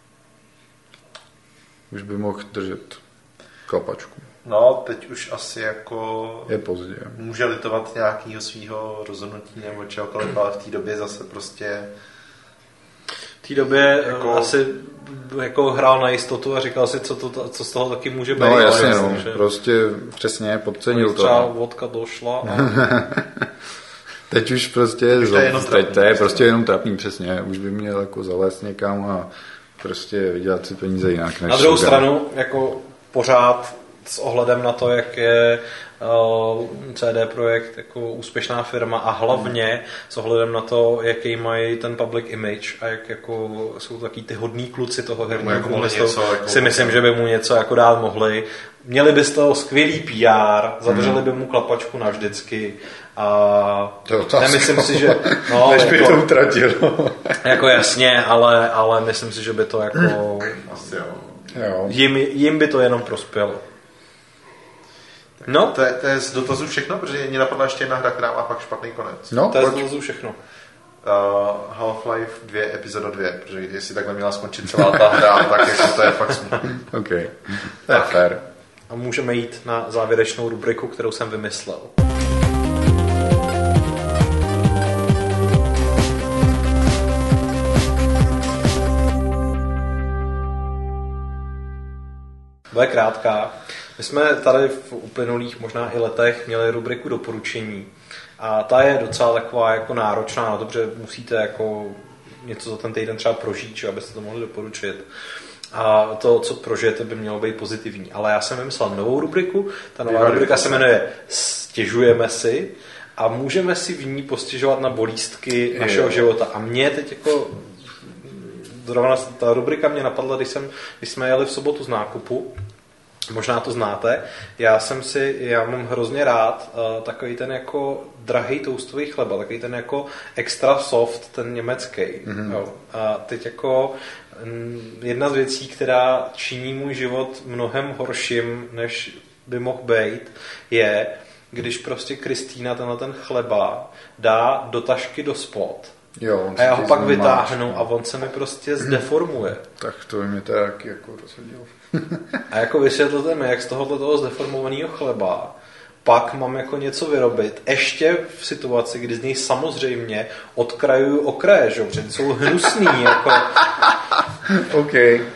Už by mohl držet klapačku. No, teď už asi jako... Je pozdě. Může litovat nějakého svého rozhodnutí nebo čehokoliv, ale v té době zase prostě... V té době jako... asi jako hrál na jistotu a říkal si, co z toho taky může být. No jasně, no, že... prostě přesně podcenil to. Třeba vodka došla a... Teď už prostě to je prostě jenom trapný, přesně. Už by měl jako zalézt někam a prostě vydělat si peníze jinak. Na druhou stranu, jako pořád s ohledem na to, jak je CD Projekt jako úspěšná firma a hlavně s ohledem na to, jaký mají ten public image a jak jako jsou taky ty hodní kluci toho herního průmyslu, si myslím, že by mu něco jako dát mohli. Měli by z toho skvělý PR, zadrželi by mu klapačku navždycky a nemyslím si, že... No, než by jako, to utratil. Jako jasně, ale myslím si, že by to jako... Asi jo. Jim by to jenom prospělo. No. To je z dotazů všechno, protože mě napadla ještě jedna hra, která má fakt špatný konec. No, to je z dotazů všechno. Half-Life 2, epizoda 2, protože jestli takhle měla skončit celá ta hra, tak jako to je fakt smutný. OK, to je fair. A můžeme jít na závěrečnou rubriku, kterou jsem vymyslel. Bude krátká. My jsme tady v uplynulých možná i letech měli rubriku doporučení a ta je docela taková jako náročná, no dobře, musíte jako něco za ten týden třeba prožít, že, abyste to mohli doporučit. A to, co prožijete, by mělo být pozitivní. Ale já jsem vymyslel novou rubriku, ta nová rubrika se jmenuje Stěžujeme si a můžeme si v ní postěžovat na bolístky našeho života. A mě teď jako zrovna ta rubrika mě napadla, když jsme jeli v sobotu z nákupu. Možná to znáte. Já mám hrozně rád takový ten jako drahý toastový chleba, takový ten jako extra soft, ten německý. Mm-hmm. Jo. A teď jako jedna z věcí, která činí můj život mnohem horším, než by mohl být, je, když prostě Kristýna ten chleba dá do tašky do spod. Jo, a já ho pak vytáhnu a on se mi prostě zdeformuje. Tak to mě tak jako rozhodil. A jako vysvětlete mi, jak z tohoto zdeformovaného chleba pak mám jako něco vyrobit, ještě v situaci, kdy z něj samozřejmě odkrajuju okraje, že? Protože jsou hnusný. Jako... OK.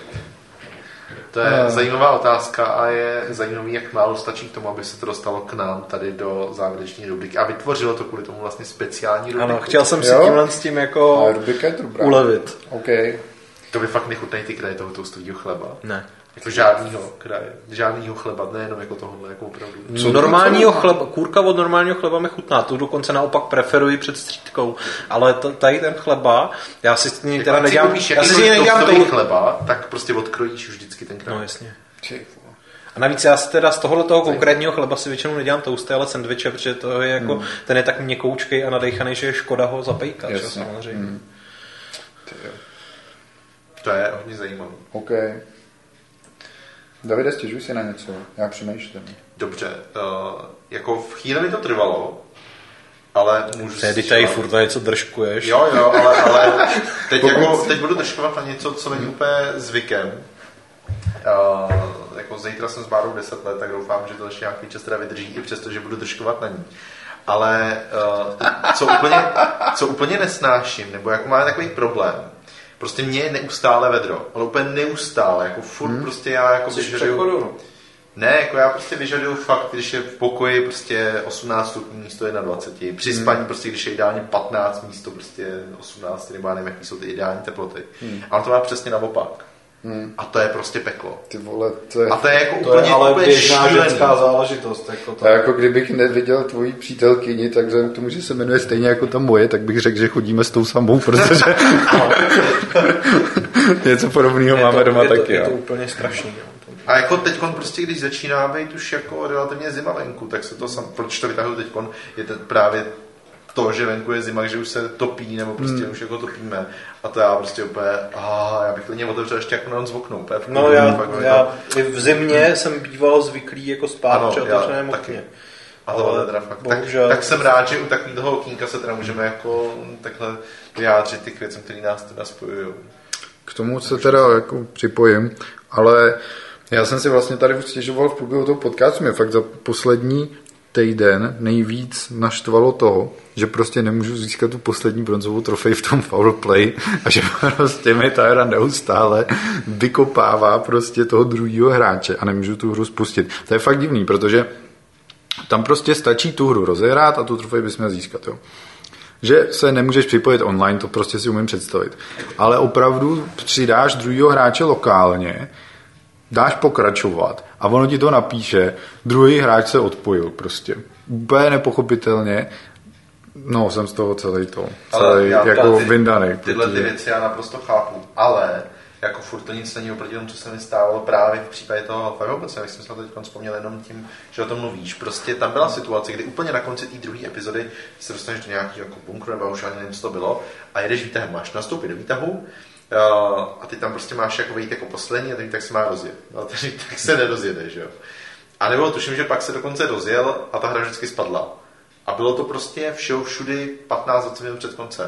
To je zajímavá otázka a je zajímavý, jak málo stačí k tomu, aby se to dostalo k nám tady do závěrečné rubriky. A vytvořilo to kvůli tomu vlastně speciální rubriku. Ano, chtěl jsem si tímhle s tím jako ulevit. OK. To by fakt nechutnej ty kraje toho toastového chleba. Ne. Jako žádnýho chleba, nejenom jako tohohle, jako opravdu. Normálního chleba, kůrka od normálního chleba mi chutná, tu dokonce naopak preferuji před střídkou, ale tady ten chleba, já si s ní teda nedělám, já si nedělám toho chleba, tak prostě odkrojíš už vždycky ten kraj. No jasně. A navíc já si teda z tohoto konkrétního chleba si většinou nedělám toasty, ale sendviče, protože to je jako, ten je tak měkoučkej a nadejchaný, že je škoda ho zapejkat, že samozřejmě. To je hodně zajímavé. OK. Davide, stěžuj si na něco, já přemýšlím. Dobře, jako v chvíli mi to trvalo, ale můžu si... Teď tady furt něco držkuješ. Jo, ale teď budu držkovat na něco, co není úplně zvykem. Jako zítra jsem s Bárou 10 let, tak doufám, že to ještě nějaký čas teda vydrží, i přesto, že budu držkovat na ní. Ale co úplně nesnáším, nebo jako mám takový problém, Prostě mě je neustále vedro, ale úplně neustále, jako furt prostě já jako vyžaduju... Ne, jako já prostě vyžaduju fakt, když je v pokoji prostě 18 stupňů místo 21, při spaní prostě, když je ideálně 15 místo prostě 18, nebo já nevím, jaký jsou ty ideální teploty. A on to má přesně naopak. A to je prostě peklo. Ty vole, to je... A to je jako to úplně, ale úplně běžná šílený. ženská záležitost. Jako to. A jako kdybych neviděl tvoji přítelkyni, tak vzhledem k tomu, že se jmenuje stejně jako ta moje, tak bych řekl, že chodíme s tou samou, protože něco podobného máme doma taky. Je to úplně strašný. A jako teďkon prostě, když začíná být už jako relativně zima venku, tak se to proč to vytahuju teďkon, je to právě to, že venku je zima, že už se topí, nebo prostě už jako topíme. A to já prostě úplně, já bych klidně otevřel ještě jako na noc v okno. Úplně no já i v zimě jsem býval zvyklý jako spát při otevřeném okně. A tohle teda fakt. Tak jsem rád, že u takového okýnka se teda můžeme jako takhle vyjádřit ty k věcem, které nás teda spojují. K tomu se teda jako připojím, ale já jsem si vlastně tady stěžoval v průběhu toho podcastu, mě fakt za poslední týden nejvíc naštvalo toho, že prostě nemůžu získat tu poslední bronzovou trofej v tom foul play a že prostě mi ta hra neustále vykopává prostě toho druhého hráče a nemůžu tu hru spustit. To je fakt divný, protože tam prostě stačí tu hru rozehrát a tu trofej bys měl získat. Jo. Že se nemůžeš připojit online, to prostě si umím představit. Ale opravdu přidáš druhého hráče lokálně, dáš pokračovat a ono ti to napíše, druhý hráč se odpojil prostě. Úplně nepochopitelně. No, jsem z toho celý jako vyndanej. Tyhle ty věci já naprosto chápu, ale jako furt to nic není oproti tomu, co se mi stávalo právě v případě toho Firehouse, jak jsem se to teď vzpomněl jenom tím, že o tom mluvíš. Prostě tam byla situace, kdy úplně na konci té druhé epizody se dostaneš do nějakého jako bunkru, nebo už ani nevím, co to bylo, a jedeš výtahem, máš nastoupit do výtahu, a ty tam prostě máš jako vejít jako poslední a ten výtah se má rozjet. No, ten výtah se nerozjede, že jo. A nebo tuším, že pak se dokonce rozjel a ta hra vždycky spadla. A bylo to prostě všudy 15-20 minut před koncem.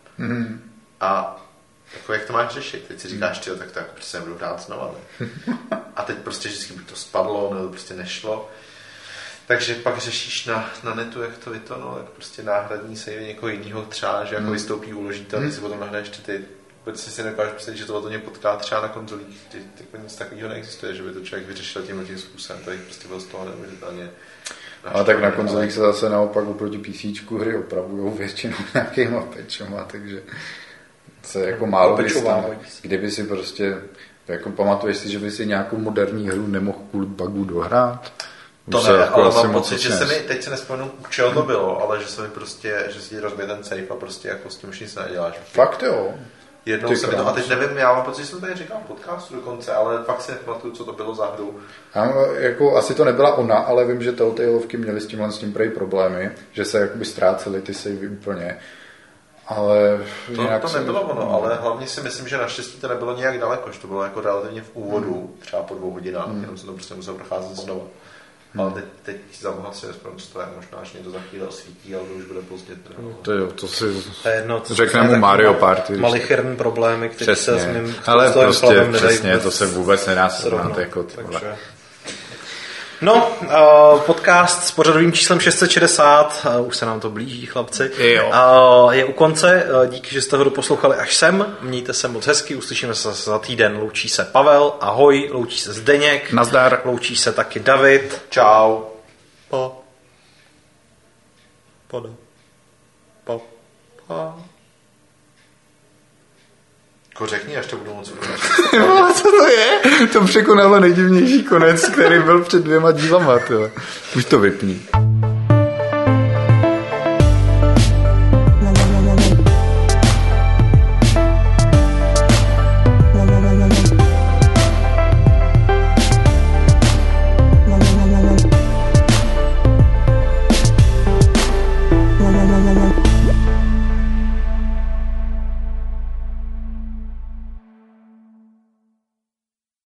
A jako jak to máš řešit? Teď si říkáš, tak to jako prostě nebudu hrát znova. Ne? A teď prostě vždycky by to spadlo, nebo to prostě nešlo. Takže pak řešíš na netu, jak to vytonulo, jak prostě náhradní save někoho jiného třeba, že jako vystoupí, uloží to, ty si potom nahraješ ty. Vůbec si nedokážu představit, že to mě potká třeba na konzolích, jako nic takového neexistuje, že by to člověk vyřešil tím způsobem, to jich prostě bylo z toho neuvěřitelně. A tak na konzolích se zase naopak oproti PCčku hry opravujou většinou nějakýma patchama, takže se jako málo vystane. Kdyby si prostě, jako pamatuješ si, že by si nějakou moderní hru nemohl kvůli bugu dohrát? To ne, jako ale mám pocit, že se mi, teď se nespomenu, u čeho to bylo, ale že se mi prostě, že si rozbije ten safe a prostě jako s tím už nic neděláš. Fakt jo? Jednou se mi to, a teď nevím, já mám pocit, že jsem tady říkal v podcastu dokonce, ale fakt si nepamatuju, co to bylo za hru. Jako, asi to nebyla ona, ale vím, že Telltaleovky měly s tím prej problémy, že se jakoby ztrácely ty savey úplně. Ale to nebylo ono, ale hlavně si myslím, že naštěstí to nebylo nějak daleko, že to bylo jako relativně v úvodu, třeba po 2 hodinách, jenom se to prostě musel procházet znovu. Ale teď za boha si nespomínám, co to je, možná, že mě to za chvíli osvítí, ale to už bude pozdě. To si řekne mu Mario Party. Malicherný problémy, které se s mým ale prostě přesně, to se vůbec nedá srovnat. Jako no, podcast s pořadovým číslem 660, už se nám to blíží, chlapci, je u konce. Díky, že jste ho doposlouchali až sem. Mějte se moc hezky, uslyšíme se za týden. Loučí se Pavel, ahoj, loučí se Zdeněk. Nazdar. Loučí se taky David. Čau. Jako řekni, až to budu moc udělat. Co to je? To překonalo nejdivnější konec, který byl před 2 dílama. Tyhle. Už to vypni.